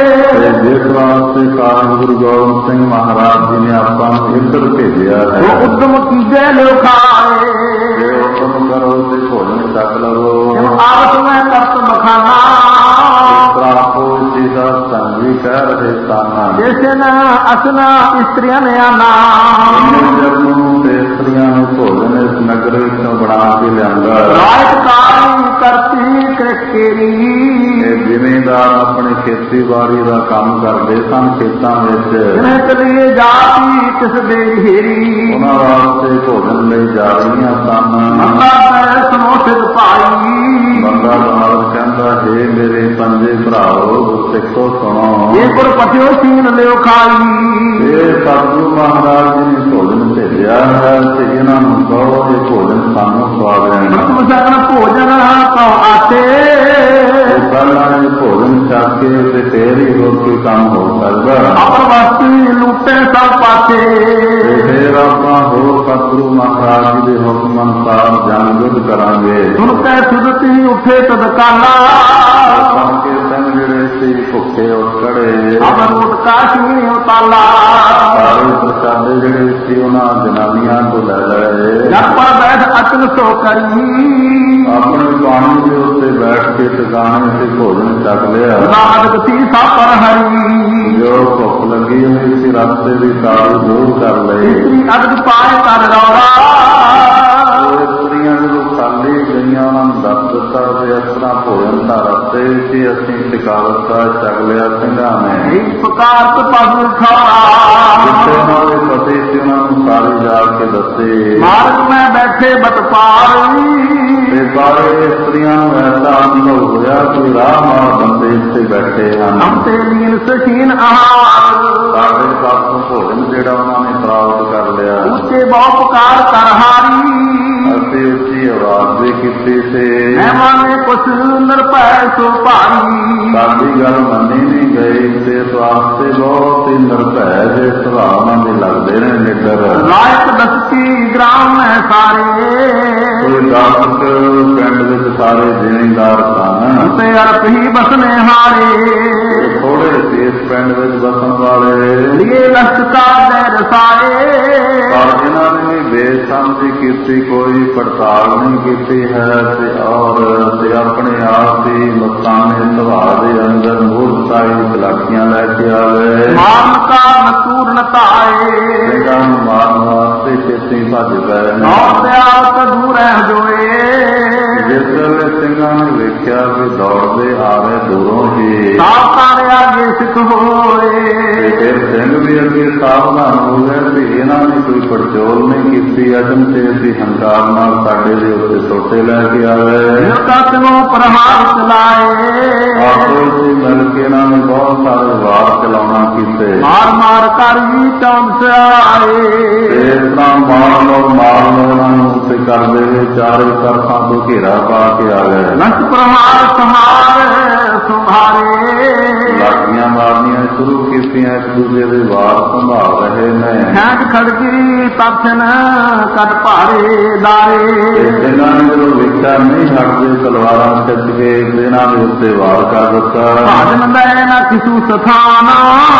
ਤੇ ਜਿਸ ਵਾਸਤੇ ਸਾਹਿਬ ਗੁਰੂ ਗੋਬਿੰਦ ਸਿੰਘ ਮਹਾਰਾਜ ਜੀ ਨੇ ਆਪਾਂ ਨੂੰ ਇੱਧਰ ਭੇਜਿਆ ਹੈ ਉਹ ਉਦਮ ਕੀਜੇ ਲੋ ਖਾਏ ਤੇ ਹੁਕਮ ਕਰੋ ਤੇ ਭੋਜਨ ਛਕ ਲਵੋ ਆਪ ਮੈਂ ਕਰਤ ਬਖਾਨਾ ਪ੍ਰਾਪੋ ਜੀ ਦਾ ਸੰਗੀ ਕਹਿ ਰਹੇ ਸਨ ਵਿਸ਼ਨ ਅਸਨਾ ਇਸਤਰੀਆਂ ਨੇ ਆਨਾ ਜਨਮ ਤੇ ਇਸਤਰੀਆਂ ਨੂੰ ਭੋਜਨ ਇਸ ਨਗਰ ਵਿੱਚੋਂ ਬਣਾ ਕੇ ਲਿਆਂਦਾ। ਰਾਇਤ ਕਾਰੀ ਕਰਤੀ ਕ੍ਰਿਕੇਰੀ ਇਹ ਜ਼ਿਮੀਂਦਾਰ ਆਪਣੇ ਖੇਤੀਬਾੜੀ ਦਾ ਕੰਮ ਕਰਦੇ ਸਨ ਖੇਤਾਂ ਵਿੱਚ। ਜਿਵੇਂ ਕਲੀਏ ਜਾਤੀ ਕਿਸ ਦੇ ਹੀਰੀ ਉਹਨਾਂ ਵਾਸਤੇ ਭੋਜਨ ਲਈ ਜਾ ਰਹੀਆਂ ਸਨ। ਬੰਦਾ ਪੈ ਸਮੋਸਿਤ ਭਾਈ ਬੰਦਾ ਬਾਲ ਕਹਿੰਦਾ ਹੈ ਮੇਰੇ ਪੰਜੇ ਭਰਾਓ ਸਿੱਖੋ ਸੁਣੋ। ਇਹ ਗੁਰ ਪਠਿਓ ਸੀਨ ਲਿਓ ਖਾਈ ਇਹ ਸਤਿਗੁਰੂ ਮਹਾਰਾਜ ਜੀ ਨੇ ਭੋਜਨ ਭੇਜਿਆ ਹੈ ਤੇ ਇਹਨਾਂ ਨੂੰ ਕਹੋ ਇਹ ਭੋਜਨ ਸਾਨੂੰ ਖਵਾ ਦੇਣ। ਤੁਮ ਸਕਨ ਭੋਜਨ ਕਉ ਆਤੇ ਪਹਿਲਾਂ ਇਹ ਭੋਜਨ ਛਕ ਕੇ ਤੇ ਫੇਰ ਹੀ ਹੋਰ ਕੋਈ ਕੰਮ ਹੋ ਸਕਦਾ। ਆਪਰ ਵਸਤੀ ਲੁੱਟੇ ਸਭ ਪਾਸੇ ਤੇ ਫੇਰ ਆਪਾਂ ਹੋਰ ਸਤਿਗੁਰੂ ਮਹਾਰਾਜ ਜੀ ਦੇ ਹੁਕਮ ਅਨੁਸਾਰ ਜੰਗ ਯੁੱਧ ਕਰਾਂਗੇ। ਸੁਣ ਕੇ ਸੁਦਤੀ ਉੱਠੇ ਤਦਕਾਲਾ ਕੇ ਸਿੰਘ ਜਿਹੜੇ ਸੀ ਭੁੱਖੇ ਉੱਠ ਖੜੇ। ਅਮਰ ਉਠ ਕਾਸ਼ੀ ਉਤਾਲਾ ਸਾਰੇ ਪ੍ਰਸ਼ਾਦੇ ਜਿਹੜੇ ਸੀ ਉਹਨਾਂ ਜਨਾਨੀਆਂ ਤੋਂ ਲੈ ਲਏ। ਜਦ ਪਰ ਬੈਠ ਅਚਲ ਸੋ ਕਰੀ ਆਪਣੇ ਪਾਣੀ ਦੇ ਉੱਤੇ ਬੈਠ ਕੇ ਟਿਕਾਣੇ ਤੇ ਭੋਜਨ ਛਕ ਲਿਆ। ਨਾਦ ਗਤੀ ਸਾ ਪਰ ਹਰੀ ਜੋ ਭੁੱਖ ਲੱਗੀ ਹੋਈ ਸੀ ਰਸਤੇ ਦੀ ਤਾੜੀ ਦੂਰ ਕਰ ਲਈ। ਇਸਤਰੀ ਅਦਬ ਪਾਏ ਕਰ ਰੌਲਾ ਇਸਤਰੀਆਂ ਜਦੋਂ ਖਾਲੀ ਗਈਆਂ ਉਹਨਾਂ ਨੂੰ ਦੱਸ ਦਿੱਤਾ ਵੀ ਇਸ ਤਰ੍ਹਾਂ ਭੋਜਨ ਦਾ ਰਸਤੇ ਵਿੱਚ ਹੀ ਅਸੀਂ ਟਿਕਾ ਦਿੱਤਾ ਛਕ ਲਿਆ ਸਿੰਘਾਂ ਨੇ। ਇਸ ਪ੍ਰਕਾਰ ਤੋਂ ਪਗ ਜਿੱਥੇ ਖਾ ਉਹਨਾਂ ਦੇ ਪਤੀ ਸੀ ਉਹਨਾਂ ਨੂੰ ਸਾਰੇ ਜਾ ਕੇ ਦੱਸੇ। ਮਾਰਗ ਮੈਂ ਬੈਠੇ ਬਤਪਾਰੀ ਤੇ ਸਾਰੇ ਇਸਤਰੀਆਂ ਨੂੰ ਐਸਾ ਅਨੁਭਵ ਹੋਇਆ ਕਿ ਰਾਹ ਮਾਰ ਬੰਦੇ ਇੱਥੇ ਬੈਠੇ ਹਨ। ਹਮ ਤੇ ਲੀਨ ਸਖੀਨ ਆਹਾਰ ਸਾਡੇ ਪਾਸੋਂ ਭੋਜਨ ਜਿਹੜਾ ਉਹਨਾਂ ਨੇ ਪ੍ਰਾਪਤ ਕਰ ਲਿਆ। ਉੱਚੇ ਬਹੁ ਪੁਕਾਰ ਕਰ ਹਾਰੀ ਅਸੀਂ ਉੱਚੀ ਆਵਾਜ਼ ਵੀ ਕੀਤੀ ਸੀ। ਮਹਿਮਾਨੇ ਕੁਛ ਨਿਰਭੈ ਸੋ ਭਾਈ ਸਾਡੀ ਗੱਲ ਮੰਨੀ ਨਹੀਂ ਗਈ ਤੇ ਇਸ ਵਾਸਤੇ ਬਹੁਤ ਹੀ ਨਿਰਭੈ ਦੇ ਸੁਭਾਅ ਨਾਲ ਦੇ ਲੱਗਦੇ ਨੇ ਨਿਡਰ। ਲਾਇਕ ਦਸਤੀ ਗ੍ਰਾਮ ਹੈ ਸਾਰੇ ਕੋਈ ਦਸ ਪਿੰਡ ਵਿੱਚ ਸਾਰੇ ਜ਼ਿਮੀਂਦਾਰ ਸਨ ਤੇ ਅਰਪ ਹੀ ਬਸਨੇ ਹਾਰੇ ਥੋੜੇ ਸੀ ਇਸ ਪਿੰਡ ਵਿੱਚ ਬਸਣ ਵਾਲੇ। ਲਿਏ ਲਸਤਾ ਦੇ ਰਸਾਏ ਪਰ ਇਹਨਾਂ ਨੇ ਵੀ ਬੇਸਮਝੀ ਕੀਤੀ ਕੋਈ ਪੜਤਾਲ ਨਹੀਂ ਕੀਤੀ ਹੈ ਤੇ ਔਰ ਤੇ ਆਪਣੇ ਆਪ ਹੀ ਮਸਤਾਨੇ ਸੁਭਾਅ ਦੇ ਅੰਦਰ ਮੂਰਤਾਈ ਚਲਾਕੀਆਂ ਲੈ ਕੇ ਆ ਗਏ। ਮਾਨ ਕਾਰਨ ਪੂਰਨ ਤਾਏ ਸਿੰਘਾਂ ਨੂੰ ਮਾਰਨ ਵਾਸਤੇ ਛੇਤੀ ਭੱਜ ਗਏ ਨੇ। ਔਰ ਤੇ ਆਪ ਦੂਰ ਰਹਿ ਜੋਏ ਜਿਸ ਵੇਲੇ ਸਿੰਘਾਂ ਨੇ ਵੇਖਿਆ ਵੀ ਦੌੜਦੇ ਆ ਰਹੇ ਦੂਰੋਂ ਹੀ ਸਾਵਧਾਨ ਆਗੇ ਸਿੱਖ ਹੋਏ ਤੇ ਫਿਰ ਸਿੰਘ ਵੀ ਅੱਗੇ ਸਾਵਧਾਨ ਹੋ ਗਏ ਵੀ ਇਹਨਾਂ ਨੇ ਕੋਈ ਪੜਚੋਲ ਨਹੀਂ ਕੀਤੀ। ਅਜਮ ਤੇ ਅਸੀਂ ਹੰਕਾਰ ਨਾਲ ਸਾਡੇ ਦੇ ਉੱਤੇ ਸੋਟੇ ਲੈ ਕੇ ਆ ਗਏ। ਤਤ ਨੂੰ ਪ੍ਰਹਾਰ ਚਲਾਏ ਆਪੋ ਜੀ ਮਿਲ ਕੇ ਇਹਨਾਂ ਨੇ ਬਹੁਤ ਸਾਰੇ ਵਾਰ ਚਲਾਉਣਾ ਕੀਤੇ। ਮਾਰ ਮਾਰ ਕਰ ਹੀ ਚੌਂਸ ਆਏ ਇਸ ਤਰ੍ਹਾਂ ਮਾਰ ਲਓ ਮਾਰ ਲਓ ਇਹਨਾਂ ਨੂੰ ਤੇ ਕਰਦੇ ਹੋਏ ਚਾਰੇ ਤਰਫਾਂ ਤੋਂ ਘੇਰਾ ਪਾ ਕੇ ਆ ਗਏ। ਨਸ ਪ੍ਰਹਾਰ ਸਹਾਰ ਸੰਭਾਰੇ ਲਾਠੀਆਂ ਮਾਰਨੀਆਂ ਸ਼ੁਰੂ ਕੀਤੀਆਂ। ਇੱਕ ਦੂਜੇ ਦੇ ਵਾਰ ਸੰਭਾਲ ਰਹੇ ਨੇ। ਖੈਂਟ ਖੜਕੀ ਤਖਨ ਕਟ ਭਾਰੇ ਦਾਰੇ ਇਹਨਾਂ ਨੇ ਜਦੋਂ ਵੇਖਿਆ ਨਹੀਂ ਹਟਦੇ ਤਲਵਾਰਾਂ ਖਿੱਚ ਕੇ ਇਹਨਾਂ ਦੇ ਉੱਤੇ ਵਾਰ ਕਰ ਦਿੱਤਾ। ਭਾਜਨ ਲੈ ਨਾ ਕਿਸੂ ਸਥਾਨ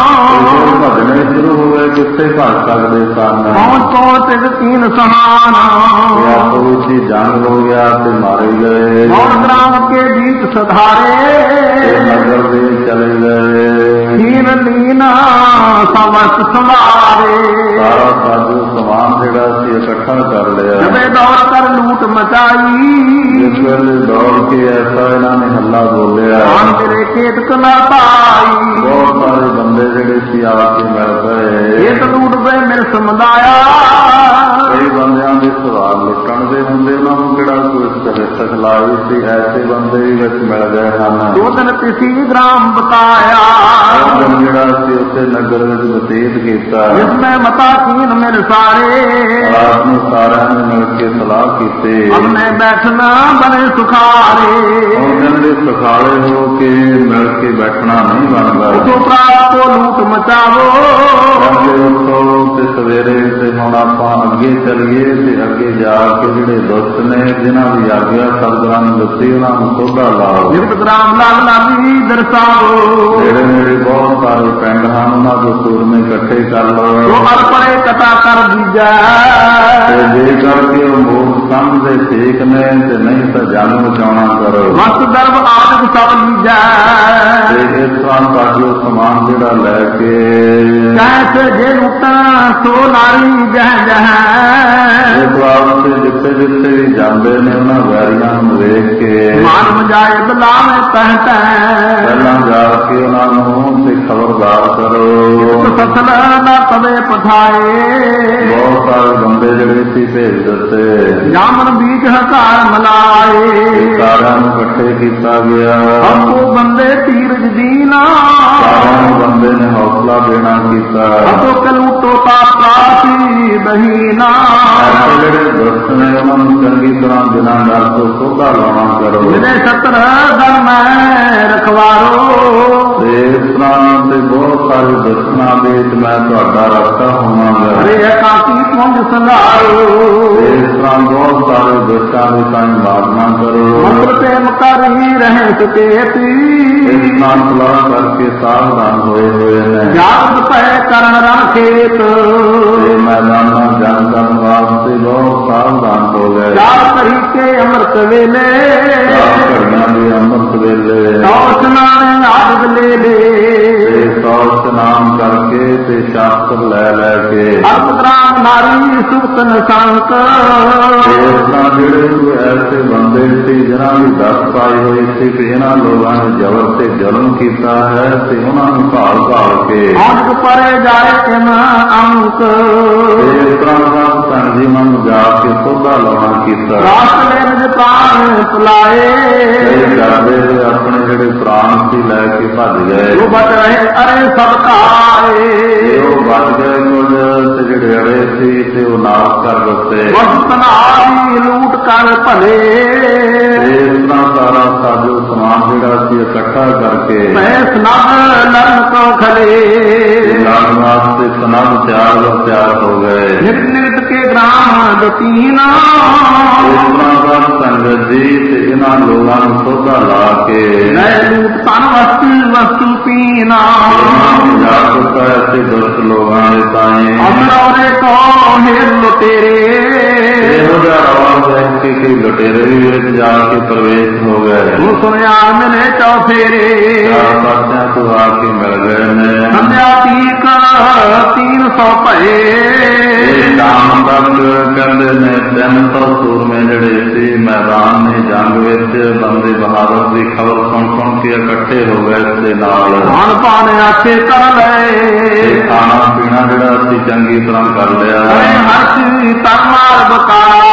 ਭਜਨੇ ਸ਼ੁਰੂ ਹੋ ਗਏ ਕਿੱਥੇ ਭੱਜ ਸਕਦੇ ਸਨ। ਪਹੁੰਚ ਪਹੁੰਚ ਤੀਨ ਸਹਾਨ ਆਪੋ ਜੀ ਜੰਗ ਹੋ ਗਿਆ ਤੇ ਮਾਰੇ ਗਏ। ਮੌਨ ਗ੍ਰਾਮ ਕੇ ਗੀਤ ਸਧਾਰੇ ਤੇ ਨਗਰ ਦੇ ਚਲੇ ਗਏ। ਹੀਨ ਲੀਨਾ ਸਮਸ ਸੰਵਾਰੇ ਸਾਰਾ ਸਾਜੋ ਸਮਾਨ ਜਿਹੜਾ ਸੀ ਇਕੱਠਾ ਕਰ ਲਿਆ। ਜਦੇ ਦੌੜ ਕਰ ਲੂਟ ਮਚਾਈ ਜਿਸ ਵੇਲੇ ਦੌੜ ਕੇ ਐਸਾ ਇਹਨਾਂ ਨੇ ਹੱਲਾ ਬੋਲਿਆ। ਆਨ ਤੇਰੇ ਕੇਤਕ ਨਾ ਪਾਈ ਬਹੁਤ ਸਾਰੇ ਬੰਦੇ ਜਿਹੜੇ ਸੀ ਆ ਕੇ ਮਿਲ ਗਏ। ਇਹ ਲੂਟ ਦੇ ਮਿਲ ਸਮਦਾਇਆ ਕਈ ਬੰਦਿਆਂ ਦੇ ਸਵਾਲ ਲੁੱਟਣ ਦੇ ਹੁੰਦੇ ਉਹਨਾਂ ਨੂੰ ਕਿਹੜਾ ਕੋਈ ਸਿਖਲਾਈ ਸੀ। ਐਸੇ ਬੰਦੇ ਵੀ ਵਿੱਚ ਮਿਲ ਗਏ ਹਨ। ਦੋ ਦਿਨ ਪਿਸੀ ਗ੍ਰਾਮ ਬਤਾਇਆ ਉਹ ਦਿਨ ਜਿਹੜਾ ਸੀ ਉੱਥੇ ਨਗਰ ਵਿੱਚ ਬਤੀਤ ਕੀਤਾ। ਜਿਸ ਮੈਂ ਮਤਾ ਕੀਨ ਮਿਲ ਸਾਰੇ ਰਾਤ ਨੂੰ ਸਾਰਿਆਂ ਨੇ ਮਿਲ ਕੇ ਸਲਾਹ ਕੀਤੀ। ਅਬਨੇ ਬੈਠਣਾ ਬਨੇ ਸੁਖਾਰੇ ਉਹ ਕਹਿੰਦੇ ਸੁਖਾਲੇ ਹੋ ਕੇ ਮਿਲ ਕੇ ਬੈਠਣਾ ਨਹੀਂ ਬਣਦਾ। ਉਠੋ ਪ੍ਰਾਪ ਕੋ ਲੂਟ ਮਚਾਵੋ ਕਹਿੰਦੇ ਉੱਠੋ ਤੇ ਸਵੇਰੇ ਤੇ ਹੁਣ ਆਪਾਂ ਅੱਗੇ ਚੱਲੀਏ ਤੇ ਅੱਗੇ ਜਾ ਕੇ ਜਿਹੜੇ ਦੁਸ਼ਟ ਨੇ ਜਿਨ੍ਹਾਂ ਦੀ ਆਗਿਆ ਸਤਿਗੁਰਾਂ ਨੇ ਦਿੱਤੀ ਉਹਨਾਂ ਨੂੰ ਸੋਧਾ ਲਾਓ। ਗ੍ਰਾਮ ਲਾਲ ਲਾਲੀ ਦਰਸਾਓ। ਜਿਹੜੇ ਮੇਰੇ ਬਹੁਤ ਸਾਰੇ ਪਿੰਡ ਹਨ ਉਹਨਾਂ ਦੇ ਸੂਰਮੇ ਇਕੱਠੇ ਕਰ ਲਓ। ਅਰਪਣੇ ਕਥਾ ਕਰ ਦੀਜੈ। ਤੇ ਜੇ ਕਰਕੇ ਉਹ ਮੂਰਖ ਸਮਝਦੇ ਠੀਕ ਨੇ ਤੇ ਨਹੀਂ ਤਾਂ ਜਨ ਬਚਾਉਣਾ ਕਰੋ। ਵਸਤ ਦਰਬ ਆਦਿਕ ਸਭ ਲੀਜੈ। ਤੇ ਇਸ ਤਰ੍ਹਾਂ ਸਾਜੋ ਸਮਾਨ ਜਿਹੜਾ ਲੈ ਕੇ ਕੈਸੇ ਜੇ ਲੁੱਟਾ ਸੋ ਨਾਰੀ ਜਹ ਜਹ। ਇਸ ਵਾਸਤੇ ਜਿੱਥੇ ਜਿੱਥੇ ਵੀ ਜਾਂਦੇ ਨੇ ਉਹਨਾਂ ਵੈਰੀਆਂ ਨੂੰ ਵੇਖ ਕੇ ਮਾਨ ਮਜਾਏ ਬਲਾਵੇਂ ਪਹਿਟੈ। ਪਹਿਲਾਂ ਜਾ ਕੇ ਉਹਨਾਂ ਨੂੰ ਤੇ ਖਬਰਦਾਰ ਕਰੋ। ਸਸਲ ਨਾ ਤਵੇ ਪਠਾਏ। ਬਹੁਤ ਸਾਰੇ ਬੰਦੇ ਜਿਹੜੇ ਸੀ ਭੇਜ ਦਿੱਤੇ। ਜਾਮਨ ਬੀਜ ਹਜ਼ਾਰ ਮਲਾਏ। ਸਾਰਿਆਂ ਨੂੰ ਇਕੱਠੇ ਕੀਤਾ ਗਿਆ। ਆਪੋ ਬੰਦੇ ਤੀਰਜ ਦੀਨਾ। ਸਾਰਿਆਂ ਨੂੰ ਬੰਦੇ ਨੇ ਹੌਸਲਾ ਦੇਣਾ ਕੀਤਾ। ਆਪੋ ਕਲੂਟੋ ਤਾ ਪ੍ਰਾਸੀ ਬਹੀਨਾ। ਜਿਹੜੇ ਦੁਸ਼ਟ ਨੇ ਉਹਨਾਂ ਨੂੰ ਚੰਗੀ ਤਰ੍ਹਾਂ ਬਿਨਾਂ ਡਰ ਤੋਂ ਸੋਧਾ ਲਾਉਣਾ ਕਰੋ। ਜਿਹੜੇ ਸਤਰ ਧਨ ਮੈਂ ਰਖਵਾਰੋ। ਤੇ ਇਸ ਤਰ੍ਹਾਂ ਤੇ ਬਹੁਤ ਸਾਰੇ ਦੁਸ਼ਟਾਂ ਦੇ ਵਿੱਚ ਮੈਂ ਤੁਹਾਡਾ ਰੱਖਾ ਹੋਵਾਂਗਾ। ਅਰੇ ਕਾਕੀ ਪੁੰਜ ਸੰਘਾਰੋ। ਇਸ ਤਰ੍ਹਾਂ ਬਹੁਤ ਸਾਰੇ ਦੁਸ਼ਟਾਂ ਦੀ ਸਾਂਝ ਬਾਦਨਾ ਕਰੋ। ਮੰਤਰ ਪ੍ਰੇਮ ਕਰ ਹੀ ਰਹੇ ਸੁਕੇਤੀ। ਇਸ ਤਰ੍ਹਾਂ ਸਲਾਹ ਕਰਕੇ ਸਾਵਧਾਨ ਹੋਏ ਹੋਏ ਨੇ। ਜਾਗਤ ਪੈ ਕਰਨ ਰਨ ਖੇਤ। ਤੇ ਮੈਦਾਨਾਂ ਜੰਗ ਕਰਨ ਵਾਸਤੇ ਬਹੁਤ ਸਾਵਧਾਨ ਹੋ ਗਏ। ਚਾਰ ਕਰੀ ਕੇ ਅੰਮ੍ਰਿਤ ਵੇਲੇ। ਚਾਰ ਘੜੀਆਂ ਦੇ ਅੰਮ੍ਰਿਤ ਵੇਲੇ ਸੌ ਸਨਾਨ ਆਦਿ ਲੈ ਲੈ। ਤੇ ਸੌ ਇਸ਼ਨਾਨ ਕਰਕੇ ਤੇ ਸ਼ਾਸਤਰ ਲੈ ਲੈ ਕੇ ਅਰਪਤਰਾਮ ਨਾਰੀ ਸੁਤਨ ਸੰਕ। ਇਸ ਤਰ੍ਹਾਂ ਜਿਹੜੇ ਕੋਈ ਐਸੇ ਬੰਦੇ ਸੀ ਜਿਨ੍ਹਾਂ ਦੀ ਦਸ ਪਾਈ ਹੋਈ ਸੀ ਕਿ ਇਹਨਾਂ ਲੋਕਾਂ ਨੇ ਜ਼ਬਰ ਤੇ ਜ਼ੁਲਮ ਕੀਤਾ ਹੈ ਤੇ ਉਹਨਾਂ ਨੂੰ ਭਾਲ ਭਾਲ ਕੇ ਅੰਕ ਪਰੇ ਜਾਏ ਕਿਮ ਅੰਕ। ਇਸ ਤਰ੍ਹਾਂ ਦਾ ਧਨ ਜੀਵਾਂ ਨੂੰ ਜਾ ਕੇ ਸੋਧਾ ਲਾਉਣਾ ਕੀਤਾ। ਰਾਤ ਲੈ ਨਿਜ ਪ੍ਰਾਣ ਪਲਾਏ। ਇਹ ਕਰਦੇ ਆਪਣੇ ਜਿਹੜੇ ਪ੍ਰਾਣ ਸੀ ਲੈ ਕੇ ਭੱਜ ਗਏ। ਜੋ ਬਚ ਰਹੇ ਅਰੇ ਸਭ ਕਾਏ। ਉਹ ਬਚ ਗਏ ਕੁਝ ਤੇ ਜਿਹੜੇ ਅੜੇ ਸੀ ਤੇ ਉਹ ਨਾਸ਼ ਕਰ ਦਿੱਤੇ। ਵਸਤ ਨਾਰੀ ਲੂਟ ਕਰ ਭਲੇ। ਇਸ ਤਰ੍ਹਾਂ ਸਾਰਾ ਸਾਜੋ ਸਮਾਨ ਜਿਹੜਾ ਸੀ ਇਕੱਠਾ ਕਰਕੇ ਮੈਂ ਸਨਬ ਲਰਨ ਕੋ ਖਲੇ। ਲੜਨ ਵਾਸਤੇ ਸਨਬ ਤਿਆਰ ਦਾ ਤਿਆਰ ਹੋ ਗਏ। ਨਿਤ ਨਿਤ ਕੇ ਗ੍ਰਾਮ ਦਤੀਨਾ। ਇਸ ਤਰ੍ਹਾਂ ਦਾ ਸੰਗਤ ਜੀ ਤੇ ਇਹਨਾਂ ਲੋਕਾਂ ਨੂੰ ਸੋਧਾ ਲਾ ਕੇ ਮੈਂ ਲੂਟ ਤਨ ਵਸਤੂ ਵਸਤੂ ਪੀਨਾ। ਜਾਗਤ ਐਸੇ ਦੁਸ਼ਟ ਲੋਕਾਂ ਦੇ ਤਾਏ ਅਮਰੋਰੇ ਕੋ ਹਿਰ ਲੁਟੇਰੇ। ਇਹੋ ਜਿਹਾ ਰੌਲਾ ਦੇਖ ਕੇ ਕਈ ਲੁਟੇਰੇ ਵੀ ਵਿੱਚ ਜਾ ਕੇ ਪ੍ਰਵੇਸ਼ ਹੋ ਗਏ। ਤੂੰ ਸੁਣਿਆ ਮਿਲੇ ਚੌਫੇਰੇ। ਚਾਰ ਪਾਸਿਆਂ ਤੋਂ ਆ ਕੇ ਮਿਲ ਗਏ ਨੇ। ਸੰਧਿਆ ਤੀਕ ਤੀਨ ਸੌ ਭਏ। ਇਹ ਸ਼ਾਮ ਤੱਕ ਕਹਿੰਦੇ ਨੇ ਤਿੰਨ ਸੌ ਸੂਰਮੇ ਜਿਹੜੇ ਸੀ ਮੈਦਾਨ ਨੇ ਜੰਗ ਵਿੱਚ ਬੰਦੇ ਬਹਾਦਰ ਦੀ ਖਬਰ ਸੁਣ ਸੁਣ ਕੇ ਇਕੱਠੇ ਹੋ ਗਏ। ਇਸ ਦੇ ਨਾਲ ਖਾਣ ਪਾਣ ਆਖੇ ਕਰ ਲਏ। ਖਾਣਾ ਪੀਣਾ ਜਿਹੜਾ ਅਸੀਂ ਚੰਗੀ ਤਰ੍ਹਾਂ ਕਰ ਲਿਆ। ਹਰਸ਼ੀ ਤਰਮਾਰ ਬਕਾਰਾ।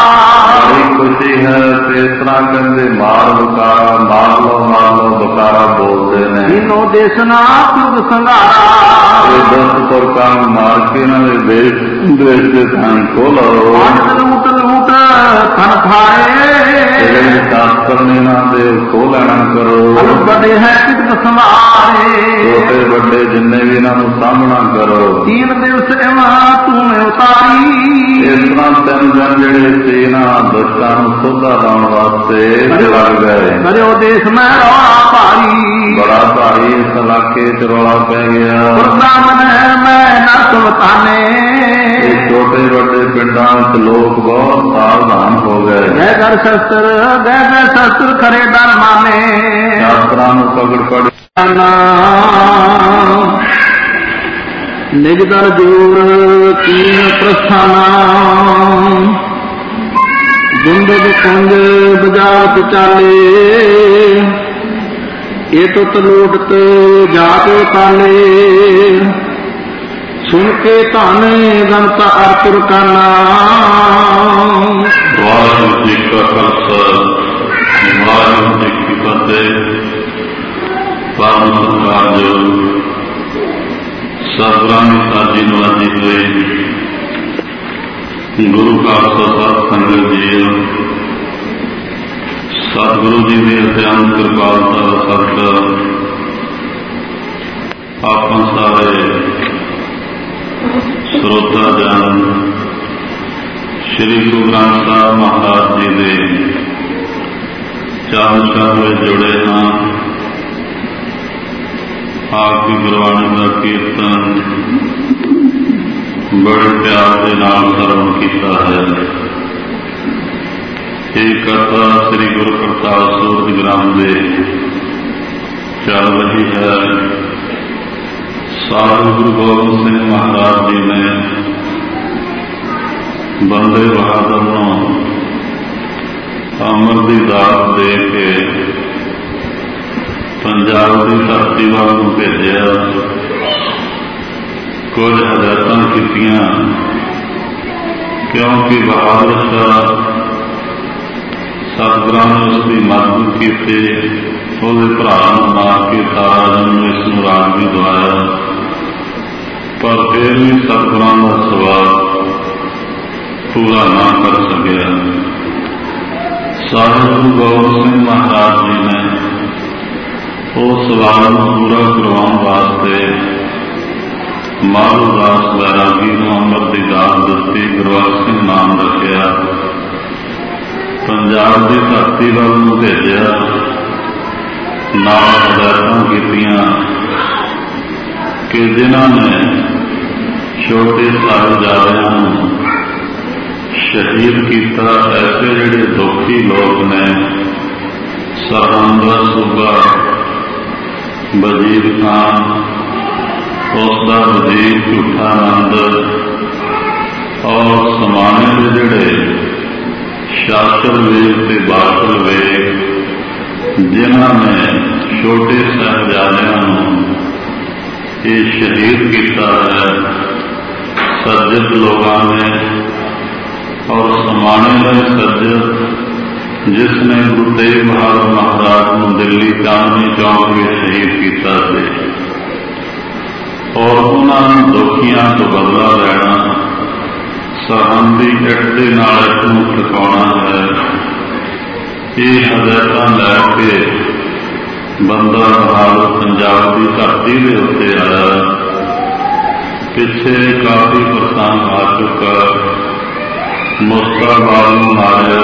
ਬੜੀ ਖੁਸ਼ੀ ਹੈ ਤੇ ਇਸ ਤਰ੍ਹਾਂ ਕਹਿੰਦੇ ਮਾਰ ਬਕਾਰਾ ਮਾਰ ਲੋ ਮਾਰ ਲੋ ਬਕਾਰਾ ਬੋਲਦੇ ਨੇ। ਇਹਨੋ ਦੇਸ਼ਨਾ ਸੁਖ ਸੰਘਾਰਾ। ਇਹ ਦਸ ਪੁਰਖਾਂ ਨੂੰ ਮਾਰ ਕੇ ਇਹਨਾਂ ਦੇ ਦੇਸ਼ ਦੇਸ਼ ਦੇ ਥਾਂ ਖੋਲੋ। ਲੂਟ ਲੂਟ ਥਨ ਫਾਏ। ਜਿਹੜੇ ਸ਼ਾਸਤਰ ਨੇ ਇਹਨਾਂ ਦੇ ਖੋਹ ਲੈਣਾ ਕਰੋ। ਵੱਡੇ ਹੈ ਕਿਤ ਸੰਭਾਰੇ। ਛੋਟੇ ਵੱਡੇ ਜਿੰਨੇ ਵੀ ਇਹਨਾਂ ਨੂੰ ਸਾਹਮਣਾ ਕਰੋ। ਤੀਨ ਦਿਵਸ ਇਵਾ ਤੂੰ ਉਤਾਰੀ। ਇਸ ਤਰ੍ਹਾਂ ਤਿੰਨ ਦਿਨ ਜਿਹੜੇ ਸੀ ਇਹਨਾਂ ਦੁਸ਼ਟਾਂ ਨੂੰ ਸੋਧਾ ਲਾਉਣ ਵਾਸਤੇ ਲੱਗ ਗਏ। ਕਰਿਓ ਦੇਸ਼ ਮੈਂ ਰੌਲਾ ਭਾਰੀ। ਬੜਾ ਭਾਰੀ ਇਸ ਇਲਾਕੇ ਚ ਰੌਲਾ ਪੈ ਗਿਆ। ਮਨ ਮੈਂ ਨਾ ਸੁਲਤਾਨੇ। ਛੋਟੇ ਵੱਡੇ ਪਿੰਡਾਂ ਵਿੱਚ ਲੋਕ ਬਹੁਤ ਸਾਵਧਾਨ ਹੋ ਗਏ। ਗੈ ਕਰ ਸ਼ਸਤਰ ਗੈ ਗੈ ਸ਼ਸਤਰ ਖਰੇ ਦਰ ਮਾਨੇ। ਸ਼ਾਸਤਰਾਂ ਨੂੰ ਪਕੜ ਪੜ ਨਿਗਦਰ ਜੂਰ ਕੀਨ ਪ੍ਰਸਥਾਨਾ। ਗੁੰਦਬ ਕੁੰਜ ਬਜਾਤ ਚਾਲੇ। ਇਹ ਤੁਤ ਲੋਟਤ ਜਾਤ ਤਾਲੇ। ਸੁਣ ਕੇ ਧਨ ਗੰਤ ਅਰਤੁਰ ਕਰਨਾ। ਵਾਹਿਗੁਰੂ ਜੀ ਕਾ ਖਾਲਸਾ ਵਾਹਿਗੁਰੂ ਜੀ ਕੀ ਫਤਿਹ। ਪਰਮ ਸਤਿਕਾਰਯੋਗ ਸਤਿਗੁਰਾਂ ਦੀ ਸਾਜੀ ਨਵਾਜੀ ਹੋਈ ਗੁਰੂ ਖਾਲਸਾ ਸਾਹਿਬ ਸੰਗਤ ਜੀ, ਸਤਿਗੁਰੂ ਜੀ ਦੀ ਅਤਿਅੰਤ ਕਿਰਪਾਲਤਾ ਦਾ ਸਦਕਾ ਆਪਾਂ ਸਾਰੇ ਸਰੋਤਿਆਂ श्रोता जन श्री गुरु ग्रंथ साहब महाराज जी के चरण चरण में जुड़े हाँ। आपकी गुरबाणी का कीर्तन बड़े प्यार के नाम श्रवण किया है। एक कथा श्री गुरु प्रताप सूरज ग्राम में चल रही है। साधु गुरु गोबिंद सिंह महाराज जी ने बंदे बहादुर को अमर की दात दे के पंजाब की धरती वाल भेजा। कुछ हदायत की क्योंकि बहादुर शाह सतगुरां ने उसकी मदद की, उसके भरा मार के तारा जी इस राज भी दवाया, पर फिर भी सतगुरां का सवाल पूरा ना कर सकिया। साधु गुरु गोबिंद सिंह महाराज जी ने उस सवाल को पूरा करवाने वास्ते माधोदास बैरागी को अमृत की दात दस्ती गुरबख्श सिंह नाम रखिया। पंजाब की धरती वाल भेजा, नाल हदायत कीतियां कि जिन्होंने छोटे साहिबजादियां शहीद किया, ऐसे जिहड़े दुखी लोग ने सरहंद दा सूबा वजीर खान, उसका वजीर झूठा नंद और समाने के जिहड़े शास्त्र वेग ते बाशल वेग, जिन्होंने छोटे साहिबजादियां ये शहीद किया है, सज्जत लोगों ने और समाने का सज्जत जिसने गुरु तेग बहादुर महाराज को दिल्ली चांदनी चौक में शहीद किया से, और उन्होंने दुखियां तो बदला लेना, सरहंदी इट के नाल इसनूं ठिकाना है। ये हदायत लैके बंदा बहादुर पंजाब की धरती के उत्ते आया। पिछे काफी प्रसंग आ चुका, मुस्ताबाद मारिया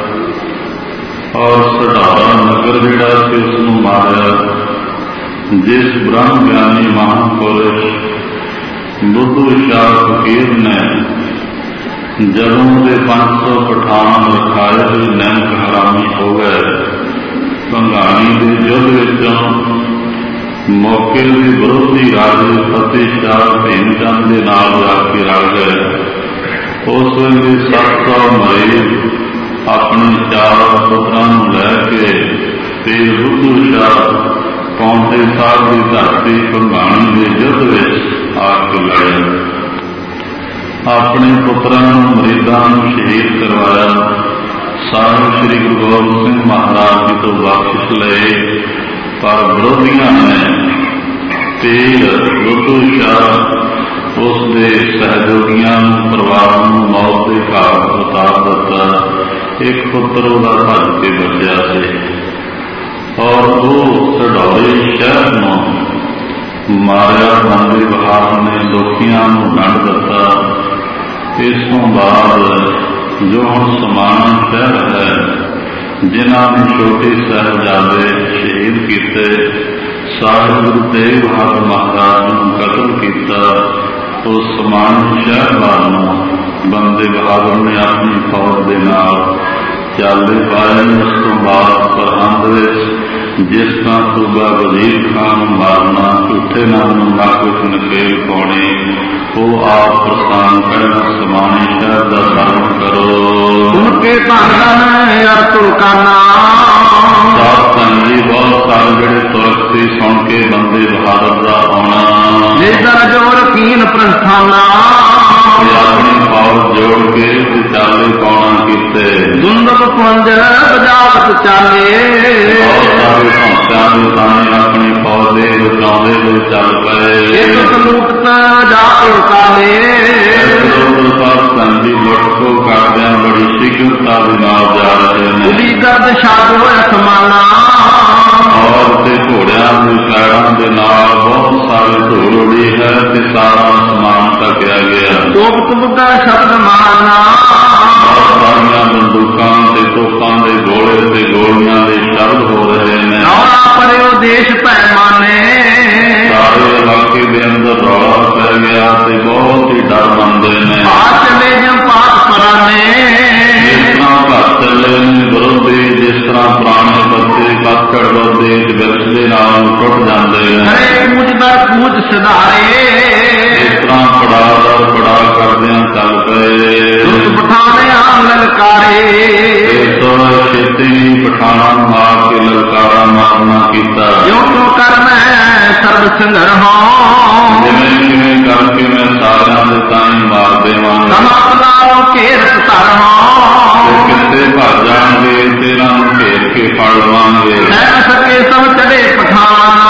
और सढ़ारा नगर जिहड़ा सी उसनूं मारिया, जिस ब्रह्म ज्ञानी महापुरुष बुद्धू शाह फकीर ने जदों के पांच सौ पठान रखाए हुए नैनक हरामी हो गए, भंगाणी के युद्ध विचों मौके के विरोधी राजे फतेह शाह भीमचंद के नाल जाके रल गए। उस वेले सत्त सौ मरीज अपने चार पुत्रां लैके फिर बुद्धू शाह पौंटे साहब की धरती भंगाणी के युद्ध में आके लड़े। अपने पुत्रां मरीदां शहीद करवाया। साहिब श्री गुरु गोबिंद सिंह महाराज जी तो बख्शिश ले, पर विरोधियों ने तीर बुद्धू शाह उसके सहयोगियों परिवार मौत के घाट उतार दिता। एक पुत्र वह भज के बचा से और वो सढौरे शहर में मारिया। बंदे बहादुर ने दुखियां दंड दिता। इस बाद जो हम समाना शहर है, जिन्होंने छोटे साहिबजादे शहीद किए, साहिब गुरु तेग बहादुर महाराज को कतल किया, उस समान शहर वालों बंदे बहादुर ने अपनी फौज के नाल चाले पाए। उस तो बाद सरहंद जिसका सूबा वजीर खान मारना, झूठे नाम नाकुच नकेल पाने, वो आप प्रस्थान करना समाने शहर का धारण करो। उनके तुरकाना जी बहुत सारे जड़े तुरकती सुन के बंदे बहादुर का आना, जोर कीन प्रस्थाना अपनी फौज जोड़ के चाले पाना किते। दुंदक पुंज बजावत चाले, बहुत सारे भौंसिया के अपनी फौज के बचाते हुए चल पे। लुटत जा काले संजी लुट को करदे बड़ी शीघ्रता के नाल जा रहे हैं। गर्द छाड़ो असमाना और घोड़िया के पैरों के नाल बहुत सारे धूल उड़ी है, सारा समान ਢਕਿਆ ਗਿਆ। ਤੋਪ ਤੁਪ ਦਾ ਸ਼ਬਦ ਮਾਨਾ ਬਹੁਤ ਸਾਰੀਆਂ ਬੰਦੂਕਾਂ ਤੇ ਤੋਪਾਂ ਦੇ ਗੋਲੇ ਤੇ ਗੋਲੀਆਂ ਦੇ ਸ਼ਬਦ ਹੋ ਰਹੇ ਨੇ। ਰੌਲਾ ਪਰਿਓ ਦੇਸ਼ ਪੈਮਾਨੇ ਸਾਰੇ ਇਲਾਕੇ ਦੇ ਅੰਦਰ ਰੌਲਾ ਪੈ ਗਿਆ ਤੇ ਬਹੁਤ ਹੀ ਡਰ ਮੰਨਦੇ ਨੇ। ਆ ਚਲੇ ਜਾਂ ਪਾਤ ਪਰਾਨੇ ਜਿਸ ਤਰ੍ਹਾਂ ਘਰ ਚੱਲੇ ਨੇ ਵਿਰੋਧੀ, ਜਿਸ ਤਰ੍ਹਾਂ ਪੁਰਾਣੇ ਬੱਚੇ ਕਾਕੜ ਵਿਰੋਧੀ ਵਿਰਸ ਦੇ ਨਾਲ ਟੁੱਟ ਜਾਂਦੇ ਨੇ। ਹਰੇ ਕੂਚ ਦਰ ਕੂਚ ਸਿਧਾਰੇ ਇਸ ਤਰ੍ਹਾਂ ਪੜਾ ਦਰ ਪੜਾ ਕਰਦਿਆਂ ਚੱਲ ਪਏ। ਦੁੱਖ ਪਠਾਨੇ ਆਮ ਲਲਕਾਰੇ ਇਸ ਛੇਤੀ ਪਠਾਣਾ ਨੂੰ ਮਾਰ ਕੇ ਲਲਕਾਰਾ ਮਾਰਨਾ ਕੀਤਾ। ਜੋ ਤੋ ਕਰ ਮੈਂ ਸਰਬ ਸੰਘਰ ਹਾਂ ਜਿਵੇਂ ਕਿਵੇਂ ਕਰਕੇ ਮੈਂ ਸਾਰਿਆਂ ਦੇ ਤਾਈਂ ਮਾਰ ਦੇਵਾਂਗਾ। ਸਮਾਪਦਾਓ ਘੇਰਤ ਧਰ ਹਾਂ ਕਿੱਥੇ ਭੱਜ ਜਾਣਗੇ, ਤੇਰਾਂ ਨੂੰ ਘੇਰ ਕੇ ਫੜ ਲਵਾਂਗੇ। ਲੈ ਸਕੇ ਸਭ ਚੜੇ ਪਠਾਨਾ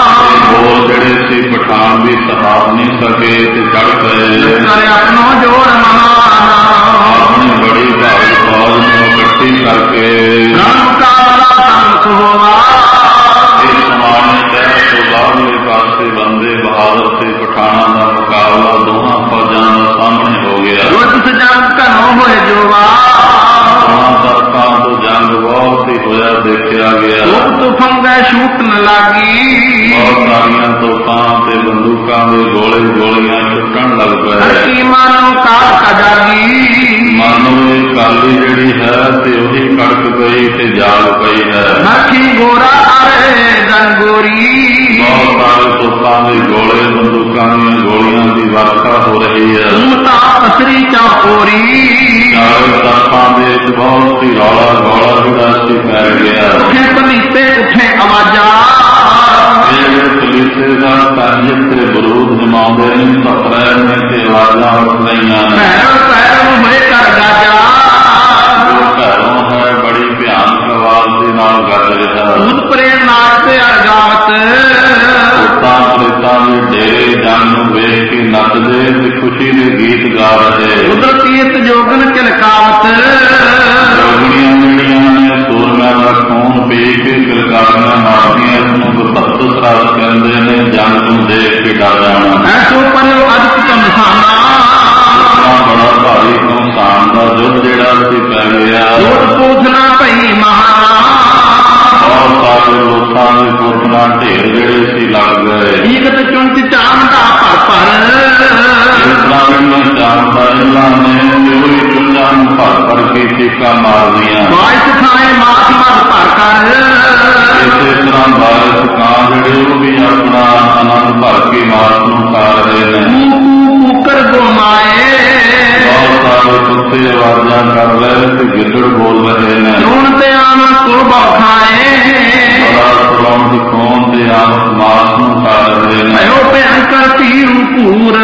ਹੋਰ ਜਿਹੜੇ ਸੀ ਪਠਾਨ ਵੀ ਸਹਾਰ ਨਹੀਂ ਸਕੇ ਤੇ ਚੜ ਗਏ। ਕਰ ਆਪਣੋ ਜੋੜ ਮਹਾਨਾ ਆਪਣੀ ਬੜੀ ਭਾਰੀ ਫੌਜ ਨੂੰ ਇਕੱਠੀ ਕਰਕੇ ਰੰਗ ਕਾਲਾ ਸੰਤ ਹੋਵਾ ਇਸ ਸਮਾਨ ਸ਼ਹਿਰ ਤੋਂ ਬਾਹਰਲੇ ਪਾਸੇ ਬੰਦੇ ਬਹਾਦਰ ਤੇ ਪਠਾਨਾਂ ਦਾ ਮੁਕਾਬਲਾ ਦੋਹਾਂ ਫੌਜਾਂ ਦਾ ਸਾਹਮਣੇ ਹੋ ਗਿਆ। ਰੁੱਤ ਜੰਗ ਘਨੋ ਹੋਏ ਜੋਵਾ ਦੋਹਾਂ ਤਰਫਾਂ ਤੋਂ ਜੰਗ ਬਹੁਤ ਹੀ ਹੋਇਆ ਦੇਖਿਆ ਗਿਆ। ਲੋਕ ਤੋਂ ਫੰਗਾ ਛੂਟ ਨ ਲਾਗੀ ਬਹੁਤ ਸਾਰੀਆਂ ਤੋਪਾਂ ਤੇ ਬੰਦੂਕਾਂ ਦੇ ਗੋਲੇ ਗੋਲੀਆਂ ਛੁੱਟਣ ਲੱਗ ਪਏ। ਹਰਕੀ ਮਾਨੋ ਕਾਲ ਕਜਾਗੀ ਮਾਨੋ ਇਹ ਕਾਲੀ ਜਿਹੜੀ ਹੈ ਤੇ ਉਹੀ ਕੜਕ ਗਈ ਤੇ ਜਾਗ ਪਈ ਹੈ। ਨਖੀ ਗੋਰਾ ਅਰੇ ਗੰਗੋਰੀ ਬਹੁਤ ਸਾਰੇ ਤੋਪਾਂ ਦੇ ਗੋਲੇ ਬੰਦੂਕਾਂ ਦੀਆਂ ਗੋਲੀਆਂ ਦੀ ਵਰਖਾ ਹੋ ਰਹੀ ਹੈ। ਉਮਤਾ ਅਸਰੀ ਚੌਰੀ ਚਾਰੇ ਤਰਫਾਂ ਦੇ ਵਿੱਚ ਬਹੁਤ ਹੀ ਰੌਲਾ ਗੋਲਾ ਜਿਹੜਾ ਸੀ ਫੈਲ ਗਿਆ। ਉੱਠੇ ਪਲੀਤੇ ਉੱਠੇ ਆਵਾਜ਼ਾਂ ਜਿਹੜੇ ਪੁਲਿਸੇ ਦਾ ਤਾਂਜਿਤ ਤੇ ਬਰੂਦ ਜਮਾਉਂਦੇ ਨੇ ਸਤਰੈ ਨੇ ਤੇ ਆਵਾਜ਼ਾਂ ਉੱਠ ਰਹੀਆਂ ਨੇ। ਭੈਰੋ ਭੈਰੋ ਹੋਏ ਕਰ ਗਾਜਾ ਜੋ ਘਰੋਂ ਹੈ ਬੜੀ ਭਿਆਨਕ ਆਵਾਜ਼ ਦੇ ਨਾਲ ਗੱਜ ਰਿਹਾ। ਭੂਤ ਪ੍ਰੇਮ ਨਾਚ ਤੇ ਅਰਗਾਵਤ ਭੂਤਾਂ ਪ੍ਰੇਤਾਂ ਦੇ ਡੇਰੇ ਜਨ ਨੂੰ ਵੇਖ ਕੇ ਨੱਚਦੇ ਤੇ ਖੁਸ਼ੀ ਦੇ ਗੀਤ ਗਾ ਰਹੇ। ਉਧਰ ਤੀਰਤ ਜੋਗਨ ਚਲਕਾਵਤ ਜੋਗਣੀਆਂ ਜਿਹੜੀਆਂ ਨੇ ਸੂਰਮਿਆਂ ਦਾ ਖੂਨ ਪੀ ਕੇ ਕਿਲਕਾਰੀਆਂ ਮਾਰਦੀਆਂ, ਇਸ ਨੂੰ ਗੁਰਪੱਤ ਸਰਾਜ ਕਹਿੰਦੇ ਨੇ। ਜੰਗ ਨੂੰ ਦੇਖ ਕੇ ਡਰ ਜਾਣਾ। ਐਸੋ ਪਰਿਓ ਅਦਕ ਕਮਸਾਨਾ ਬੜਾ ਭਾਰੀ ਨੁਕਸਾਨ ਦਾ ਯੁੱਧ ਜਿਹੜਾ ਸੀ ਪੈ ਗਿਆ। ਲੋਟ ਪੂਛਣਾ ਭਈ ਮਹਾਨਾ ਬਹੁਤ ਸਾਰੇ ਲੋਕਾਂ ਦੇ ਕੋਟਨਾ ਢੇਰ ਜਿਹੜੇ ਸੀ ਲੱਗ ਗਏ। ਈਕਤ ਚੁੰਚ ਚਾਂਦਾ ਭਰ ਭਰ ਇਸ ਤਰ੍ਹਾਂ ਮੈਨੂੰ ਚਾਹੁੰਦਾ ਇਹਨਾਂ ਨੇ ਉਹੀ ਚੁੰਝਾਂ ਨੂੰ ਭਰ ਭਰ ਕੇ ਚੀਕਾਂ ਮਾਰਦੀਆਂ। ਬਾਇਸ ਥਾਏ ਮਾਤ ਮਤ ਭਰ ਕਰ ਇਸੇ ਤਰ੍ਹਾਂ ਬਾਰਿਸ਼ ਕਾਂ ਜਿਹੜੇ ਉਹ ਵੀ ਆਪਣਾ ਆਨੰਦ ਭਰ ਕੇ ਮਾਤ ਨੂੰ ਖਾ ਰਹੇ ਨੇ। ਕੂਕਰ ਗੁਮਾਏ ਬਹੁਤ ਸਾਰੇ ਕੁੱਤੇ ਆਵਾਜ਼ਾਂ ਕਰ ਰਹੇ ਤੇ ਗਿੱਦੜ ਬੋਲ ਰਹੇ ਨੇ। ਚੋਣ ਤੇ ਆਮ ਕੋ ਬਖਾਏ ਬੜਾ ਸਰੋਂ ਦੀ ਖੋਨ ਦੇ ਆਪ ਮਾਤ ਨੂੰ ਖਾ ਰਹੇ ਨੇ। ਭਇਓ ਭਿਆਨਕ ਧੀਰੂ ਪੂਰ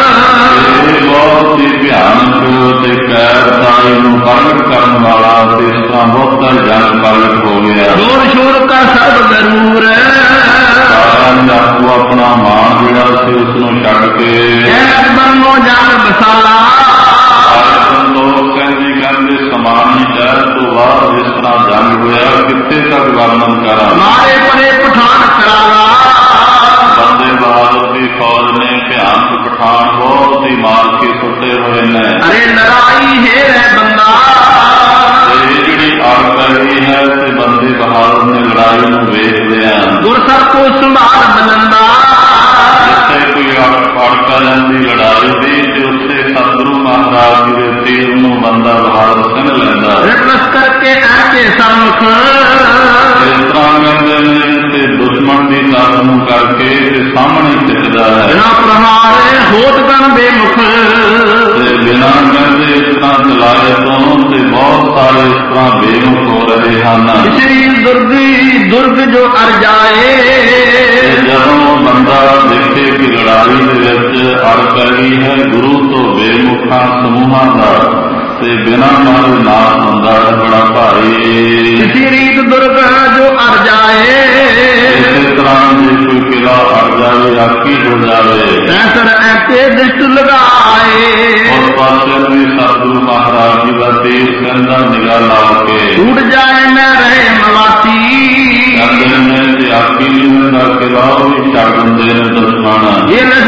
ਇਹ ਬਹੁਤ ਹੀ ਭਿਆਨਕ ਤੇ ਕੈਰਤਾਈ ਨੂੰ ਪ੍ਰਗਟ ਕਰਨ ਵਾਲਾ ਤੇ ਇਸ ਤਰ੍ਹਾਂ ਬਹੁਤਾ ਜਨ ਪ੍ਰਗਟ ਹੋ ਗਿਆ। ਸ਼ੋਰ ਸ਼ੋਰ ਕਰ ਸਰਬ ਜ਼ਰੂਰ ਸਾਰਿਆਂ ਨੇ ਆਪੋ ਆਪਣਾ ਮਾਣ ਜਿਹੜਾ ਸੀ ਉਸ ਨੂੰ ਛੱਡ ਕੇ ਐਸ ਬੰਨੋ ਜਾਨ ਬਸਾਲਾ ਲੋਕ ਕਹਿੰਦੇ ਕਹਿੰਦੇ ਸਮਾਨ ਸ਼ਹਿਰ ਤੋਂ ਬਾਅਦ ਜਿਸ ਤਰ੍ਹਾਂ ਜੰਗ ਹੋਇਆ ਕਿੱਥੇ ਤੱਕ ਵਰਣਨ ਕਰਾਂ। ਮਾਰੇ ਪਰੇ ਪਠਾਨ ਕਰਾਲਾ ਬੰਦੇ ਬਹਾਦਰ ਦੀ ਫੌਜ ਨੇ ਭਿਆਨਕ ਪਠਾਨ ਬਹੁਤ ਹੀ ਮਾਰ ਕੇ ਸੁੱਟੇ ਹੋਏ ਨੇ। ਅਰੇ ਲੜਾਈ ਹੈ ਰੇ ਬੰਦਾ ਇਹ ਜਿਹੜੀ ਅੜ ਪਈ ਹੈ ਤੇ ਬੰਦੇ ਬਹਾਦਰ ਨੇ ਲੜਾਈ ਨੂੰ ਵੇਖਦੇ ਆ। ਗੁਰਸਰ ਕੋ ਸੰਭਾਲ ਬਲੰਦਾ ਜਿੱਥੇ ਕੋਈ ਅੜ ਪੈ ਜਾਂਦੀ ਲੜਾਈ ਦੀ ਤੇ ਉੱਥੇ ਸਤਿਗੁਰੂ ਮਹਾਰਾਜ ਜੀ ਦੇ ਤੀਰ ਨੂੰ ਬੰਦਾ ਬਹਾਦਰ ਸਿੰਘ ਲੈਂਦਾ। ਰਿਟਵਸ ਕਰਕੇ ਐਕੇ ਸੰਖ ਇਸ ਤਰ੍ਹਾਂ ਕਹਿੰਦੇ ਨੇ ਤੇ ਦੁਸ਼ਮਣ ਦੀ ਲੱਤ ਨੂੰ ਕਰਕੇ ਤੇ ਸਾਹਮਣੇ ਟਿਕਦਾ ਹੈ। ਬਿਨਾ ਪ੍ਰਹਾਰੇ ਹੋਤ ਗਨ ਬੇਮੁਖ ਤੇ ਬਿਨਾਂ ਕਹਿੰਦੇ ਇਸ ਤਰ੍ਹਾਂ ਚਲਾਏ ਤੋਂ ਤੇ ਬਹੁਤ ਸਾਰੇ ਇਸ ਤਰ੍ਹਾਂ ਬੇਮੁਖ ਹੋ ਰਹੇ ਹਨ। ਸ਼੍ਰੀ ਦੁਰਗੀ ਦੁਰਗ ਜੋ ਅਰ ਜਾਏ ਜਦੋਂ ਬੰਦਾ ਦੇਖੇ ਕਿ ਲੜਾਈ ਦੇ ਵਿੱਚ ਅੜ ਪਈ ਹੈ ਗੁਰੂ ਤੋਂ ਬੇਮੁਖਾਂ ਸਮੂਹਾਂ ਦਾ ਤੇ ਬਿਨਾਂ ਮਨ ਨਾਸ ਹੁੰਦਾ ਹੈ ਬੜਾ ਭਾਰੀ। ਸ਼੍ਰੀ ਦੁਰਗ ਜੋ ਅਰ ਜਾਏ ਇਸੇ ਤਰ੍ਹਾਂ ਜੇ ਕੋਈ ਕਿਲਾ ਅੜ ਜਾਵੇ ਆਕੀ ਹੋ ਜਾਵੇ ਐਸਰ ਐਕੇ ਦਿਸ਼ਟ ਲਗਾਏ ਉਸ ਪਾਸੇ ਵੀ ਸਤਿਗੁਰੂ ਮਹਾਰਾਜ ਜੀ ਦਾ ਤੀਰ ਕਹਿੰਦਾ ਨਿਗਾਹ ਲਾ ਕੇ ਟੁੱਟ ਜਾਏ ਮੈਂ ਰਹੇ ਮਵਾਸੀ ਕਹਿੰਦੇ ਨੇ ਤੇ ਆਕੀ ਨਹੀਂ ਹੁੰਦਾ ਕਿਲਾ ਉਹ ਵੀ ਛੱਡ ਦਿੰਦੇ ਨੇ ਦੁਸ਼ਮਣ। ਇਹ ਲਸ਼ਕਰ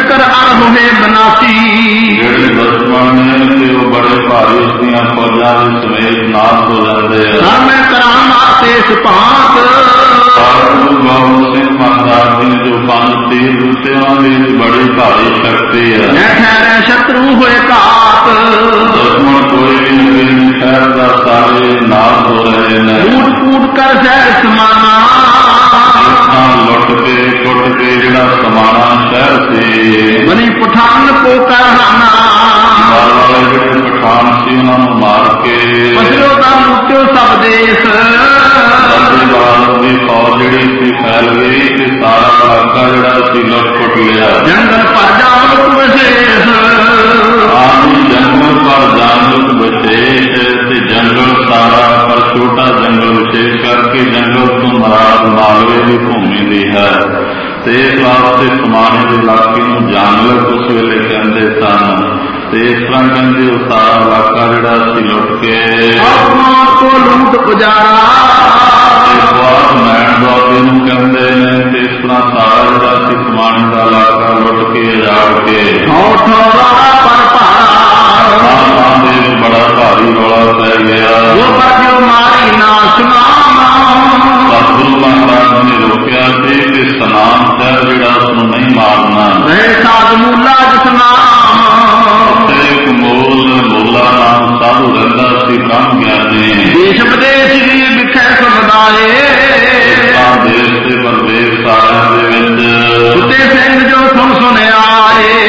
ਨਾਲ ਹੋਏ ਬਨਾਸੀ। ਜਿਹੜੇ ਦੁਸ਼ਮਣ ਨੇ ਤੇ ਉਹ ਬੜੇ ਭਾਰੀ ਉਸਦੀਆਂ ਫੌਜਾਂ ਦੇ ਸਮੇਤ ਨਾਸ਼ ਹੋ ਜਾਂਦੇ ਆ। ਹਰ ਮੈਂ ਕਰਾਂ ਮਾਤੇ ਸੁਭਾਤ। ਗੁਰੂ ਗੋਬਿੰਦ ਸਿੰਘ ਮਹਾਰਾਜ ਜੀ ਨੇ ਜੋ ਪੰਜ ਤੀਰ ਦਿੱਤੇ ਉਹਨਾਂ ਵਿੱਚ ਬੜੀ ਭਾਰੀ ਸ਼ਕਤੀ ਹੈ। ਮੈਂ ਠਹਿਰੇ ਸ਼ਤਰੂ ਹੋਏ ਘਾਤ। ਦੁਸ਼ਮਣ ਕੋਈ ਵੀ ਨਹੀਂ, ਸ਼ਹਿਰ ਦਾ ਸਾਰੇ ਨਾਸ਼ ਹੋ ਰਹੇ ਨੇ। ਕੂਟ ਕੂਟ ਕਰ ਸ਼ਹਿਰ ਸਮਾਨਾ। ਲੁੱਟ ਕੇ ਕੁੱਟ ਕੇ ਜਿਹੜਾ ਸਮਾਣਾ ਸ਼ਹਿਰ ਸੀ ਬਣੀ ਪਠਾਨ ਕੋ ਕਰਹਾਨਾ। ਵਾਲੇ ਜਿਹੜੇ ਪਠਾਨ ਸੀ ਉਹਨਾਂ ਨੂੰ ਮਾਰ ਕੇ ਪਛਲੋ ਦਾ ਲੁੱਟਿਓ ਸਭ ਦੇਸ਼। ਬਾਦ ਦੀ ਫੌਜ ਜਿਹੜੀ ਸੀ ਫੈਲ ਗਈ ਤੇ ਸਾਰਾ ਇਲਾਕਾ ਜਿਹੜਾ ਸੀ ਲੁੱਟ ਕੁੱਟ ਲਿਆ। ਜੰਗਲ ਪਰ ਜਾਮਲੁਕ ਵਿਸ਼ੇਸ਼। ਆਦਿ ਜੰਗਲ ਪਰ ਜਾਮਲੁਕ ਵਿਸ਼ੇਸ਼ ਤੇ ਜੰਗਲ ਸਾਰਾ ਪਰ ਛੋਟਾ ਜੰਗਲ ਵਿਸ਼ੇਸ਼ ਕਰਕੇ ਜੰਗਲ ਤੋਂ ਮਰਾਦ ਮਾਲਵੇ ਦੀ ਭੂਮੀ ਦੀ ਹੈ ਤੇ ਇਸ ਵਾਸਤੇ ਸਮਾਣੇ ਦੇ ਇਲਾਕੇ ਨੂੰ ਜਾਮਲੁਕ ਉਸ ਵੇਲੇ ਕਹਿੰਦੇ ਸਨ। ਤੇ ਇਸ ਤਰ੍ਹਾਂ ਕਹਿੰਦੇ ਉਹ ਸਾਰਾ ਇਲਾਕਾ ਜਿਹੜਾ ਸੀ ਲੁੱਟ ਕੇ ਆਪਣਾ ਕੋ ਲੂਟ ਉਜਾੜਾ। ਬਹੁਤ ਮੈਣ ਦੁਆਬੇ ਨੂੰ ਕਹਿੰਦੇ ਨੇ ਤੇ ਇਸ ਤਰ੍ਹਾਂ ਸਾਰਾ ਜਿਹੜਾ ਸੀ ਸਮਾਣੇ ਦਾ ਇਲਾਕਾ ਲੁੱਟ ਕੇ ਉਜਾੜ ਕੇ ਠੋ ਠੋ ਰੌਲਾ ਪਰ ਭਾਰਾ। ਦੇ ਬੜਾ ਭਾਰੀ ਰੌਲਾ ਪੈ ਗਿਆ। ਉਹ ਪਰਜੋ ਮਾਰੀ ਨਾ ਸੁਨਾਮ। ਸਤਿਗੁਰੂ ਮਹਾਰਾਜ ਨੇ ਰੋਕਿਆ ਸੀ ਕਿ ਸਨਾਮ ਸ਼ਹਿਰ ਜਿਹੜਾ ਉਸਨੂੰ ਨਹੀਂ ਮਾਰਨਾ। ਰਹੇ ਸਾਧ ਮੂਲਾ ਜਿਸ ਨਾਮ। ਤੇ ਇੱਕ ਮੂਲ ਮੂਲਾ ਨਾਮ ਸਾਧੂ ਰਹਿੰਦਾ ਸੀ ਬ੍ਰਹਮ ਗਿਆਨੀ। ਦੇਸ਼ ਵਿਦੇਸ਼ ਵੀ ਵਿਖੇ ਸੁਣਦਾਏ। ਦੇਸ਼ ਦੇ ਪ੍ਰਦੇਸ਼ ਸਾਰਿਆਂ ਦੇ ਵਿੱਚ ਸੁੱਤੇ ਸਿੰਘ ਜੋ ਸੁਣ ਸੁਣਿਆਏ।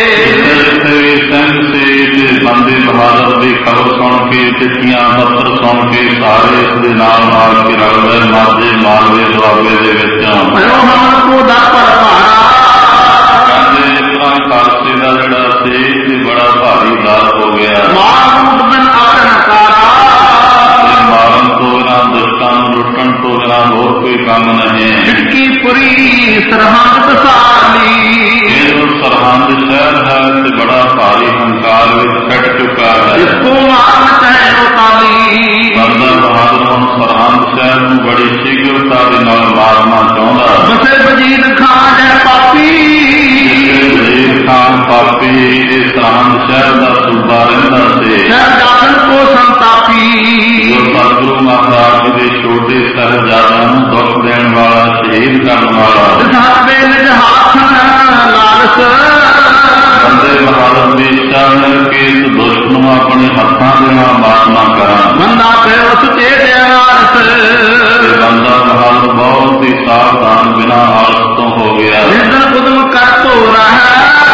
ਬੰਦੇ ਬਹਾਦਰ ਦੀ ਖਬਰ ਸੁਣ ਕੇ ਚਿੱਠੀਆਂ ਪੱਤਰ ਸੁਣ ਕੇ ਸਾਰੇ ਇਸ ਦੇ ਨਾਲ ਨਾਲ ਕੇ ਰਲਦੇ ਮਾਝੇ ਮਾਲਵੇ ਦੁਆਬੇ ਦੇ ਵਿੱਚੋਂ ਕੋ ਦਾ ਪਰ ਭਾਰਾ। ਕਹਿੰਦੇ ਇਸ ਤਰ੍ਹਾਂ ਖਾਲਸੇ ਦਾ ਜਿਹੜਾ ਸੀ ਤੇ ਬੜਾ ਭਾਰੀ ਦਾਰ ਹੋ ਗਿਆ। ਮਾਰ ਬਿਨ ਆਪਣ ਕਾਰਾ। ਮਾਰਨ ਤੋਂ ਬਿਨਾਂ ਦੁਸ਼ਟਾਂ ਨੂੰ ਲੁੱਟਣ ਤੋਂ ਬਿਨਾਂ ਹੋਰ ਕੋਈ ਕੰਮ ਨਹੀਂ। ਚਿੱਕੀ ਪੁਰੀ ਸਰਹੰਦ ਬਸਾਲੀ। ਇਹ ਸਰਹੰਦ ਸ਼ਹਿਰ ਹੈ ਤੇ ਬੜਾ ਭਾਰੀ ਹੰਕਾਰ ਵਿੱਚ ਫਟ ਚੁੱਕਾ ਹੈ। ਇਸਕੋ ਮਾਰਨ ਚਾਹੇ ਉਤਾਲੀ। ਬੰਦਾ ਬਹਾਦਰ ਹੁਣ ਸਰਹੰਦ ਸ਼ਹਿਰ ਨੂੰ ਬੜੀ ਸ਼ੀਘਰਤਾ ਦੇ ਨਾਲ ਮਾਰਨਾ ਚਾਹੁੰਦਾ। ਬਸੇ ਵਜੀਦ ਖਾਨ ਹੈ ਪਾਪੀ। ਵਜੀਦ ਖਾਨ ਪਾਪੀ ਇਹ ਸਰਹੰਦ ਸ਼ਹਿਰ ਦਾ ਸੂਬਾ ਰਹਿੰਦਾ ਸੀ। ਸਾਹਿਬਜ਼ਾਦਨ ਕੋ ਸੰਤਾਪੀ। ਜੋ ਸਤਿਗੁਰੂ ਮਹਾਰਾਜ ਜੀ ਦੇ ਛੋਟੇ ਸਾਹਿਬਜ਼ਾਦਿਆਂ ਨੂੰ ਦੁੱਖ ਦੇਣ ਵਾਲਾ ਸ਼ਹੀਦ ਕਰਨ ਵਾਲਾ। ਸਾਬੇ ਨਿਜ ਹੱਥ ਲਾਲਸ। ਬੰਦੇ ਬਹਾਦਰ ਦੀ ਇੱਛਾ ਹੈ ਕਿ ਇਸ ਦੁਸ਼ਟ ਨੂੰ ਆਪਣੇ ਹੱਥਾਂ ਦੇ ਨਾਲ ਮਾਰਨਾ ਕਰਾਂ। ਬੰਦਾ ਤੇ ਉਸ ਤੇ ਦਿਆਰਸ। ਬੰਦਾ ਬਹਾਦਰ ਬਹੁਤ ਹੀ ਸਾਵਧਾਨ ਬਿਨਾਂ ਆਲਸ ਤੋਂ ਹੋ ਗਿਆ। ਜਿਸਨ ਉਦਮ ਕਰ ਧੋ ਰਹਾ।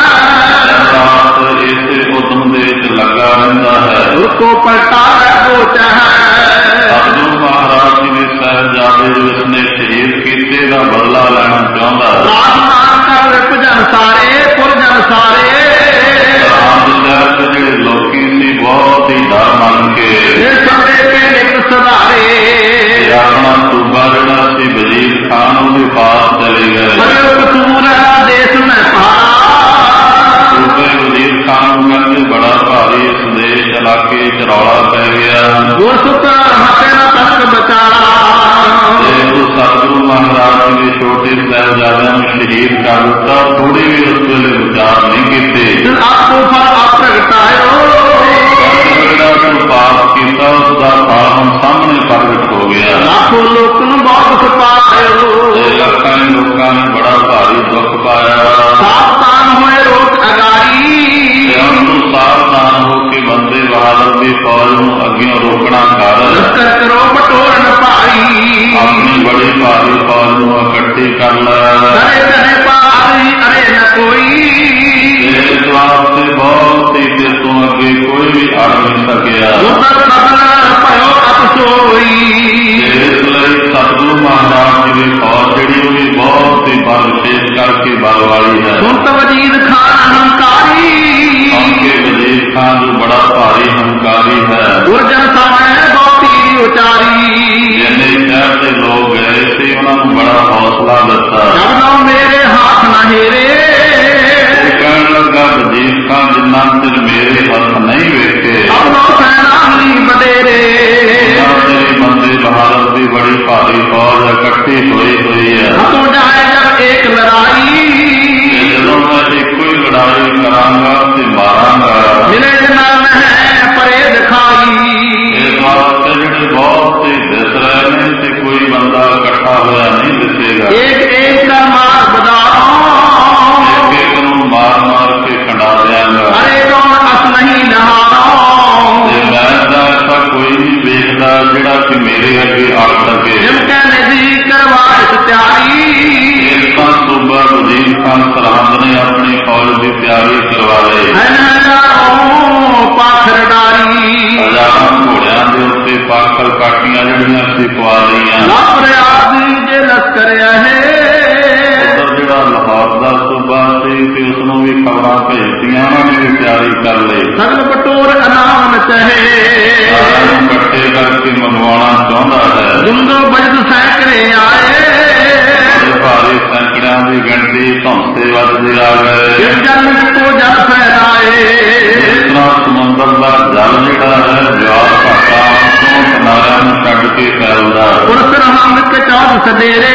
ਰਾਤ ਇਸੇ ਉਦਮ ਦੇ ਵਿੱਚ ਲੱਗਾ ਰਹਿੰਦਾ ਹੈ। ਉਸ ਕੋ ਪਲਟਾ ਕੋ ਚਾਹੇ। ਸਤਿਗੁਰੂ ਮਹਾਰਾਜ ਜੀ ਦੇ ਸਾਹਿਬਜ਼ਾਦੇ ਜਿਸ ਨੇ ਸ਼ਹੀਦ ਕੀਤੇ ਦਾ ਬਦਲਾ ਲੈਣਾ ਚਾਹੁੰਦਾ। ਆਸਮਾਨ ਕਰ ਭਜਨ ਸਾਰੇ ਪੁਰਜਨ ਸਾਰੇ। ਜਿਹੜੇ ਲੋਕੀ ਸੀ ਬਹੁਤ ਹੀ ਡਰ ਮੰਨ ਕੇ ਇਹ ਸਮੇਂ ਕੇ ਨਿਕ ਸੁਧਾਰੇ। ਆਪਣਾ ਸੂਬਾ ਜਿਹੜਾ ਸੀ ਵਜ਼ੀਰ ਖਾਨ ਉਹਦੇ ਪਾਸ ਚਲੇ ਗਏ। ਕਸੂਰ ਹੈ ਦੇਸ਼ ਮੈਂ ਭਾਰਾ। ਸੂਬੇ ਵਜ਼ੀਰ ਖਾਨ ਨੂੰ ਕਹਿੰਦੇ ਬੜਾ ਭਾਰੀ ਇਸ ਦੇਸ਼ ਇਲਾਕੇ ਚ ਰੌਲਾ ਪੈ ਗਿਆ। ਉਹ ਸੁੱਤਾ ਹੱਥੇ ਨਾ ਤੱਕ ਬਚਾਰਾ। ਸਤਿਗੁਰੂ ਮਹਾਰਾਜ ਜੀ ਦੇ ਛੋਟੇ ਸਾਹਿਬਜ਼ਾਦਿਆਂ ਨੂੰ ਸ਼ਹੀਦ ਕਰ ਦਿੱਤਾ। ਥੋੜੀ ਵੀ ਉਸ ਵੇਲੇ ਵਿਚਾਰ ਨਹੀਂ ਕੀਤੇ। ਆਪੋ ਫਲ ਆਪ ਪ੍ਰਗਟਾਇਓ। ਜਿਹੜਾ ਤੂੰ ਪਾਪ ਕੀਤਾ ਉਸਦਾ ਫਲ ਹੁਣ ਸਾਹਮਣੇ ਪ੍ਰਗਟ ਹੋ ਗਿਆ। ਲੱਖੋਂ ਲੋਕ ਨੂੰ ਬਹੁਤ ਪਾਇਓ। ਲੱਖਾਂ ਲੋਕਾਂ ਨੇ ਬੜਾ ਭਾਰੀ ਦੁੱਖ ਪਾਇਆ। ਸਾਵਧਾਨ ਹੋਏ ਰੋਕ ਅਗਾਰੀ। ਤੂੰ ਸਾਵਧਾਨ ਹੋ ਕੇ ਬੰਦੇ ਬਹਾਦਰ ਦੀ ਫੌਜ ਨੂੰ ਅੱਗੇ ਰੋਕਣਾ ਕਰ। ਲਸ਼ਕਰ ਕਰੋ ਬਟੋਰਨ ਭਾਈ। ਆਪਣੀ ਬੜੀ ਭਾਰੀ ਫੌਜ ਨੂੰ ਇਕੱਠੀ ਕਰ ਲੈ। ਕਰੇ ਕਰੇ ਭਾਰੀ ਅਰੇ ਨ ਕੋਈ। ਇਸ ਵਾਸਤੇ ਬਹੁਤ ਹੀ ਤੇ ਤੋਂ ਅੱਗੇ ਕੋਈ ਵੀ ਅੜ ਨਹੀਂ ਸਕਿਆ। ਉਦਰ ਸਬਰ ਭਇਓ ਅਫਸੋਈ। ਇਸ ਲਈ ਸਤਿਗੁਰੂ ਮਹਾਰਾਜ ਜੀ ਦੀ ਫੌਜ ਜਿਹੜੀ ਉਹ ਵੀ ਬਹੁਤ ਹੀ ਬਲ ਵਿਸ਼ੇਸ਼ ਕਰਕੇ ਬਲ ਵਾਲੀ ਹੈ। ਸੁਣਤ ਵਜੀਦ ਖਾਨ ਹੰਕਾਰੀ। ਅੱਗੇ ਵਜ਼ੀਰ ਖਾਨ ਜੋ ਬੜਾ ਭਾਰੀ ਹੰਕਾਰੀ ਹੈ। ਗੁਰਜਨ ਸਾਹਮਣੇ ਬਹੁਤੀ ਉਚਾਰੀ। ਜਿੰਨੇ ਸ਼ਹਿਰ ਦੇ ਲੋਕ ਗਏ ਸੀ ਉਹਨਾਂ ਨੂੰ ਬੜਾ ਹੌਸਲਾ ਦਿੱਤਾ। ਜਬਨੋਂ ਮੇਰੇ ਹੱਥ ਨਾ ਹੇਰੇ। ਕਹਿਣ ਲੱਗਾ ਵਜ਼ੀਰ ਖਾਨ ਜਿੰਨਾ ਚਿਰ ਮੇਰੇ ਹੱਥ ਨਹੀਂ ਵੇਖੇ ਆਪਣੋ ਸੈਨਾਨੀ ਵਡੇਰੇ। ਬੰਦੇ ਬਹਾਦਰ ਦੀ ਬੜੀ ਭਾਰੀ ਫੌਜ ਇਕੱਠੀ ਹੋਈ ਹੋਈ ਹੈ। ਹਤੋਂ ਜਾਏ ਜਬ ਏਕ ਲੜਾਈ। ਜਦੋਂ ਮੈਂ ਇੱਕੋ ਹੀ ਲੜਾਈ ਕਰਾਂ ਆ। ਇੱਕ ਇੱਕ ਦਾ ਮਾਰ ਬਦਾਓ, ਇੱਕ ਇੱਕ ਨੂੰ ਮਾਰ ਮਾਰ ਕੇ ਖੰਡਾ ਦਿਆਂਗਾ। ਅਰੇ ਕੌਣ ਅਸ ਨਹੀਂ ਨਹਾਰੋ, ਤੇ ਮੈਂ ਤਾਂ ਐਸਾ ਕੋਈ ਨਹੀਂ ਵੇਖਦਾ ਜਿਹੜਾ ਕਿ ਮੇਰੇ ਅੱਗੇ ਅੜ ਸਕੇ। ਜਿਮ ਕਹਿੰਦੇ ਜੀ ਕਰਵਾਇਤ ਤਿਆਰੀ, ਇਸ ਤਾਂ ਸੂਬਾ ਵਜ਼ੀਰ ਖਾਨ ਸਰਹੰਦ ਨੇ ਆਪਣੀ ਫੌਜ ਦੀ ਤਿਆਰੀ ਕਰਵਾ ਲਈ। ਹਜ਼ਾਰੋਂ ਪਾਖਰ ਡਾਰੀ, ਹਜ਼ਾਰਾਂ ਘੋੜਿਆਂ ਦੇ ਉੱਤੇ ਪਾਖਰ ਕਾਟੀਆਂ ਜਿਹੜੀਆਂ ਸੀ ਪਵਾ ਲਈਆਂ। ਲੱਭ ਰਿਹਾ ਜੇ ਲਸ਼ਕਰ ਹੈ, ਉਧਰ ਜਿਹੜਾ ਲਾਹੌਰ ਦਾ ਸੂਬਾ ਸੀ ਤੇ ਉਸਨੂੰ ਵੀ ਖਬਰਾਂ ਭੇਜਤੀਆਂ, ਉਹਨਾਂ ਨੇ ਵੀ ਤਿਆਰੀ ਕਰ ਲਈ। ਸਗਲ ਬਟੋਰ ਅਨਾਮ ਚਾਹੇ, ਸਾਰਿਆਂ ਨੂੰ ਇਕੱਠੇ ਕਰਕੇ ਮੰਗਵਾਉਣਾ ਚਾਹੁੰਦਾ ਹੈ। ਜੁੰਦੋ ਬਜਦ ਸੈਂਕੜੇ ਆਏ, ਭਾਰੀ ਸੈਂਕੜਿਆਂ ਦੀ ਗਿਣਤੀ ਧੌਂਸੇ ਵੱਧਦੇ ਆ ਗਏ। ਇਸ ਜਲ ਕੋ ਜਲ ਫੈਲਾਏ, ਇਸ ਤਰ੍ਹਾਂ ਸਮੁੰਦਰ ਦਾ ਜਲ ਜਿਹੜਾ ਹੈ ਜਵਾਰ ਭਾਟਾ ਤੋਂ ਕਿਨਾਰਿਆਂ ਨੂੰ ਛੱਡ ਕੇ ਫੈਲਦਾ। ਪੁਰਖ ਰਹਾਂਗ ਕੇ ਚੌਦ ਸਡੇਰੇ,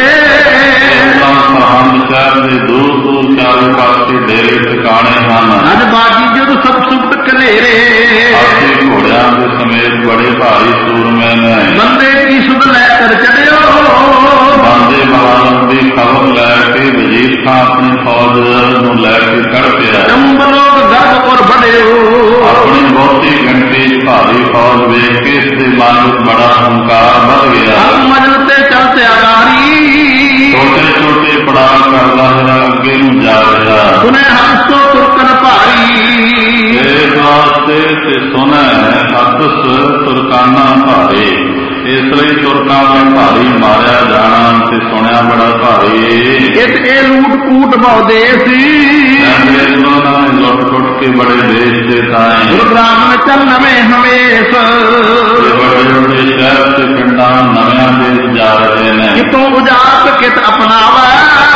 ਸਰਹੰਦ ਸ਼ਹਿਰ ਦੇ ਦੂਰ ਦੂਰ ਚਾਰੇ ਪਾਸੇ ਡੇਰੇ ਟਿਕਾਣੇ ਹਨ। ਅੱਜ ਬਾਜੀ ਜਦ ਸਭ ਸੁਪਤ ਕਲੇਰੇ, ਹਾਥੀ ਘੋੜਿਆਂ ਦੇ ਸਮੇਤ ਬੜੇ ਭਾਰੀ ਸੂਰਮੇ ਨੇ। ਬੰਦੇ ਕੀ ਸੁਧ ਲੈ ਕਰ ਚੜਿਓ, ਬੰਦੇ ਬਹਾਦਰ ਦੀ ਖਬਰ ਲੈ ਕੇ ਵਜ਼ੀਰ ਖਾਂ ਆਪਣੀ ਫੌਜ ਨੂੰ ਲੈ ਕੇ ਚੜ ਪਿਆ। ਚੰਬਲੋਕ ਗਰਭ ਔਰ ਬੜਿਓ, ਆਪਣੀ ਬਹੁਤੀ ਗਿਣਤੀ ਭਾਰੀ ਫੌਜ ਵੇਖ ਕੇ ਇਸ ਦੇ ਮਨ ਵਿੱਚ ਬੜਾ ਹੰਕਾਰ ਵੱਧ ਗਿਆ। ਹਮ ਮਜਲ ਤੇ ਚਲ ਤਿਆਰੀ, ਛੋਟੇ ਛੋਟੇ ਪੜਾਅ ਕਰਦਾ ਜਿਹੜਾ ਅੱਗੇ ਨੂੰ ਜਾ ਰਿਹਾ। ਸੁਨੇ ਹੰਸੋ ਤੁਰਕਨ ਭਾਰੀ, ਇਸ ਵਾਸਤੇ ਤੇ ਸੁਣੈ ਹੱਥ ਤੁਰਕਾਨਾ ਭਾਰੀ, ਇਸ ਲਈ ਤੁਰਕਾਂ ਦੇ ਭਾਰੀ ਮਾਰਿਆ ਜਾਣਾ ਤੇ ਸੁਣਿਆ ਬੜਾ ਭਾਰੀ। ਇਸ ਇਹ ਲੂਟ ਕੂਟ ਬਹੁਦੇ ਸੀ, ਲੁੱਟ ਟੁੱਟ ਕੇ ਬੜੇ ਦੇਸ਼ ਦੇ ਤਾਏ। ਗੁਰਗ੍ਰਾਮ ਵਿੱਚ ਚੱਲ ਨਵੇਂ ਹਮੇਸ਼, ਵੱਡੇ ਵੱਡੇ ਸ਼ਹਿਰ ਤੇ ਪਿੰਡਾਂ ਨਵਿਆਂ ਦੇਸ਼ ਜਾ ਰਹੇ ਨੇ। ਕਿਤੋਂ ਉਜਾਤ ਕਿਤ ਅਪਣਾਵਾ,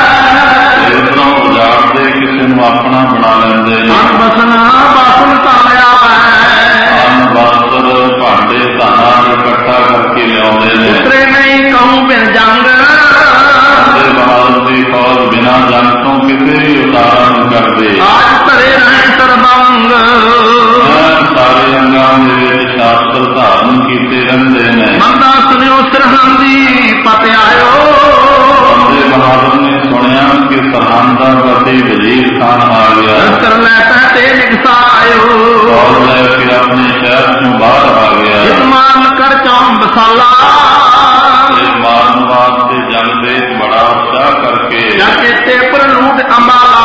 ਇਸ ਤਰ੍ਹਾਂ ਉਜਾੜਦੇ ਕਿਸੇ ਨੂੰ ਆਪਣਾ ਬਣਾ ਲੈਂਦੇ ਨੇ। ਮਨ ਬਸਨਾ ਬਾਸਨ ਤਾਲਿਆ, ਅੰਨ ਬਾਸਰ ਭਾਂਡੇ ਧਾਨਾਂ ਇਕੱਠਾ ਕਰਕੇ ਲਿਆਉਂਦੇ ਨੇ। ਉਤਰੇ ਨਹੀਂ ਕਹੂੰ ਬਿਨ ਜੰਗ, ਬੰਦੇ ਬਹਾਦਰ ਦੀ ਫੌਜ ਬਿਨਾਂ ਜੰਗ ਤੋਂ ਕਿਸੇ ਵੀ ਉਤਾਰਾ ਨਹੀਂ ਕਰਦੇ। ਆਜ ਧਰੇ ਰਹੇ ਸਰਬੰਗ, ਸਾਰੇ ਅੰਗਾਂ ਦੇ ਵਿੱਚ ਸ਼ਾਸਤਰ ਧਾਰਨ ਕੀਤੇ ਰਹਿੰਦੇ ਨੇ। ਮੰਦਾ ਸੁਣਿਓ ਸਰਹੰਦੀ ਪਤ ਆਇਓ, ਬੰਦੇ ਬਹਾਦਰ ਨੇ ਸੁਣਿਆ ਕਿ ਸਰਹੰਦ ਦਾ ਵਜ਼ੀਰ ਵਜ਼ੀਰ ਖਾਨ ਆ ਗਿਆ। ਕਰ ਲੈ ਤੇ ਨਿਕਸਾ ਆਇਓ, ਫੌਜ ਲੈ ਕੇ ਆਪਣੇ ਸ਼ਹਿਰ ਤੋਂ ਬਾਹਰ ਆ ਗਿਆ। ਇਤਮਾਨ ਕਰ ਚੌਂ ਬਸਾਲਾ, ਇਹ ਮਾਰਨ ਵਾਸਤੇ ਜੰਗ ਦੇ ਬੜਾ ਉਤਸ਼ਾਹ ਕਰਕੇ ਜਾ ਕੇ ਤੇ ਪਰ ਲੂਟ ਅੰਬਾਲਾ,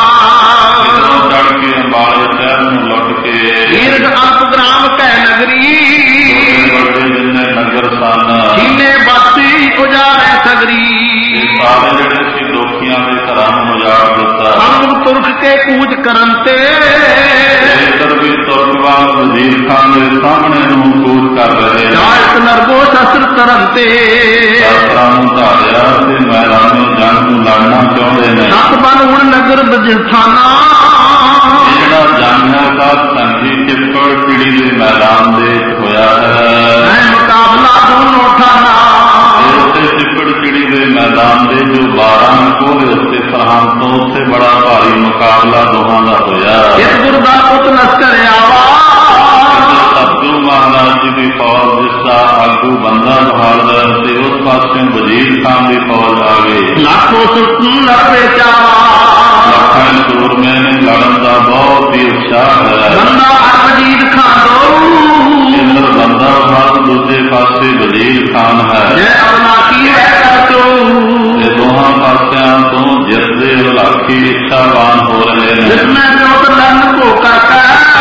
ਚੜ ਕੇ ਅੰਬਾਲੇ ਸ਼ਹਿਰ ਨੂੰ ਲੁੱਟ ਕੇ ਦੀਰਘ ਅਲਪ ਗ੍ਰਾਮ ਕਹਿ ਨਗਰੀ, ਵੱਡੇ ਜਿੰਨੇ ਨਗਰ ਸਨ ਸੀਨੇ ਬਾਤੀ ਉਜਾੜੇ ਸਗਰੀ, ਸਾਰੇ ਜਿਹੜੇ ਸੀ ਲੋਕੀਆਂ ਦੇ ਘਰਾਂ ਨੂੰ ਉਜਾੜ ਦਿੱਤਾ। ਅੰਗ ਤੁਰਖ ਕੇ ਕੂਚ ਕਰਨ ਤੇ, ਇੱਧਰ ਵੀ ਤੁਰਕਵਾਲ ਵਜ਼ੀਰ ਖਾਨ ਦੇ ਸਾਹਮਣੇ ਨੂੰ ਕੂਚ ਕਰ ਰਹੇ ਨੇ। ਜਾਇਤ ਨਰਗੋ ਸ਼ਸਤਰ ਤਰਨ ਤੇ, ਸ਼ਸਤਰਾਂ ਨੂੰ ਧਾਰਿਆ ਤੇ ਮੈਦਾਨੀ ਜੰਗ ਨੂੰ ਲੜਨਾ ਚਾਹੁੰਦੇ ਨੇ। ਸਤ ਬਨ ਹੁਣ ਨਗਰ ਬਜਥਾਨਾ, ਜਿਹੜਾ ਜੰਗ ਹੈ ਤਾਂ ਸੰਗੀ ਚਿੱਪੜ ਪੀੜੀ ਦੇ ਮੈਦਾਨ ਦੇ ਵਿੱਚ ਹੋਇਆ ਹੈ। ਹੈ ਮੁਕਾਬਲਾ ਦੋਨੋਂ ਠਾਨਾ, ਉੱਤੇ ਚਿੱਪੜ ਚਿੜੀ ਦੇ ਮੈਦਾਨ ਦੇ ਜੋ ਬਾਰਾਂ ਕੋਹ ਦੇ ਉੱਤੇ ਸਰਹੰਦ ਤੋਂ ਉੱਥੇ ਬੜਾ ਭਾਰੀ ਮੁਕਾਬਲਾ ਦੋਹਾਂ ਦਾ ਹੋਇਆ। ਇਸ ਗੁਰ ਦਾ ਪੁੱਤ ਲਸ਼ਕਰ ਆਵਾ, ਸਤਿਗੁਰੂ ਮਹਾਰਾਜ ਜੀ ਦੀ ਫੌਜ ਜਿਸ ਦਾ ਆਗੂ ਬੰਦਾ ਬਹਾਦਰ ਤੇ ਉਸ ਪਾਸੇ ਵਜ਼ੀਰ ਖਾਨ ਦੀ ਫੌਜ ਆ ਗਈ। ਲੱਖੋ ਸੁਰਤਨ ਲੜਵੇ ਚਾਵਾ, ਲੱਖਾਂ ਸੂਰਮੇ ਨੇ ਲੜਨ ਦਾ ਬਹੁਤ ਹੀ ਉਤਸ਼ਾਹ ਹੈ। ਬੰਦਾ ਅਰਜੀਤ ਖਾਨ ਦੋ, ਇੱਧਰ ਬੰਦਾ ਬਹਾਦਰ ਦੂਜੇ ਪਾਸੇ ਵਜ਼ੀਰ ਖਾਨ ਹੈ। ਜੈ ਆਪਣਾ ਕੀ ਹੈ ਕਰ ਤੋ, ਇਹ ਦੋਹਾਂ ਪਾਸਿਆਂ ਤੋਂ ਜਿੱਤ ਦੇ ਇਲਾਕੀ ਇੱਛਾਵਾਨ ਹੋ ਰਹੇ ਨੇ। ਜਿਸ ਮੈਂ ਜੋਤ ਲੰਨ ਕੋ ਕਰਕਾ,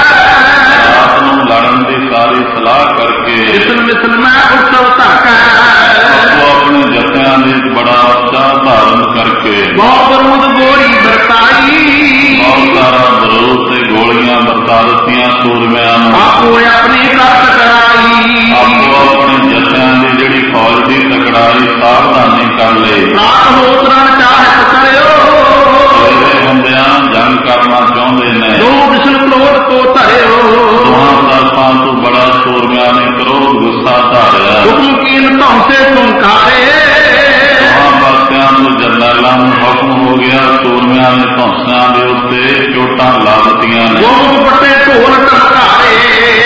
ਰਾਤ ਨੂੰ ਲੜਨ ਦੀ ਸਾਰੀ ਸਲਾਹ ਕਰਕੇ ਜਿਸਨ ਮਿਸਲ ਮੈਂ ਉਤਸਵ ਧਾਕਾ, ਉਹ ਆਪਣੇ ਜੱਥਿਆਂ ਦੇ ਬੜਾ ਉਤਸ਼ਾਹ ਧਾਰਨ ਕਰਕੇ ਬਹੁਤ ਬਰੂਦ ਗੋਲੀ ਵਰਤਾਈ, ਬਹੁਤ ਸਾਰਾ ਬਰੂਦ ਤੇ ਗੋਲੀਆਂ ਵਰਤਾ ਦਿੱਤੀਆਂ ਸੂਰਮਿਆਂ ਨੂੰ। ਆਪੋ ਆਪਣੀ ਪ੍ਰਾਪਤ ਕਰਾਈ, ਆਪੋ ਆਪਣੇ ਜੱਥਿਆਂ ਦੀ ਜਿਹੜੀ ਫੌਜ ਦੀ ਤਕੜਾਈ ਸਾਵਧਾਨੀ ਕਰ ਲਈ। ਰਾਤ ਹੋ ਤਰਨ ਚਾਹਤ ਕਰਿਓ, ਜਿਹੜੇ ਬੰਦਿਆਂ ਜੰਗ ਕਰਨਾ ਚਾਹੁੰਦੇ ਨੇ ਦੋ ਵਿਸ਼ਨ ਕ੍ਰੋਧ ਕੋ ਧਰਿਓ, ਦੋਹਾਂ ਤਰਫਾਂ ਤੋਂ ਬੜਾ ਸੂਰਮਿਆਂ ਨੇ ਕਰੋਧ ਗੁੱਸਾ ਧਾਰਿਆ। ਹੁਕਮ ਕੀਨ ਧੌਂਸੇ ਤੁੰਕਾਰੇ, ਦੋਹਾਂ ਪਾਸਿਆਂ ਤੋਂ ਜਰਨੈਲਾਂ ਨੂੰ ਹੁਕਮ ਹੋ ਗਿਆ। ਸੂਰਮਿਆਂ ਨੇ ਧੌਂਸਿਆਂ ਦੇ ਉੱਤੇ ਚੋਟਾਂ ਲਾ ਦਿੱਤੀਆਂ ਨੇ। ਗੋਮ ਪੱਟੇ ਢੋਲ ਟਮਕਾਰੇ,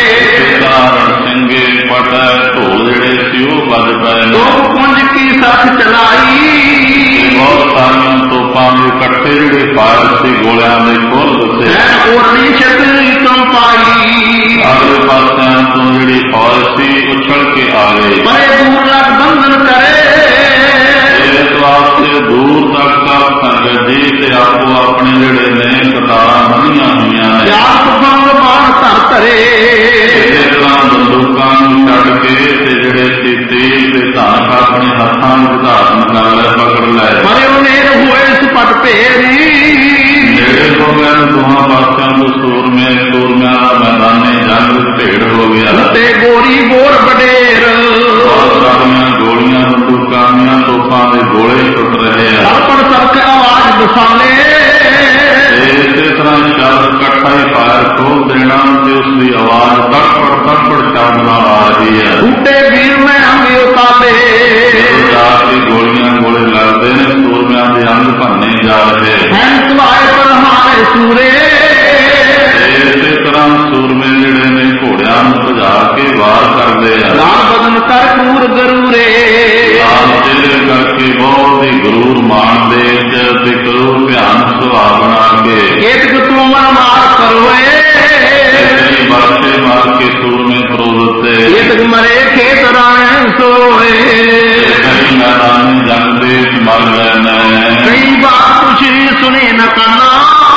ਰਣ ਸਿੰਘੇ ਪਟੇ ਢੋਲ ਜਿਹੜੇ ਸੀ ਉਹ ਵੱਜ ਪਏ ਨੇ। ਦੋ ਪੁੰਜ ਕੀ ਸੱਥ ਚਲਾਈ, ਬਹੁਤ ਦੂਰ ਤੱਕ ਸਭ ਸੰਗਤ ਜੀ ਤੇ ਆਪੋ ਆਪਣੇ ਜਿਹੜੇ ਨੇ ਕਤਾਰਾਂ ਬੰਨ੍ਹੀਆਂ ਹੋਈਆਂ ਨੇ। ਚਾਰ ਸੰਗ ਬਾਣ ਧਰ ਧਰੇ ਇਸੇ ਤਰ੍ਹਾਂ ਬੰਦੂਕਾਂ ਨੂੰ ਛੱਡ ਕੇ ਤੇ ਜਿਹੜੇ ਸੀ ਤੀਰ ਤੇ ਧਾਕ ਆਪਣੇ ਹੱਥਾਂ ਵਿੱਚ ਧਾਰਨ ਕਰ ਲੈ, ਪਕੜ ਲੈ। ਮਰੇ ਉਹਨੇ ਹੋਏ ਸਪਟ ਭੇਰੀ ਨੇੜੇ ਹੋ ਗਏ ਦੋਹਾਂ ਪਾਸਿਆਂ ਤੋਂ ਸੂਰਮੇ, ਸੂਰਮਿਆਂ ਦਾ ਮੈਦਾਨੇ ਜੰਗ ਵਿੱਚ ਭੇੜ ਹੋ ਗਿਆ। ਤੇ ਗੋਰੀ ਗੋਰ ਬਡੇਰ ਬਹੁਤ ਸਾਰੀਆਂ ਗੋਲੀਆਂ ਬੰਦੂਕਾਂ ਦੀਆਂ ਤੋਪਾਂ ਦੇ ਗੋਲੇ ਟੁੱਟ ਰਹੇ ਆ। ਸਰਪਣ ਸਰਕ ਆਵਾਜ਼ ਦਸਾਲੇ ਇਸੇ ਤਰ੍ਹਾਂ ਚੱਲ ਇਕੱਠਾ ਹੀ ਫਾਇਰ ਖੋਲ ਦੇਣਾ ਤੇ ਉਸ ਦੀ ਆਵਾਜ਼ ਤੜਫੜ ਤੜਫੜ ਚੱਲ ਨਾਲ ਆ ਰਹੀ ਹੈ। ਟੁੱਟੇ ਵੀਰ ਮੈਂ ਅੰਗੇ ਉਤਾਲੇ ਜਾ ਕੇ ਗੋਲੀਆਂ ਗੋਲੇ ਲੱਗਦੇ ਨੇ, ਸੂਰਮਿਆਂ ਦੇ ਅੰਗ ਭੰਨੇ ਜਾ ਰਹੇ। ਹੈਂ ਸਵਾਏ ਪਰਹਾਰੇ ਸੂਰੇ ਇਸੇ ਤਰ੍ਹਾਂ ਸੂਰਮੇ ਜਿਹੜੇ ਨੇ ਘੋੜਿਆਂ ਨੂੰ ਭਜਾ ਕੇ ਵਾਰ ਕਰਦੇ ਆ। ਲਾਲ ਬਦਨ ਕਰ ਕੂਰ ਗਰੂਰੇ ਲਾਲ ਚਿਹਰੇ ਕਰਕੇ ਬਹੁਤ ਹੀ ਗਰੂਰ ਮਾਣਦੇ ਤੇ ਕਰੂਰ ਭਿਆਨ ਸੁਭਾਅ ਬਣਾ ਕੇ ਏਤਕ ਤੂੰ ਮਨ ਮਾਰ ਕਰੋਏ ਬਾਸ਼ੇ ਮਾਰ ਕੇ ਸੂਰਮੇ ਪਰੋ ਦਿੱਤੇ। ਏਤਕ ਮਰੇ ਖੇਤ ਰਾਣੇ ਸੋਏ ਕਈ ਮੈਦਾਨ ਜੰਗ ਦੇ ਮਰ ਗਏ ਨੇ। ਕਈ ਬਾਤ ਖੁਸ਼ੀ ਸੁਣੇ ਨ ਕੰਨਾ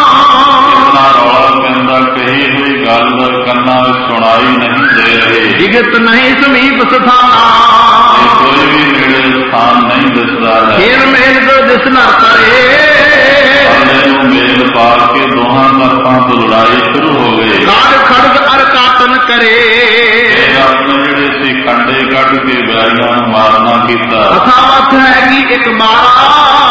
ਰੌਲਾ ਪੈਂਦਾ ਕਹੀ ਹੋਈ ਗੱਲ ਕੰਨਾਂ ਵਿੱਚ ਸੁਣਾਈ ਨਹੀਂ ਦੇ ਰਹੀ। ਜਿਗਤ ਨਹੀਂ ਸਮੀਪ ਸਥਾਨਾ ਕੋਈ ਵੀ ਨੇੜੇ ਸਥਾਨ ਨਹੀਂ ਦਿਸਦਾ ਹੈ। ਫੇਰ ਮੇਲ ਤੋਂ ਦਿਸ ਨਾ ਕਰੇ ਨੂੰ ਮੇਲ ਪਾ ਕੇ ਦੋਹਾਂ ਤਰਫਾਂ ਤੋਂ ਲੜਾਈ ਸ਼ੁਰੂ ਹੋ ਗਈ। ਕਾੜ ਖੜਗ ਅਰ ਕਾਤਨ ਕਰੇ ਆਪਣੇ ਜਿਹੜੇ ਸੀ ਖੰਡੇ ਕੱਢ ਕੇ ਵੈਰੀਆਂ ਨੂੰ ਮਾਰਨਾ ਕੀਤਾ। ਅਥਾਵਤ ਹੈਗੀ ਇੱਕ ਮਾਰਾ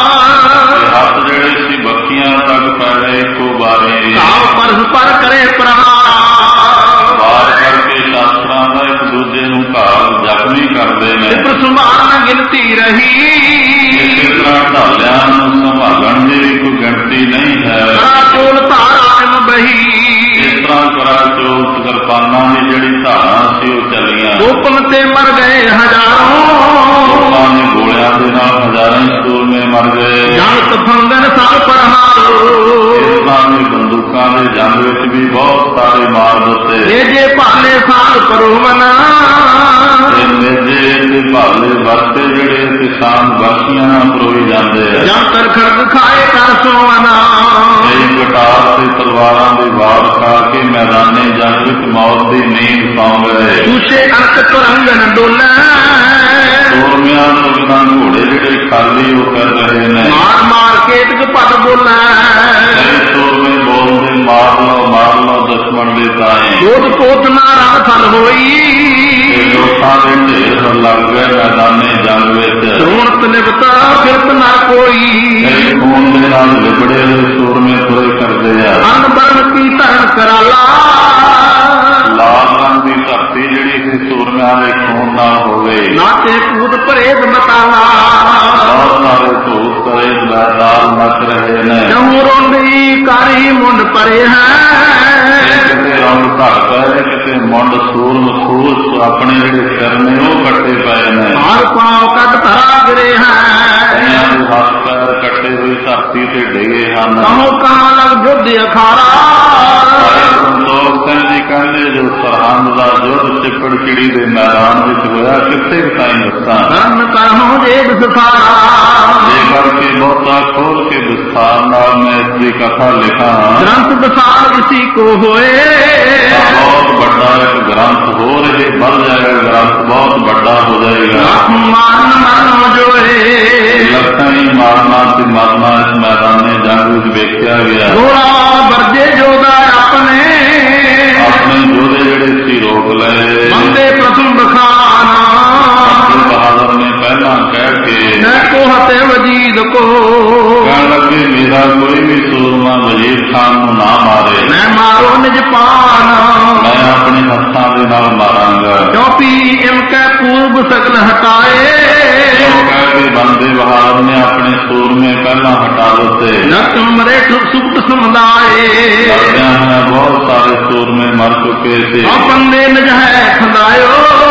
ਹੱਥ ਜਿਹੜੇ ਸੀ ਬੱਕੀਆਂ ਤੱਕ ਪੈਲੇ ਇੱਕੋ ਬਾਰੇ ਕਾਵ ਪਰਸ ਪਰ ਕਰੇ ਪ੍ਰਹਾਰਾ ਵਾਰ ਕਰਕੇ ਸ਼ਾਸਤਰਾਂ ਦਾ ਇੱਕ ਦੂਜੇ ਨੂੰ ਘਾਲ ਜ਼ਖਮੀ ਕਰਦੇ ਨੇ। ਸਿਫਰ ਸੁਮਾਨ ਗਿਣਤੀ ਰਹੀ ਇਸੇ ਤਰ੍ਹਾਂ ਢਾਲਿਆਂ ਨੂੰ ਸੰਭਾਲਣ ਦੀ ਵੀ ਕੋਈ ਗਿਣਤੀ ਨਹੀਂ ਹੈ। ਕਰਾ ਚੋਲ ਧਾਰਾ ਇਮ ਬਹੀ ਇਸ ਤਰ੍ਹਾਂ ਕਰਾ ਚੋਲ ਕਿਰਪਾਨਾਂ ਦੀ ਜਿਹੜੀ ਧਾਰਾਂ ਸੀ ਉਹ ਚੱਲੀਆਂ। ਗੋਪਨ ਤੇ ਮਰ ਗਏ ਹਜ਼ਾਰੋਂ ਲੋਕਾਂ ਨੇ ਗੋਲਿਆਂ ਦੇ ਨਾਲ ਹਜ਼ਾਰਾਂ ਸੂਰਮੇ ਮਰ ਗਏ। ਜੰਗ ਫੰਗਨ ਸਾਲ ਪਰਹਾਰੋ ਇਸ ਤਰ੍ਹਾਂ ਦੀ ਬੰਦੂਕਾਂ ਦੇ ਜੰਗ ਵਿੱਚ ਵੀ ਬਹੁਤ ਸਾਰੇ ਮਾਰ ਦਿੱਤੇ। ਇਹ ਜੇ ਭਾਲੇ ਸਾਲ ਪਰੋਵਨਾ ਮੇਜੇ ਤੇ ਭਾਲੇ ਵਰਤੇ ਜਿਹੜੇ ਕਿਸਾਨ ਵਰਸੀਆਂ ਨਾਲ ਪਰੋਈ ਜਾਂਦੇ ਆ। ਜੰਤਰ ਖੜਕ ਖਾਏ ਕਰ ਸੋਵਨਾ ਕਈ ਕਟਾਰ ਤੇ ਤਲਵਾਰਾਂ ਦੀ ਵਾਰ ਖਾ ਕੇ ਮੈਦਾਨੇ ਜੰਗ ਵਿੱਚ ਮੌਤ ਦੀ ਨੀਂਦ ਸੌਂ ਗਏ। ਦੂਸ਼ੇ ਅਣਕ ਤੁਰੰਗਨ ਡੋਲੇ ਸੂਰਮਿਆਂ ਤੋਂ ਬਿਨਾਂ ਘੋੜੇ ਜਿਹੜੇ ਖਾਲੀ ਉਹ ਕਰ ਰਹੇ ਨੇ। ਮਾਰ ਮਾਰ ਕੇ ਤਕ ਪੱਟ ਬੋਲੇ ਕਈ ਸੂਰਮੇ ਬੋਲਦੇ ਮਾਰ ਲਓ ਮਾਰ ਲਓ ਦੁਸ਼ਮਣ ਦੇ ਤਾਏ। ਕੋਟ ਕੋਟ ਨਾ ਰੰਗ ਥਲ ਹੋਈ ਲੋਕਾਂ ਦੇ ਢੇਰ ਲੱਗ ਗਏ ਮੈਦਾਨੇ ਜੰਗ ਵਿੱਚ। ਰੋਣਤ ਨਿਵਤਾ ਫਿਰਤ ਨਾ ਕੋਈ ਕਈ ਖੂਨ ਦੇ ਨਾਲ ਲਿਬੜੇ ਹੋਏ ਸੂਰਮੇ ਤੁਰੇ ਕਰਦੇ ਆ। ਅੰਨ ਬਰਨ ਕੀ ਧਰਨ ਕਰਾਲਾ ਲਾਲ ਰੰਗ ਦੀ ਧਰਤੀ ਜਿਹੜੀ ਸੀ ਸੂਰਮਿਆਂ ਦੇ ਖੂਨ ਨਾਲ ਹੋ ਗਈ। ਨਾਚੇ ਕੂਦ ਪਰੇਦ ਮਤਾਲਾ ਬਹੁਤ ਸਾਰੇ ਧੂਤ ਕਰੇ ਮੈਦਾਨ ਮਚ ਰਹੇ ਨੇ। ਜਹੂ ਰੋਂਦੀ ਕਾਰੀ ਮੁੰਡ ਪਰੇ ਹੈ ਕਿਤੇ ਰੰਗ ਧੜਕ ਹੈ ਕਿਤੇ ਮੁੰਡ ਸੂਰਮ ਸੂਰ ਆਪਣੇ ਜਿਹੜੇ ਸਿਰ ਨੇ ਉਹ ਕੱਟੇ ਪਏ ਨੇ। ਹਾਰ ਪਾਉ ਕੱਟ ਧਰਾ ਗਿਰੇ ਹੈ ਕਈਆਂ ਦੇ ਹੱਥ ਪੈਰ ਕੱਟੇ ਹੋਏ ਧਰਤੀ ਤੇ ਡਿੱਗੇ ਹਨ। ਕਹੋ ਕਹਾਂ ਲਗ ਜੁੱਧ ਅਖਾਰਾ ਸੰਤੋਖ ਸਿੰਘ ਜੀ ਕਹਿੰਦੇ ਜੋ ਸਰਹੰਦ ਦਾ ਯੁੱਧ ਚਿੱਪੜ ਚਿੜੀ ਦੇ ਮੈਦਾਨ ਵਿੱਚ ਹੋਇਆ ਕਿੱਥੇ ਤਾਈਂ ਦੱਸਾਂ। ਕਰਨ ਕਰਹੋ ਜੇ ਵਿਸਥਾਰਾ ਇਹ ਕਰਕੇ ਬਹੁਤਾ ਖੋਲ ਕੇ ਵਿਸਥਾਰ ਨਾਲ ਮੈਂ ਇਸ ਦੀ ਕਥਾ ਲਿਖਾਂ। ਗ੍ਰੰਥ ਵਿਸਾਰ ਇਸੀ ਕੋ ਹੋਏ ਬਹੁਤ ਵੱਡਾ ਇੱਕ ਗ੍ਰੰਥ ਹੋ ਰਹੇ ਵੱਧ ਜਾਏਗਾ। ਗ੍ਰੰਥ ਬਹੁਤ ਵੱਡਾ ਹੋ ਜਾਏਗਾ। ਮਾਰਨ ਮਰਨ ਜੋਏ ਲੱਖਾਂ ਹੀ ਮਾਰਨਾ ਤੇ ਮਰਨਾ ਇਸ ਮੈਦਾਨੇ ਜੰਗ ਵਿੱਚ ਵੇਖਿਆ ਗਿਆ। ਗੋਲਾ ਵਰਜੇ ਜੋਦਾ ਆਪਣੇ ਆਪਣੇ ਯੋਧੇ ਜਿਹੜੇ ਸੀ ਰੋਕ ਲਏ। ਮੰਦੇ ਪ੍ਰਥਮ ਬਖਾਨਾ ਅਬਦੁਲ ਬਹਾਦਰ ਨੇ ਪਹਿਲਾਂ ਕਹਿ ਕੇ ਮੈਂ ਕੋ ਹਤੇ ਵਜੀਦ ਕੋ ਕਹਿਣ ਲੱਗੇ ਮੇਰਾ ਕੋਈ ਵੀ ਸੂਰਮਾ ਵਜ਼ੀਰ ਖਾਨ ਨੂੰ ਨਾ ਮਾਰੇ। ਮੈਂ ਮਾਰੋ ਨਿਜ ਪਾਨ ਮੈਂ ਆਪਣੇ ਹੱਥਾਂ ਦੇ ਨਾਲ ਮਾਰਾਂਗਾ। ਚੌਪੀ ਇਮਕੈ ਪੂਰਬ ਸਕਲ ਹਟਾਏ ਕਹਿ ਕੇ ਬੰਦੇ ਬਹਾਦਰ ਨੇ ਆਪਣੇ ਸੂਰਮੇ ਪਹਿਲਾਂ ਹਟਾ ਦਿੱਤੇ। ਨਕ ਮਰੇ ਸੁਪਤ ਸਮਦਾਏ ਲੜਦਿਆਂ ਹੋਇਆ ਬਹੁਤ ਸਾਰੇ ਸੂਰਮੇ ਮਰ ਚੁੱਕੇ ਸੀ। ਆ ਬੰਦੇ ਨਿਜ ਹੈ ਖੰਦਾਇਓ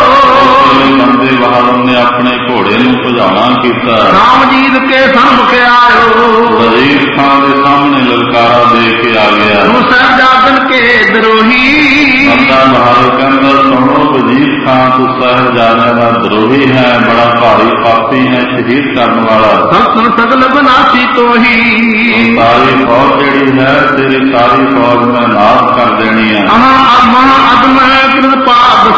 ਬੰਦੇ ਬਹਾਦਰ ਨੇ ਆਪਣੇ ਘੋੜੇ ਨੂੰ ਭਜਾਉਣਾ ਕੀਤਾ। ਰਾਮਜੀਤ ਕੇ ਸਾਹਮਣੇ ਆਇਓ ਵਜ਼ੀਰ ਖਾਨ ਦੇ ਸਾਹਮਣੇ ਲਲਕਾਰਾ ਦੇ ਕੇ ਆ ਗਿਆ। ਤੂੰ ਸਾਹਿਬਜ਼ਾਦਨ ਕੇ ਦਰੋਹੀ ਬੰਦਾ ਬਹਾਦਰ ਕਹਿੰਦਾ ਸੁਣੋ ਵਜ਼ੀਰ ਖਾਨ तू साहिबजादे का द्रोही है, बड़ा भारी पापी है, शहीद करने वाला। संतन सगल बनासी तो ही सारी फौज जी है तेरी सारी फौज में नाश कर देनी है। महाअदम कृपा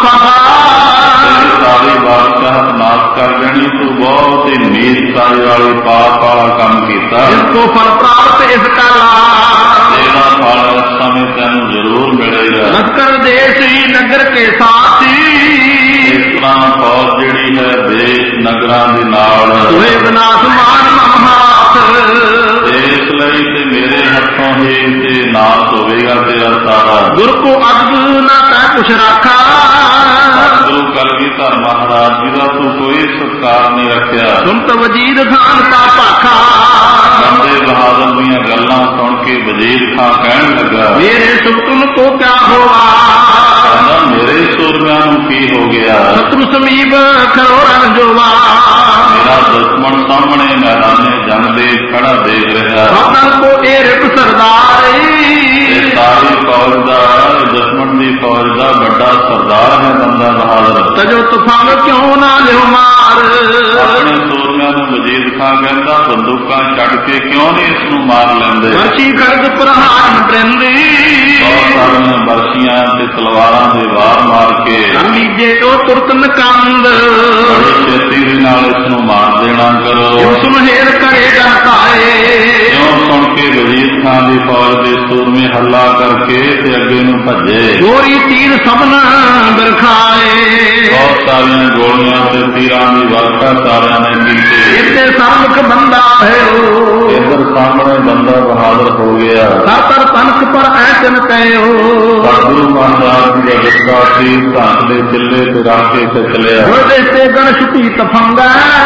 सारी बादशाह नाश कर देनी। तू बहुत ही नीचताई वाली पाप वाला काम किया। इसको फल प्राप्त इसका तेरा फल इस समय तेन जरूर मिलेगा। नगर देश ही नगर के साथ इस तरह फौज जी है देश नगर के नाल विनाश मान महाथ इस लई ते मेरे हथों ही ते नाश होवेगा तेरा सारा। गुरु को अद्भुत न कह कुछ रखा। गुरु कलगीधर महाराज जी का तू कोई सत्कार नहीं रखा। सुनत वजीर खान का पाखा बंदे बहादुर दियां गल्लां सुन के वजीर खां कहन लगा मेरे सुतुन को क्या हुआ। मेरे सूरमियां नूं की हो गया। शत्रु समीप खरोरन जोवा मेरा दुश्मन सामने मैदाने जंग दे खड़ा देख रहा। भक्तन को एरक सरदार सारी फौज का दुश्मन की फौज का बड़ा सरदार है बंदा बहादुर। तजो तूफान क्यों ना लियो मार। अपने सूरमियां नूं वजीर खां कहंदा बंदूकां छड्ड के क्यों नहीं इसनूं मार लैंदे। वर्षी खड़ग प्रहार प्रेंदी बहुत सारियां बरछियां ते तलवारां दे वार मार के लीजे तो तुरत नकंद बड़ी छेती दे नाल इसनूं मार देना करो। सुनहेर करेगा ताए क्यों सुन के वजीर खां दी फौज दे सूरमे हल्ला करके ते अगे नूं भजे। गोरी तीर सबन बरखाए बहुत सारियां गोलियां ते तीरां दी वर्षा सारियां ने कीती। इतने सर्वक बंदा है इधर सामने बंदा बहादुर हो गया। तर तनक पर ऐतन कहो गुरु महाराज जी का गुस्सा सी धन दे चिल्ले ते रख के खिच लिया। से गणेश की तफंगा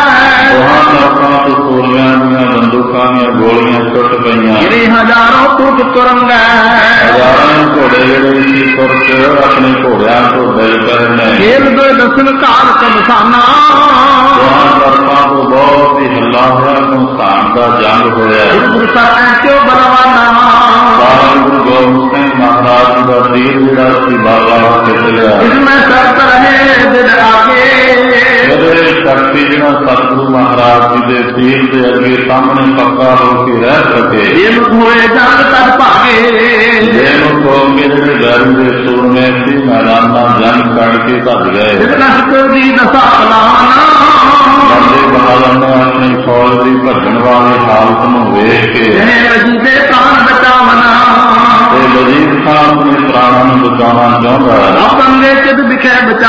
सूरमियां दीयां बंदूकां दीयां गोलियां टुट पईयां। मेरे हजारों टूट तुरंगा हजारों घोड़े ਜਿਹੜੇ ਸੀ ਤੁਰ ਕੇ ਆਪਣੇ ਘੋੜਿਆਂ ਤੋਂ ਡਿੱਗ ਪਏ ਨੇ। खेल दो दसन काल कमसाना ਦੋਹਾਂ ਤਰਫਾਂ ਤੋਂ ਬਹੁਤ ਹੀ ਹੱਲਾ ਹੋਇਆ ਨੁਕਸਾਨ ਦਾ ਜੰਗ ਹੋਇਆ। गुरु सर क्यों बलवाना ਗੁਰੂ ਗੋਬਿੰਦ ਸਿੰਘ ਮਹਾਰਾਜ ਜੀ ਦਾ ਤੀਰ ਜਿਹੜਾ ਸੀ ਬਾਬਾ ਖਿੱਚ ਲਿਆ। इसमें शर्त रहे दिल आगे ਇਹਦੇ ਸ਼ਕਤੀ ਜਿਹੜਾ ਸਤਿਗੁਰੂ ਮਹਾਰਾਜ ਜੀ ਦੇ ਤੀਰ ਦੇ ਅੱਗੇ ਸਾਹਮਣੇ ਪੱਕਾ ਹੋ ਕੇ ਰਹਿ ਸਕੇ। ये हुए जंग तक भागे ਜਿਹਨੂੰ ਕਹੋ ਕੇ ਜਿਹੜੇ ਗਰਮ ਦੇ ਸੂਰਮੇ ਸੀ ਮੈਦਾਨਾਂ ਜੰਗ ਕੱਢ ਕੇ ਭੱਜ ਗਏ। नसक दी नशा लाना ਬੰਦੇ ਬਹਾਦਰ ਨੇ ਆਪਣੀ ਫੌਜ ਦੀ ਭੱਜਣ ਵਾਲੀ ਹਾਲਤ ਨੂੰ ਵੇਖ ਕੇ वजीबे प्राण बचावना ਤੇ ਵਜ਼ੀਰ ਖਾਨ ਆਪਣੇ ਪ੍ਰਾਣਾਂ ਨੂੰ ਬਚਾਉਣਾ ਚਾਹੁੰਦਾ ਹੈ। अपने चित बिखे बचा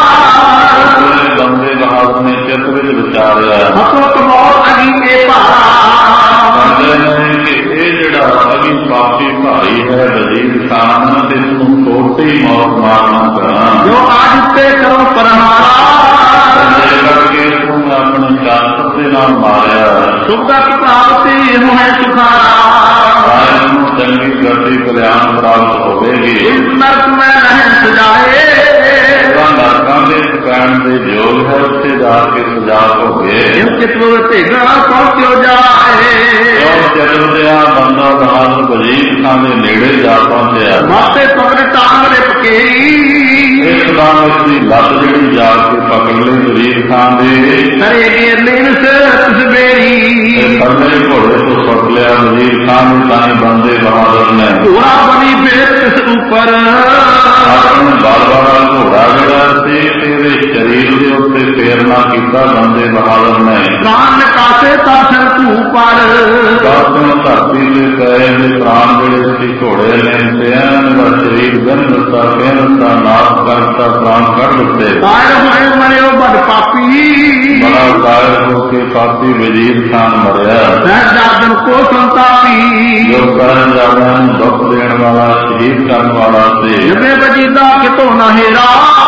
ਪੂਰੇ ਬੰਦੇ ਬਹਾਦਰ ਨੇ ਚਿੱਤ ਵਿੱਚ ਵਿਚਾਰਿਆ हसरत मौत अगी के पारा ਕਹਿੰਦੇ ਨੇ ਕਿ ਇਹ ਜਿਹੜਾ ਅਗੀ ਪਾਪੀ ਭਾਈ ਹੈ ਵਜ਼ੀਰ ਖਾਨ ਤੇ ਇਸਨੂੰ ਛੋਟੀ ਮੌਤ ਮਾਰਨਾ ਕਰਾਂ। जो आज पे करो परहारा ਕਰਕੇ ਇਸਨੂੰ ਆਪਣੇ ਸ਼ਾਸਤਰ ਦੇ ਨਾਲ ਮਾਰਿਆ। सुखदा की प्राप्ति है सुखारा ਸਾਰਿਆਂ ਨੂੰ ਚੰਗੀ ਗਤੀ ਕਲਿਆਣ ਪ੍ਰਾਪਤ ਹੋਵੇਗੀ। इस नरक में रह सजाए ਉਹਦਾ ਨਰਕਾਂ ਦੇ ਪੈਣ ਦੇ ਯੋਗ ਹੈ ਉੱਥੇ ਜਾ ਕੇ ਸਜਾ ਹੋਵੇ। इस चित्व तेगा पहुंचो जाए ਕਿਉਂ ਚੱਲਦਿਆ ਬੰਦਾ ਬਹਾਦਰ ਵਜ਼ੀਰ ਖਾਨ ਦੇ ਨੇੜੇ ਜਾ ਪਹੁੰਚਿਆ। माथे पकड़ टांग रे पकेरी ਇੱਕਦਮ ਇਸਦੀ ਲੱਤ ਜਿਹੜੀ ਜਾ ਕੇ ਪਕੜ ਲਈ ਵਜ਼ੀਰ ਖਾਨ ਦੇ करे नीर से तस्बेरी ਥੱਲੇ ਘੋੜੇ ਤੋਂ ਸੁੱਟ ਲਿਆ ਵਜ਼ੀਰ ਖਾਨ ਨੂੰ। ਤਾਂ ਬੰਦੇ ਬਹਾਦਰ ਨੇ घोड़ा बनी बेर किस ऊपर ਆਪਣੇ ਬਲ ਵਾਲਾ ਘੋੜਾ ਜਿਹੜਾ ਸੀ ਇਹਦੇ ਸਰੀਰ ਦੇ ਉੱਤੇ ਫੇਰਨਾ ਕੀਤਾ ਬੰਦੇ ਬਹਾਦਰ ਨੇ। प्राण कासे तासन तू पर ਬਾਸੋਂ ਧਰਤੀ ਦੇ ਪਏ ਦੇ ਪ੍ਰਾਣ ਜਿਹੜੇ ਸੀ ਘੋੜੇ ਨੇ ਤੇ ਐਨ ਦਾ ਸਰੀਰ ਗੰਧਤਾ ਕਹਿਣਤਾ ਨਾਸ਼ ਕਰਤਾ ਪ੍ਰਾਣ ਕੱਢ ਦਿੱਤੇ। कायर हुए मरियो बड़ पापी ਬੜਾ ਕਾਇਰ ਹੋ ਕੇ ਪਾਪੀ ਵਜ਼ੀਰ ਖਾਨ ਮਰਿਆ। सहजादन को संतापी ਜੋ ਕਰਨ ਜਾਦਿਆਂ ਨੂੰ ਦੁੱਖ ਦੇਣ ਵਾਲਾ ਸ਼ਹੀਦ ਕਰਨ ਵਾਲਾ ਸੀ। जिसे बजीदा के तो न हेरा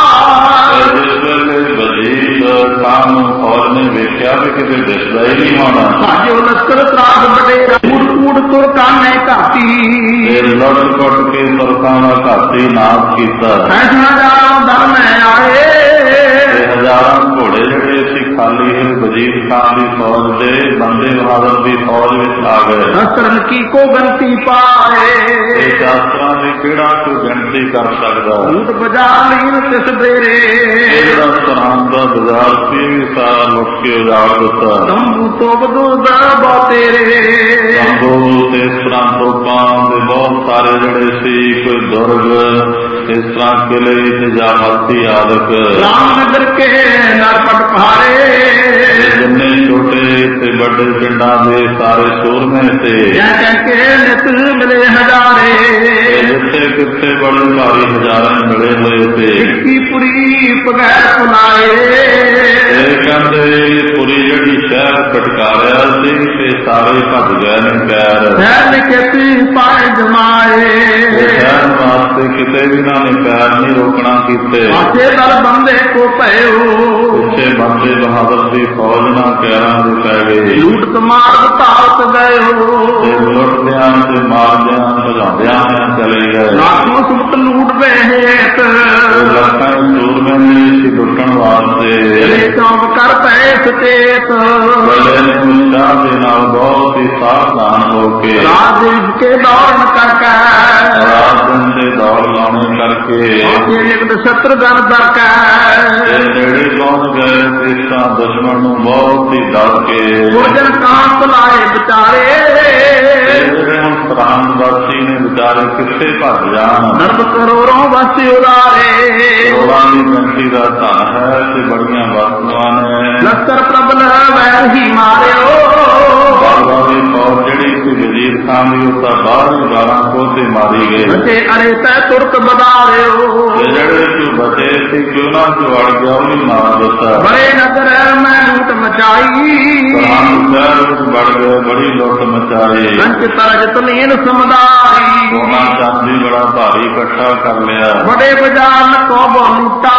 ਜਿਸ ਵੇਲੇ ਵਜ਼ੀਰ ਖਾਨ ਨੂੰ ਫੌਜ ਨੇ ਵੇਖਿਆ ਵੀ ਕਿਤੇ ਦਿਸਦਾ ਹੀ ਨਹੀਂ ਹੋਣਾ। साजो लश्कर त्रास बटेरा कूड़ कूड़ तुर काने घाटी ਫਿਰ ਲੁੱਟ ਕੁੱਟ ਕੇ ਤੁਰਕਾਂ ਦਾ ਘਾਟੀ ਨਾਸ਼ ਕੀਤਾ। फैसला जाओ दर में आए ਤੇ ਹਜ਼ਾਰਾਂ ਘੋੜੇ ਜਿਹੜੇ ਸੀ ਖਾਲੀ ਹੋਈ ਵਜ਼ੀਰ ਖਾਨ ਦੀ ਫੌਜ ਦੇ ਬੰਦੇ ਬਹਾਦਰ ਦੀ ਫੌਜ ਵਿੱਚ ਆ ਗਏ। ਸ਼ਸਤਰਨ ਕੀ ਕੋ ਗੰਤੀ ਪਾਏ, ਇਹ ਸ਼ਾਸਤਰਾਂ ਦੀ ਕਿਹੜਾ ਕੋਈ ਗਿਣਤੀ ਕਰ ਸਕਦਾ। ਲੂਟ ਬਾਜ਼ਾਰ ਲੀਨ ਤਿਸ ਬੇਰੇ, ਇਹ ਜਿਹੜਾ ਸਰਹੰਦ ਦਾ ਬਾਜ਼ਾਰ ਸੀ ਵੀ ਸਾਰਾ ਲੁੱਟ ਕੇ ਉਜਾੜ ਦਿੱਤਾ। ਤੰਬੂ ਤੋਂ ਬਦੂਦਾ ਬਾ ਤੇਰੇ, ਤੰਬੂ ਤੇ ਇਸ ਤਰ੍ਹਾਂ ਤੋਪਾਂ ਦੇ ਬਹੁਤ ਸਾਰੇ ਜਿਹੜੇ ਸੀ, ਕੋਈ ਦੁਰਗ ਇਸ ਤਰ੍ਹਾਂ ਕਿਲੇ ਵਿੱਚ ਜਾਮਤੀ ਆਦਿਕ ਰਾਮਨਗਰ ਕੇ ਨਰਪਟ ਭਾਰੇ, ਜਿੰਨੇ ਛੋਟੇ ਤੇ ਵੱਡੇ ਪਿੰਡਾਂ ਦੇ ਸਾਰੇ ਸੂਰਮੇ ਤੇ ਜੈ ਜੈ ਕੇ ਨਿਤ ਮਿਲੇ ਹਜ਼ਾਰੇ, ਜਿੱਥੇ ਕਿੱਥੇ ਬੜੇ ਭਾਰੀ ਹਜ਼ਾਰਾਂ ਮਿਲੇ ਹੋਏ ਤੇ ਇੱਕੀ ਪੁਰੀ ਪਗੈ ਪੁਲਾਏ, ਇਹ ਕਹਿੰਦੇ ਪੁਰੀ ਜਿਹੜੀ ਸ਼ਹਿਰ ਫਟਕਾਰਿਆ ਸੀ ਤੇ ਸਾਰੇ ਭੱਜ ਗਏ ਨੇ ਪੈਰ। ਸ਼ਹਿਰ ਨੇ ਖੇਤੀ ਪਾਏ ਜਮਾਏ, ਸ਼ਹਿਰ ਵਾਸਤੇ ਕਿਤੇ ਵੀ ਨਾ ਨੇ ਪੈਰ ਨਹੀਂ ਰੋਕਣਾ ਕੀਤੇ। ਪਾਸੇ ਦਲ ਬੰਦੇ ਕੋ ਭਇਓ, ਪਿੱਛੇ ਬੰਦੇ ਬਹਾਦਰ ਦੀ ਫੌਜ ਨਾਲ ਪੈਰਾਂ ਦੇ ਪੈ ਗਏ। ਲੂਟ ਕਮਾਰ ਬਤਾਵਤ ਗਇਓ, ਤੇ ਲੁੱਟਦਿਆਂ ਤੇ ਮਾਰਦਿਆਂ ਭਜਾਉਂਦਿਆਂ ਚਲੇ ਗਏ। ਲਾਖੋਂ ਸੁੱਟ ਲੂਟ ਦੇ ਹੇਤ, ਲੱਖਾਂ ਸੂਰਮੇ ਨੇ ਸੀ ਲੁੱਟਣ ਵਾਸਤੇ। ਚਲੇ ਚੌਂਕ ਕਰ ਪਏ ਸਚੇਤ, ਬੜੇ ਨੇ ਉਤਸ਼ਾਹ ਦੇ ਨਾਲ ਬਹੁਤ ਹੀ ਸਾਵਧਾਨ ਹੋ ਕੇ ਰਾਜ ਦੇ ਕੇ ਦੌੜਨ ਕਰਕੇ, ਰਾਤ ਦਿਨ ਦੇ ਦੌੜ ਲਾਉਣੇ ਕਰਕੇ ਨਿਕਟ ਸ਼ਤਰਗਨ ਦਰਕੈ, ਤੇ ਨੇੜੇ ਪਹੁੰਚ ਗਏ ਤੇ ਤਾਂ ਦੁਸ਼ਮਣ ਨੂੰ ਬਹੁਤ ਹੀ ਡਰ ਕੇ ਗੁਰਜਨ ਕਾਂਤ ਲਾਏ ਵਿਚਾਰੇ, ਜਿਹੜੇ ਹੁਣ ਪ੍ਰਾਂਤਵਾਸੀ ਨੇ ਵਿਚਾਰੇ ਕਿੱਥੇ ਭੱਜ ਜਾਣ। ਨਰਬ ਕਰੋੜੋਂ ਵਸ ਉਦਾਰੇ, ਕਰੋੜਾਂ ਦੀ ਗਿਣਤੀ ਦਾ ਧਨ ਹੈ ਤੇ ਬੜੀਆਂ ਵਸਤੂਆਂ ਨੇ। ਲਸ਼ਕਰ ਪ੍ਰਬਲ ਵੈਰ ਹੀ ਮਾਰਿਓ, ਬਾਬਾ ਦੀ ਫੌਜ ਜਿਹੜੀ ਸੀ ਵਜ਼ੀਰ ਖਾਨ ਦੀ ਉਹ ਤਾਂ ਬਾਹਰ ਗਾਲਾਂ ਖੋਤੇ ਮਾਰੀ ਗਏ। ਬਚੇ ਅਰੇ ਤੈ ਤੁਰਕ ਬਦਾਰਿਓ, ਤੇ ਜਿਹੜੇ ਤੂੰ ਬਚੇ ਸੀ ਕਿਉਂ ਨਾ ਤੂੰ ਅੜ ਗਿਆ ਉਹ ਵੀ ਮਾਰ ਦਿੱਤਾ। ਬੜੇ ਨਗਰ ਮੈਂ ਲੂਟ ਮਚਾਈ, ਸਰਹੰਦ ਸ਼ਹਿਰ ਵਿੱਚ ਵੜ ਗਏ, ਬੜੀ ਲੁੱਟ ਮਚਾਈ। ਕੰਚ ਤਰਜ ਤਲੀਨ ਸਮਦਾਈ, ਸੋਨਾ ਚਾਂਦੀ ਬੜਾ ਭਾਰੀ ਇਕੱਠਾ ਕਰ ਲਿਆ। ਬੜੇ ਬਾਜ਼ਾਰ ਕੋ ਬਲੂਟਾ,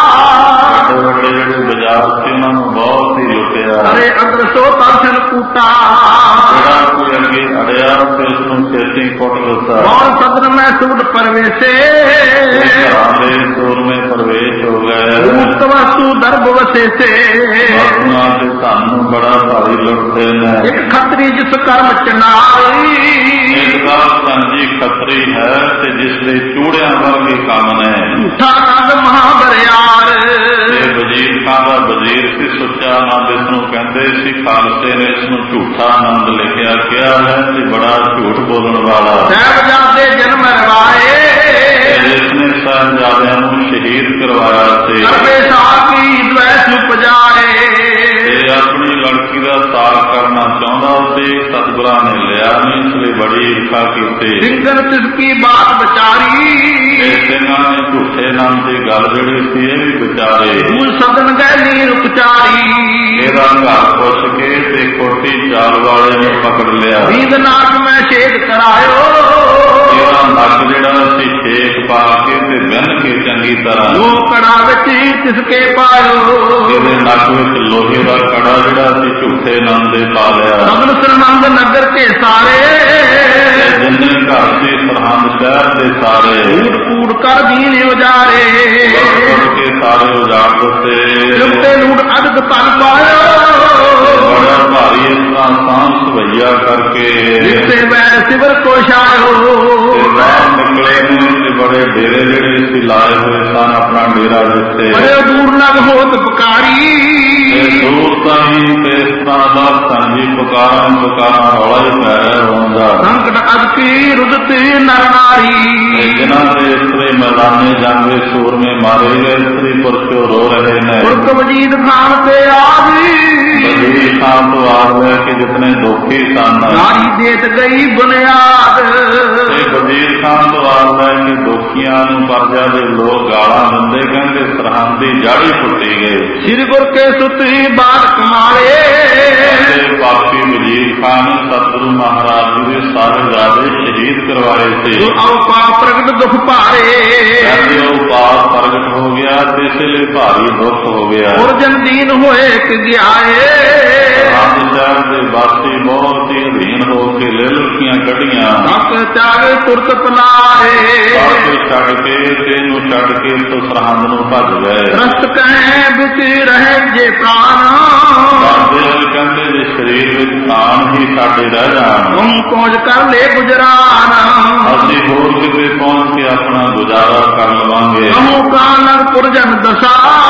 ਵੱਡੇ ਵੱਡੇ ਜਿਹੜੇ ਬਾਜ਼ਾਰ ਸੀ ਉਹਨਾਂ ਨੂੰ ਬਹੁਤ ਹੀ ਲੁੱਟਿਆ। ਅਰੇ ਅਗਰ ਸੋ ਦਰਸ਼ਨ ਕੂਟਾ, ਜਿਹੜਾ ਕੋਈ ਅੱਗੇ ਅੜਿਆ ਤੇ ਉਸਨੂੰ ਛੇਤੀ ਕੁੱਟ ਦਿੱਤਾ। ਬਹੁਤ ਸਦਨ ਮੈਂ ਸੂਟ ਪਰਵੇਸੇ, ਘਰਾਂ ਦੇ ਸੂਰਮੇ ਪ੍ਰਵੇਸ਼ ਹੋ ਗਏ। ਰੂਪ ਵਸਤੂ ਦਰਬ ਵਸੇਸੇ, ਵਸਤੂਆਂ ਤੇ ਧਨ ਬੜਾ ਭਾਰੀ ਲੁੱਟਦੇ ਨੇ। ਇੱਕ ਖੱਤਰੀ ਜਿਸ ਕਰਮ ਚਨਾਈ, ਇੱਕ ਦਾ ਸੰਜੀ ਖੱਤਰੀ ਹੈ ਤੇ ਜਿਸ ਦੇ ਚੂੜਿਆਂ ਵਰਗੇ ਕੰਮ ਨੇ। ਝੂਠਾ ਨੰਦ ਮਹਾਬਰਿਆਰ, ਤੇ ਵਜ਼ੀਰ ਖਾਨ ਦਾ ਵਜ਼ੀਰ ਸੀ ਸੁੱਚਾ ਆਨੰਦ, ਇਸ ਨੂੰ ਕਹਿੰਦੇ ਸੀ ਖਾਲਸੇ ਨੇ ਇਸ ਨੂੰ ਝੂਠਾ ਆਨੰਦ ਲਿਖਿਆ ਕਿਹਾ ਹੈ ਤੇ ਬੜਾ ਝੂਠ ਬੋਲਣ ਵਾਲਾ। ਸਾਹਿਬਜ਼ਾਦੇ ਜਨਮ ਰਵਾਏ, ਜਿਸ ਨੇ ਸਾਹਿਬਜ਼ਾਦਿਆਂ ਨੂੰ ਸ਼ਹੀਦ ਕਰਵਾਇਆ ਸੀ ਕਰਵੇ ਸਾਕੀ ਦਵੈਸ ਉਪਜਾਏ, ਤੇ ਆਪਣੀ ਲੜਕੀ ਦਾ ਸਾਕ ਕਰਨਾ ਚਾਹੁੰਦਾ ਸੀ। ਸਤਿਗੁਰਾਂ ਨੇ ਲਿਆ ਨਹੀਂ, ਇਸ ਲਈ ਬੜੀ ਇੱਛਾ ਕੀਤੀ। ਸਿੰਘਨ ਤਿਸਕੀ ਬਾਤ ਵਿਚਾਰੀ, ਸਿੰਘਾਂ ਨੇ ਝੂਠੇ ਨਾਮ ਦੀ ਗੱਲ ਜਿਹੜੀ ਸੀ ਇਹ ਵੀ ਵਿਚਾਰੇ। ਮੂਲ ਸਦਨ ਗਏ ਨੀਰ ਉਪਚਾਰੀ, ਇਹਦਾ ਘਰ ਪੁੱਛ ਕੇ ਤੇ ਕੋਟੀ ਚਾਲ ਵਾਲੇ ਨੇ ਪਕੜ ਲਿਆ। ਵੀਦ ਨਾਕ ਮੈਂ ਛੇਦ ਕਰਾਇਓ, ਇਹਦਾ ਨੱਕ ਜਿਹੜਾ ਸੀ ਛੇਕ ਪਾ ਕੇ ਤੇ ਬੰਨ ਕੇ ਚੰਗੀ ਤਰ੍ਹਾਂ ਲੋ ਕੜਾ ਵਿੱਚ ਤਿਸਕੇ ਪਾਇਓ, ਇਹਦੇ ਨੱਕ ਵਿੱਚ ਲੋਹੇ ਦਾ ਕੜਾ ਜਿਹੜਾ ਸੀ ਝੂਠੇ ਨਾਮ ਦੇ ਪਾ ਲਿਆ। ਸਬਨ ਸਰਨੰਦ ਨਗਰ ਕੇ ਸਾਰੇ, ਜਿੰਨੇ ਘਰ ਸੀ ਸਰਹੰਦ ਸ਼ਹਿਰ ਦੇ ਸਾਰੇ ਕੂੜ ਕੂੜ ਕਰ ਦੀਨ ਉਜਾਰੇ, ਕੇ ਸਾਰੇ ਉਜਾੜ ਦਿੱਤੇ। ਲੁੱਟੇ ਲੂਟ ਅਦਕ ਤਨ ਪਾਇਓ, ਬੜਾ ਭਾਰੀ ਇਸ ਤਰ੍ਹਾਂ ਸਾਂਭ ਸਵਈਆ ਕਰਕੇ ਜਿੱਥੇ ਵੈਰ ਸਿਵਰ ਕੋ ਛਾਇਓ, ਤੇ ਬਾਹਰ ਨਿਕਲੇ ਨੇ ਤੇ ਬੜੇ ਡੇਰੇ ਜਿਹੜੇ ਸੀ ਲਾਏ ਹੋਏ ਸਨ ਆਪਣਾ ਡੇਰਾ ਦਿੱਤੇ। ਬੜੇ ਦੂਰ ਨਗ ਹੋਤ ਪੁਕਾਰੀ, ਦੂਰ ਤਾਈਂ ਤੇ ਇਸ ਤਰ੍ਹਾਂ ਦਾ ਸਾਂਝੀ ਪੁਕਾਰਾਂ ਪੁਕਾਰਾਂ ਰੌਲਾ ਹੀ ਪੈ ਰਿਹਾ ਰੋਂਦਾ। ਸੰਕਟ ਅਦਕੀ ਰੁਦਤੀ ਨਰ ਨਾਰੀ, ਜਿਨ੍ਹਾਂ ਦੇ ਇਸਤਰੀ ਮੈਦਾਨੇ ਜੰਗ ਵਿੱਚ ਸੂਰਮੇ ਮਾਰੇ ਗਏ ਇਸਤਰੀ ਪੁਰਸ਼ ਰੋ ਰਹੇ ਨੇ। ਤੁਰਕ ਵਜੀਦ ਖਾਨ ਤੇ ਆਵੀ, ਵਜ਼ੀਰ ਖਾਨ ਤੋਂ ਆਗ ਲੈ ਕੇ ਜਿਤਨੇ ਦੋਖੀ ਸਨ ਨਾਰੀ ਦੇਤ ਗਈ ਬੁਨਿਆਦ, ਤੇ ਵਜ਼ੀਰ ਖਾਨ ਤੋਂ ਆਗ ਲੈ ਕੇ ਦੋਖੀਆਂ ਨੂੰ ਪਰਜਾ ਦੇ ਲੋਕ ਗਾਲਾਂ ਦਿੰਦੇ, ਕਹਿੰਦੇ ਸਰਹੰਦ ਦੀ ਜੜ ਹੀ ਪੁੱਟੀ ਗਈ। ਸ੍ਰੀ ਗੁਰ ਕੇ ਸੁਤੀ ਬਾਤ ਕਮਾਰੇ, ਤੇ ਪਾਪੀ ਵਜ਼ੀਰ ਖਾਨ ਸਤਿਗੁਰੂ ਮਹਾਰਾਜ ਜੀ ਦੇ ਸਾਹਿਬਜ਼ਾਦੇ ਸ਼ਹੀਦ ਕਰਵਾਏ ਸੀ। ਜੋ ਔਪਾ ਪ੍ਰਗਟ ਦੁਖ ਭਾਰੇ, ਕਹਿੰਦੇ ਉਹ ਪਾਪ ਪ੍ਰਗਟ ਹੋ ਗਿਆ ਤੇ ਇਸ ਲਈ ਭਾਰੀ ਦੁੱਖ ਹੋ ਗਿਆ। ਗੁਰਜਨ ਦੀਨ ਹੋਏ ਕਿ ਗਿਆਏ, ਸਰਹੰਦ ਸ਼ਹਿਰ ਦੇ ਵਾਸੀ ਬਹੁਤ ਹੀ ਅਧੀਨ ਹੋ ਕੇ ਲਿਲਕੀਆਂ ਕੱਢੀਆਂ। ਤੱਕ ਤਿਆਗੇ ਤੁਰਤ ਪਨਾਏ, ਬਾਕੀ ਛੱਡ ਕੇ ਤੈਨੂੰ ਛੱਡ ਕੇ ਤੋਂ ਸਰਹੰਦ ਨੂੰ ਭੱਜ ਗਏ। ਰਸਤ ਕਹੇ ਵਿੱਚ ਰਹੇ ਜੇ ਪ੍ਰਾਣ, ਕਰਦੇ ਹੋਏ ਕਹਿੰਦੇ ਜੇ ਸਰੀਰ ਵਿੱਚ ਪ੍ਰਾਣ ਹੀ ਸਾਡੇ ਰਹਿ ਜਾਣ, ਤੁਮ ਪਹੁੰਚ ਕਰ ਲੈ ਗੁਜਰਾਨ, ਅਸੀਂ ਹੋਰ ਕਿਤੇ ਪਹੁੰਚ ਕੇ ਆਪਣਾ ਗੁਜ਼ਾਰਾ ਕਰ ਲਵਾਂਗੇ। ਕਹੂੰ ਕਾਨਕ ਪੁਰਜਨ ਦਸ਼ਾ,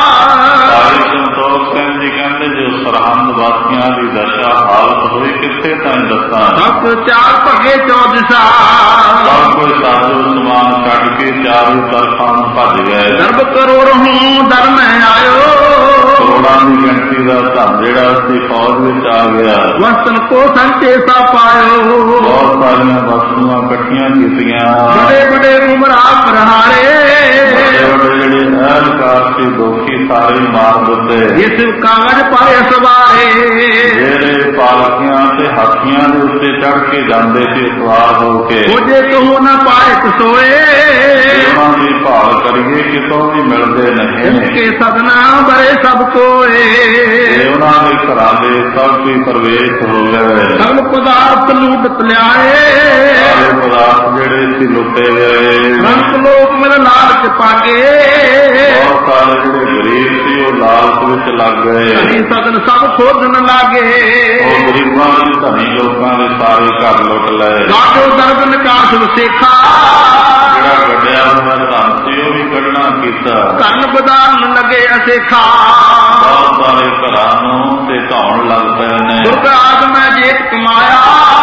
ਭਾਈ ਸੰਤੋਖ ਸਿੰਘ ਜੀ ਕਹਿੰਦੇ ਜੋ ਸਰਹੰਦ ਵਾਸੀਆਂ ਦੀ ਦਸ਼ਾ ਹਾਲਤ ਹੋਈ ਕਿੱਥੇ ਤਾਂ ਦੱਸਾਂ। ਸਭ ਚਾਰ ਭਗੇ ਚੌਦਿਸਾ, ਸਭ ਕੋਈ ਸਾਧੂ ਸਮਾਨ ਛੱਡ ਕੇ ਚਾਰੂ ਤਰਫਾਂ ਨੂੰ ਭੱਜ ਗਏ। ਦਰਬ ਕਰੋੜ ਹੂੰ ਦਰ ਮੈਂ ਆਇਓ, ਕਰੋੜਾਂ ਦੀ ਗਿਣਤੀ ਦਾ ਧਨ ਜਿਹੜਾ ਸੀ ਫੌਜ ਵਿੱਚ ਆ ਗਿਆ। ਵਸਨ ਕੋ ਸੰਚੇ ਸਾ ਪਾਇਓ, ਬਹੁਤ ਸਾਰੀਆਂ ਵਸਤੂਆਂ ਇਕੱਠੀਆਂ ਕੀਤੀਆਂ। ਬੜੇ ਬੜੇ ਉਮਰਾ ਪ੍ਰਹਾਰੇ, ਵੱਡੇ ਵੱਡੇ ਜਿਹੜੇ ਅਹਲਕਾਰ ਸੀ ਦੋਖੀ ਸਾਰੇ ਮਾਰ ਦਿੱਤੇ। ਇਸ ਕਾਗਜ਼ ਪਾਏ ਸਵਾਰੇ, ਜਿਹੜੇ ਪਾਲਕੀਆਂ ਤੇ ਹਾਥੀਆਂ ਦੇ ਉੱਤੇ ਚੜ੍ਹ ਕੇ ਜਾਂਦੇ ਸੀ ਸਵਾਰ ਹੋ ਕੇ, ਮੁਝੇ ਕਹੋ ਨਾ ਪਾਏ ਕਸੋਏ, ਉਹਨਾਂ ਦੀ ਭਾਲ ਕਰੀਏ ਕਿਤੋਂ ਵੀ ਮਿਲਦੇ ਨਹੀਂ। ਇਨਕੇ ਸਦਨਾ ਬਰੇ ਸਭ ਕੋਏ, ਤੇ ਉਹਨਾਂ ਦੇ ਘਰਾਂ ਦੇ ਸਭ ਕੋਈ ਪ੍ਰਵੇਸ਼ ਹੋ ਗਏ। ਸਭ ਪਦਾਰਥ ਲੂਟ ਲਿਆਏ, ਸਾਰੇ ਪਦਾਰਥ ਜਿਹੜੇ ਸੀ ਲੁੱਟੇ ਗਏ। ਰੰਗ ਲੋਕ ਮੇਰੇ ਲਾਲਚ ਪਾਗੇ, ਬਹੁਤ ਸਾਰੇ ਜਿਹੜੇ ਗਰੀਬ ਸੀ ਉਹ ਲਾਲਚ ਵਿੱਚ ਲੱਗ ਗਏ। ਧਨੀ ਸਦਨ ਸਭ ਖੋਦਣ ਲਾਗੇ, ਉਹ ਗਰੀਬਾਂ ਦੇ ਧਨੀ ਲੋਕਾਂ ਦੇ ਸਾਰੇ ਘਰ ਲੁੱਟ ਲਏ। ਲਾਗੋ ਦਰਦ ਨਿਕਾਸ ਵਸੇਖਾ, ਜਿਹੜਾ ਗੱਡਿਆ ਹੋਇਆ ਧਨ ਸੀ ਉਹ ਵੀ ਕੱਢਣਾ ਕੀਤਾ। ਧਨ ਬਦਾਨ ਲੱਗੇ ਅਸੇਖਾ, ਬਹੁਤ ਸਾਰੇ ਘਰਾਂ ਨੂੰ ਤੇ ਧਾਉਣ ਲੱਗ ਪਏ ਨੇ। ਦੁਰਗਾਦ ਮੈਂ ਜੇਤ ਕਮਾਇਆ,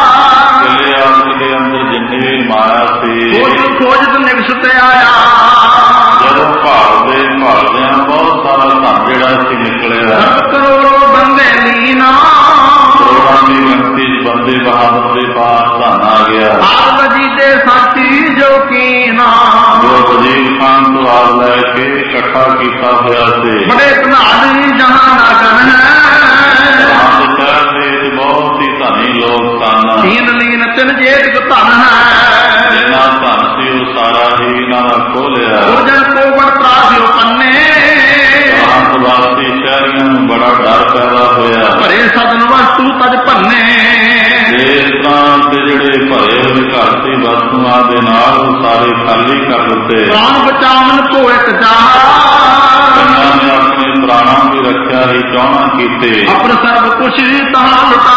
ਕਿਲੇ ਆਦਿ ਦੇ ਅੰਦਰ ਜਿੰਨੀ ਵੀ ਮਾਇਆ ਸੀ ਖੋਜ ਖੋਜਤ ਨਿਕਸ ਤੇ ਆਇਆ, ਜਦੋਂ ਭਾਲਦੇ ਭਾਲਦਿਆਂ ਬਹੁਤ ਸਾਰਾ ਧਨ ਜਿਹੜਾ ਸੀ ਨਿਕਲਿਆ। ਕਰੋੜੋ ਬੰਦੇ ਲੀਨਾ, ਕਰੋੜਾਂ ਦੀ ਗਿਣਤੀ ਚ ਬੰਦੇ ਬਹਾਦਰ ਦੇ ਪਾਸ ਧਨ ਆ ਗਿਆ। ਆਲ ਵਜੀ ਦੇ ਸਾਥੀ ਜੋ ਕੀਨਾ, ਜੋ ਵਜ਼ੀਰ ਖਾਨ ਤੋਂ ਆਲ ਲੈ ਕੇ ਇਕੱਠਾ ਕੀਤਾ ਹੋਇਆ ਸੀ। ਬੜੇ ਧਨਾੜੀ ਜਹਾਂ ਨਾ ਕਰਨ, ਸਰਹੰਦ ਸ਼ਹਿਰ ਦੇ ਬਹੁਤ ਹੀ ਧਨੀ ਲੋਕ ਸਨ। ਤੀਨ ਲੀਨ ਤਿਨ ਜੇਤ ਧਨ ਹੈ, ਜਿੰਨਾ ਧਨ ਸੀ ਉਹ ਸਾਰਾ ਹੀ ਇਹਨਾਂ ਦਾ ਖੋਹ ਲਿਆ। ਗੁਰਜਨ ਕੋ ਬੜ ਤਰਾਸਿਓ ਪੰਨੇ, ਸਰਹੰਦ ਵਾਸੀ ਸ਼ਹਿਰੀਆਂ ਨੂੰ ਬੜਾ ਡਰ ਪੈਦਾ ਹੋਇਆ। ਭਰੇ ਸਦਨ ਵਸਤੂ ਤਜ ਭੰਨੇ, ਇਸ ਤਰ੍ਹਾਂ ਦੇ ਜਿਹੜੇ ਭਰੇ ਹੋਏ ਘਰ ਸੀ ਵਸਤੂਆਂ ਦੇ ਨਾਲ ਉਹ ਸਾਰੇ ਖਾਲੀ ਕਰ ਦਿੱਤੇ। ਪ੍ਰਾਣ ਬਚਾਵਨ ਕੋ ਇੱਕ ਚਾਹ, ਇਹਨਾਂ ਨੇ ਆਪਣੇ ਪ੍ਰਾਣਾਂ ਦੀ ਰੱਖਿਆ ਹੀ ਚਾਹਣਾ ਕੀਤੇ। ਅਪਰ ਸਰਬ ਕੁਛ ਤਹਾਂ ਲੁਟਾ,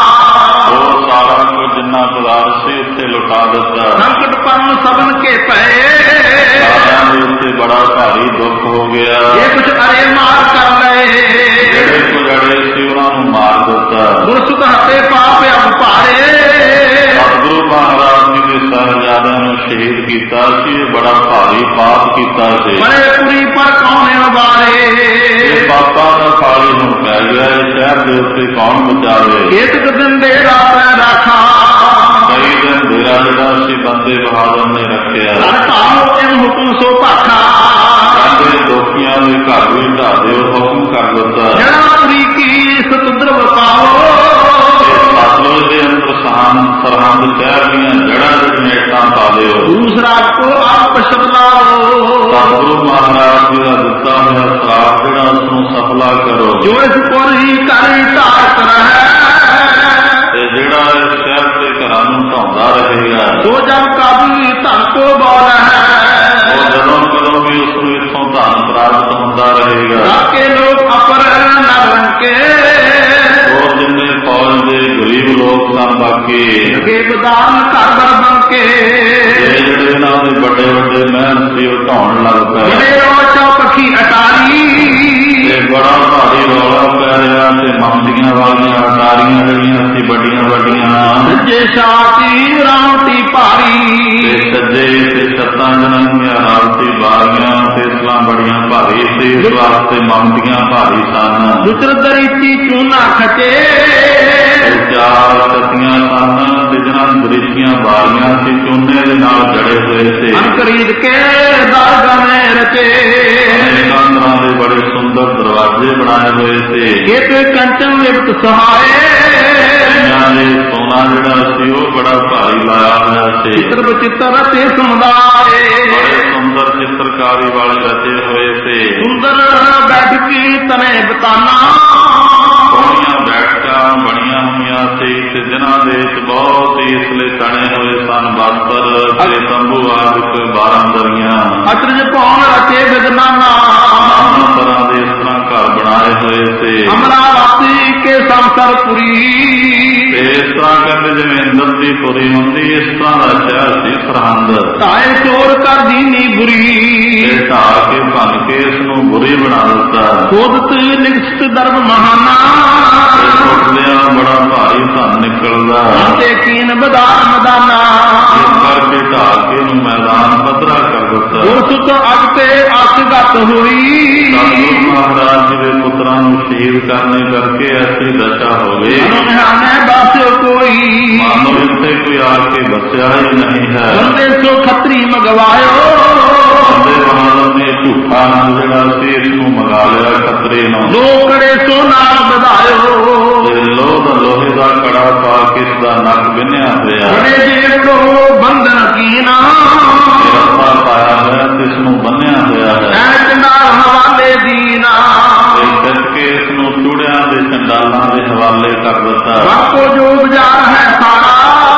ਉਹ ਸਾਰਾ ਕੁਝ ਜਿੰਨਾ ਪਦਾਰਥ ਸੀ ਉੱਥੇ ਲੁਟਾ ਦਿੱਤਾ। ਸੰਕਟ ਪਰਨ ਸਭਨ ਕੇ ਪਏ, ਸਾਰਿਆਂ ਦੇ ਉੱਤੇ ਬੜਾ ਭਾਰੀ ਦੁੱਖ ਹੋ ਗਿਆ। ਇਹ ਕੁਛ ਅਰੇ ਮਾਰ ਕਰ ਲਏ, ਜਿਹੜੇ ਕੁਝ ਅੜੇ ਸੀ ਉਹਨਾਂ ਨੂੰ ਮਾਰ ਦਿੱਤਾ। ਗੁਰਸੁਖ ਹੱਤੇ ਪਾਪ ਅਬ ਭਾਰੇ, ਸਤਿਗੁਰੂ ਮਹਾਰਾਜ ਜੀ ਦੇ ਸਾਹਿਬਜ਼ਾਦਿਆਂ ਨੂੰ ਸ਼ਹੀਦ ਕੀਤਾ ਸੀ। ਇਹ ਬੜਾ ਭਾਰੀ ਪਾਪ ਕੀਤਾ ਸੀ। ਬੜੇ ਪੁਰੀ ਪਰ ਕੌਣ ਵਾਰੇ, ਇਹ ਪਾਪਾਂ ਦਾ ਖਾਲੀ ਹੁਣ ਪੈ ਗਿਆ। ਇਹ ਸ਼ਹਿਰ ਦੇ ਉੱਤੇ ਕੌਣ ਬਚਾਵੇ। ਇੱਕ ਦਿਨ ਦੇ ਰਾਤ ਰਾਖਾ, ਕਈ ਦਿਨ ਡੇਰਾ ਜਿਹੜਾ ਸੀ ਬੰਦੇ ਬਹਾਦਰ ਨੇ ਰੱਖਿਆ। ਹਟਾਓ ਇਹ ਹੁਕਮ ਸੋ ਭਾਖਾ, ਸਾਡੇ ਦੋਖੀਆਂ ਦੇ ਘਰ ਵੀ ਢਾ ਦਿਓ ਹੁਕਮ ਕਰ ਦਿੱਤਾ। ਜਣਾ ਪੁਰੀ ਕੀ ਸਤੁਦਰ ਵਸਾਓ, ਸਤਲੁਜ ਦੇ ਅੰਦਰ ਸਹਾਨ ਸਰਹੰਦ ਸ਼ਹਿਰ ਦੀਆਂ ਜੜ੍ਹਾਂ ਦੇ ਮੇਟਾਂ ਪਾ ਦਿਓ। ਦੂਸਰਾ ਕੋ ਆਪ ਬਦਲਾਓ, ਸਤਿਗੁਰੂ ਮਹਾਰਾਜ ਜੀ ਦਾ ਦਿੱਤਾ ਹੋਇਆ ਸਰਾਪ ਜਿਹੜਾ ਉਸ ਨੂੰ ਸਫਲਾ ਕਰੋ। ਜੋ ਇਸ ਪੁਰੀ ਕਰੀ ਢਾਕ ਰਹਿ, ਤੇ ਜਿਹੜਾ ਇਸ ਸ਼ਹਿਰ ਦੇ ਘਰਾਂ ਨੂੰ ਢਾਉਂਦਾ ਰਹੇਗਾ ਸੋ ਜਬ ਕਾਬੂ ਧਨ ਕੋ ਬੋਲ ਹੈ, ਉਹ ਜਦੋਂ ਕਦੋਂ ਵੀ ਉਸ ਨੂੰ ਇੱਥੋਂ ਧਨ ਪ੍ਰਾਪਤ ਹੁੰਦਾ ਰਹੇਗਾ। ਰਾਕੇ ਲੋਕ ਅਪਰ ਨਰਨ ਕੇ, ਉਹ ਜਿੰਨੇ ਫੌਜ ਦੇ ਗਰੀਬ ਲੋਕ ਸਨ ਬਾਕੀ ਕੇ ਬਦਾਨ ਘਰ ਬਰ ਬਣ ਕੇ, ਇਹ ਜਿਹੜੇ ਇਹਨਾਂ ਦੇ ਵੱਡੇ ਵੱਡੇ ਮਹਿਲ ਸੀ ਉਹ ਢਾਉਣ ਲੱਗ ਪਏ। ਬੜੇ ਉਹ ਚੌਪਖੀ ਅਟਾਰੀ, ਤੇ ਬੜਾ ਭਾਰੀ ਰੌਲਾ ਪੈ ਰਿਹਾ ਤੇ ਮੰਦੀਆਂ ਵਾਲੀਆਂ ਅਟਾਰੀਆਂ ਜਿਹੜੀਆਂ ਸੀ ਵੱਡੀਆਂ ਵੱਡੀਆਂ ਜੇ ਸ਼ਾਤੀ ਰਾਉਟੀ ਭਾਰੀ, ਤੇ ਸੱਜੇ ਤੇ ਸੱਤਾਂ ਜਣਾਂ ਦੀਆਂ ਹਾਲਤੀ ਬਾਰੀਆਂ ਤੇ ਇਸਲਾਂ ਬੜੀਆਂ ਭਾਰੀ ਸੀ। ਇਸ ਵਾਸਤੇ ਮੰਦੀਆਂ ਭਾਰੀ ਸਨ। ਦੁਸਰ ਦਰੀਚੀ ਚੂਨਾ ਖਚੇ, ਚਾਰ ਸਤੀਆਂ ਸਨ ਤੇ ਜਿਹਨਾਂ ਦ੍ਰਿਸ਼ੀਆਂ ਬਾਰੀਆਂ ਸੀ ਚੂਨੇ ਦੇ ਨਾਲ ਜੜੇ ਹੋਏ ਸੀ। ਖਰੀਦ ਕੇ ਦਾਗਾਂ ਰਚੇ, ਅਨੇਕਾਂ ਤਰ੍ਹਾਂ ਦੇ ਬੜੇ ਸੁੰਦਰ ਦਰਵਾਜ਼ੇ ਬਣਾਏ ਹੋਏ ਸੀ। ਇੱਕ ਕੰਚਨ ਲਿਪਤ ਸਹਾਏ, ਇਹਨਾਂ ਦੇ ਸੋਨਾ ਜਿਹੜਾ ਸੀ ਉਹ ਬੜਾ ਭਾਰੀ ਲਾਇਆ ਹੋਇਆ ਸੀ। ਚਿੱਤਰ ਬਚਿੱਤਰ ਤੇ ਸਮੁਦਾਏ, ਬੜੇ ਸੁੰਦਰ ਚਿੱਤਰਕਾਰੀ ਵਾਲੇ ਰਚੇ ਹੋਏ ਸੀ। ਸੁੰਦਰ ਬੈਠਕੀ ਤਨੇ ਬਤਾਨਾ, ਸੋਹਣੀਆਂ ਬੈਠਕਾਂ ਸੀ ਤੇ ਜਿਨ੍ਹਾਂ ਦੇ ਵਿੱਚ ਬਹੁਤ ਹੀ ਇਸ ਲਈ ਤਣੇ ਹੋਏ ਸਨ ਬਸਤਰ ਤੇ ਤੰਬੂ ਆਦਿਕ ਬਾਰਾਂ ਦਰੀਆਂ ਅਚਰਜ ਕੌਣ ਰਚੇ ਵਿਦਨਾਨਾ ਨਾਨਾ ਤਰ੍ਹਾਂ ਦੇ ਇਸ ਤਰ੍ਹਾਂ ਘਰ ਬਣਾਏ ਹੋਏ ਸੀ ਅਮਰਾਵਤੀ ਕੇ ਸੰਸਰਪੁਰੀ ਤੇ ਇਸ ਤਰ੍ਹਾਂ ਕਹਿੰਦੇ ਜਿਵੇਂ ਇੰਦਰ ਦੀ ਪੁਰੀ ਹੁੰਦੀ ਇਸ ਤਰ੍ਹਾਂ ਦਾ ਸ਼ਹਿਰ ਸੀ ਸਰਹੰਦ ਢਾਏ ਚੋਰ ਕਰ ਦੀਨੀ ਬੁਰੀ ਤੇ ਢਾਹ ਕੇ ਭੰਨ ਕੇ ਇਸ ਨੂੰ ਬੁਰੀ ਬਣਾ ਦਿੱਤਾ ਸੋਦਤ ਲਿਖਤ ਦਰਬ ਮਹਾਨਾ ਉੱਠਦਿਆਂ ਬੜਾ ਭਾਰੀ ਧਨ ਨਿਕਲਦਾ ਤੇ ਕੀਨ ਬਦਾਨ ਮਦਾਨਾ ਇਸ ਕਰਕੇ ਢਾਹ ਕੇ ਨੂੰ ਮੈਦਾਨ ਪੱਧਰਾ ਕਰ ਦਿੱਤਾ ਗੁਰਸੁਤ ਅਗ ਤੇ ਅਸਗਤ ਹੋਈ ਸਤਿਗੁਰੂ ਮਹਾਰਾਜ ਜੀ ਦੇ ਪੁੱਤਰਾਂ ਨੂੰ ਸ਼ਹੀਦ ਕਰਨੇ ਕਰਕੇ ਐਸੀ ਦਸ਼ਾ ਹੋ ਗਈ ਨਿਹਾਨੇ ਬਾਸਿਓ ਕੋਈ ਮਾਨੋ ਇੱਥੇ ਕੋਈ ਆ ਕੇ ਬਸਿਆ ਹੀ ਨਹੀਂ ਹੈ ਬੰਦੇ ਸੋ ਖੱਤਰੀ ਮਗਵਾਇਓ ਬੰਦੇ ਬਹਾਦਰ ਨੇ ਝੂਠਾ ਨਾਮ ਜਿਹੜਾ ਸੀ ਇਸ ਨੂੰ ਮੰਗਾ ਲਿਆ ਖਤਰੇ ਨੂੰ ਲੋਕੜੇ ਸੋ ਨਾਲ ਵਧਾਇਓ ਤੇ ਲੋਹ ਦਾ ਲੋਹੇ ਦਾ ਕੜਾ ਪਾ ਕੇ ਇਸ ਦਾ ਨੱਕ ਬਿੰਨਿਆ ਹੋਇਆ ਬੜੇ ਜੇੜੋ ਬੰਧਨ ਕੀਨਾ ਰੱਸਾ ਪਾਇਆ ਹੋਇਆ ਤੇ ਇਸ ਨੂੰ ਬੰਨਿਆ ਹੋਇਆ ਹੈ ਐ ਚੰਡਾਲ ਹਵਾਲੇ ਦੀਨਾ ਤੇ ਖਿੱਚ ਕੇ ਇਸ ਨੂੰ ਚੂੜਿਆਂ ਦੇ ਚੰਡਾਲਾਂ ਦੇ ਹਵਾਲੇ ਕਰ ਦਿੱਤਾ ਵਾਕੋ ਜੋ ਬਾਜ਼ਾਰ ਹੈ ਸਾਰਾ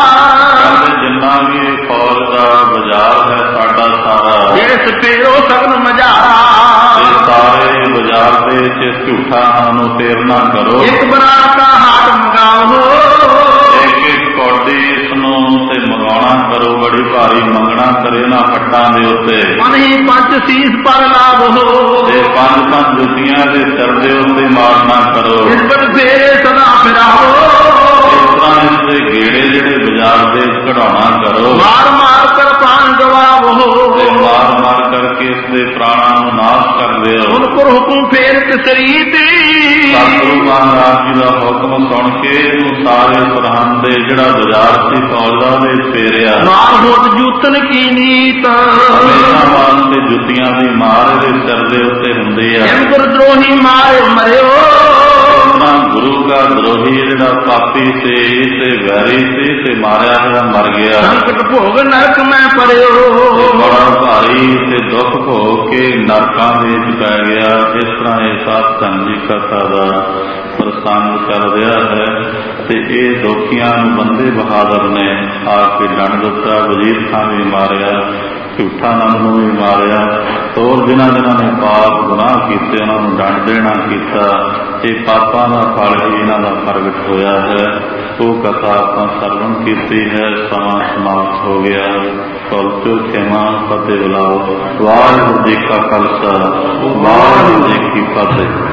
ਜਿੰਨਾ ਵੀ ਇਹ ਫੌਜ ਦਾ ਬਾਜ਼ਾਰ ਹੈ ਸਾਡਾ ਸਾਰਾ ਇਸ ਪੇਰੋ ਸਗਨ ਮਜਾਰਾ ਇਹ ਸਾਰੇ ਬਾਜ਼ਾਰ ਦੇ ਵਿੱਚ ਝੂਠਾ ਨੂੰ ਤੇਰਨਾ ਕਰੋ ਇੱਕ ਬਰਾਤ ਦਾ ਹਾਟ ਮੰਗਾਓ ਇੱਕ ਇੱਕ ਕੌਡੀ ਇਸ ਨੂੰ ਤੇ ਮੰਗਾਉਣਾ ਕਰੋ ਬੜੀ ਭਾਰੀ ਮੰਗਣਾ ਕਰੇ ਨਾ ਹੱਟਾਂ ਦੇ ਉੱਤੇ ਅਨਹੀ ਪੰਜ ਸੀਸ ਪਰ ਲਾਭ ਹੋ ਤੇ ਪੰਜ ਪੰਜ ਜੁੱਤੀਆਂ ਦੇ ਸਿਰ ਦੇ ਉੱਤੇ ਮਾਰਨਾ ਕਰੋ ਇਸ ਪਰ ਫੇਰੇ ਸਦਾ ਫਿਰਾਓ ਇਸ ਤਰ੍ਹਾਂ ਇਸ ਦੇ ਗੇੜੇ ਜਿਹੜੇ ਬਾਜ਼ਾਰ ਦੇ ਕਢਾਉਣਾ ਕਰੋ ਮਾਰ ਮਾਰ ਕਰ ਪ੍ਰਾਣ ਗਵਾਵ ਤੇ ਹੋ ਮਾਰ ਮਾਰ ਕਰਕੇ ਇਸ ਦੇ ਪ੍ਰਾਣਾਂ ਨੂੰ ਨਾਸ਼ ਕਰ ਦਿਓ ਹੁਣ ਪਰ ਹੁਕਮ ਫੇਰ ਕਸਰੀ ਤੇ ਸਤਿਗੁਰੂ ਮਹਾਰਾਜ ਜੀ ਦਾ ਹੁਕਮ ਸੁਣ ਕੇ ਇਹਨੂੰ ਸਾਰੇ ਸਰਹੰਦ ਦੇ ਜਿਹੜਾ ਬਾਜ਼ਾਰ ਸੀ ਫੌਜ ਦਾ ਉਹਦੇ ਫੇਰਿਆ ਮਾਰ ਹੋਤ ਜੂਤਨ ਕੀ ਨੀਤ ਹਮੇਸ਼ਾ ਵਾਸਤੇ ਜੁੱਤੀਆਂ ਦੀ ਮਾਰ ਇਹਦੇ ਸਿਰ ਦੇ ਉੱਤੇ ਹੁੰਦੀ ਆ ਐਮ ਗੁਰਦਰੋਹੀ ਮਾਰੇ ਮਰਿਓ ਆਪਣਾ ਗੁਰੂ ਦਾ ਦਰੋਹੀ ਜਿਹੜਾ ਪਾਪੀ ਸੀ ਤੇ ਵੈਰੀ ਸੀ ਤੇ ਮਾਰਿਆ ਹੋਇਆ ਮਰ ਗਿਆ ਸੰਕਟ ਭੋਗ ਨਰਕ ਮੈਂ ਪਰਿਓ ਬੜਾ ਭਾਰੀ ਤੇ ਦੁੱਖ ਹੋ ਕੇ ਨਰਕਾਂ ਦੇ ਵਿੱਚ ਪੈ ਗਿਆ ਇਸ ਤਰ੍ਹਾਂ ਇਹ ਸਤਿਸੰਗ ਦੀ ਕਥਾ ਦਾ ਪ੍ਰਸੰਗ ਚੱਲ ਰਿਹਾ ਹੈ ਤੇ ਇਹ ਦੋਖੀਆਂ ਨੂੰ ਬੰਦੇ ਬਹਾਦਰ ਨੇ ਆ ਕੇ ਡੰਡ ਦਿੱਤਾ ਵਜ਼ੀਰ ਖਾਨ ਵੀ ਮਾਰਿਆ ਝੂਠਾ ਨੰਦ ਨੂੰ ਵੀ ਮਾਰਿਆ ਹੋਰ ਜਿਨ੍ਹਾਂ ਜਿਨ੍ਹਾਂ ਨੇ ਪਾਪ ਗੁਨਾਹ ਕੀਤੇ ਉਹਨਾਂ ਨੂੰ ਦੰਡ ਦੇਣਾ ਕੀਤਾ ਇਹ ਪਾਪਾਂ ਦਾ ਫਲ ਹੀ ਇਹਨਾਂ ਦਾ ਪ੍ਰਗਟ ਹੋਇਆ ਹੈ ਉਹ ਕਥਾ ਆਪਾਂ ਸਰਵਣ ਕੀਤੀ ਹੈ ਸਮਾਂ ਸਮਾਪਤ ਹੋ ਗਿਆ ਕਲਚੋ ਖਿਮਾ ਫਤਿਹ ਬੁਲਾਓ ਵਾਹਿਗੁਰੂ ਜੀ ਕਾ ਖਾਲਸਾ ਵਾਹਿਗੁਰੂ ਜੀ ਕੀ ਫਤਿਹ।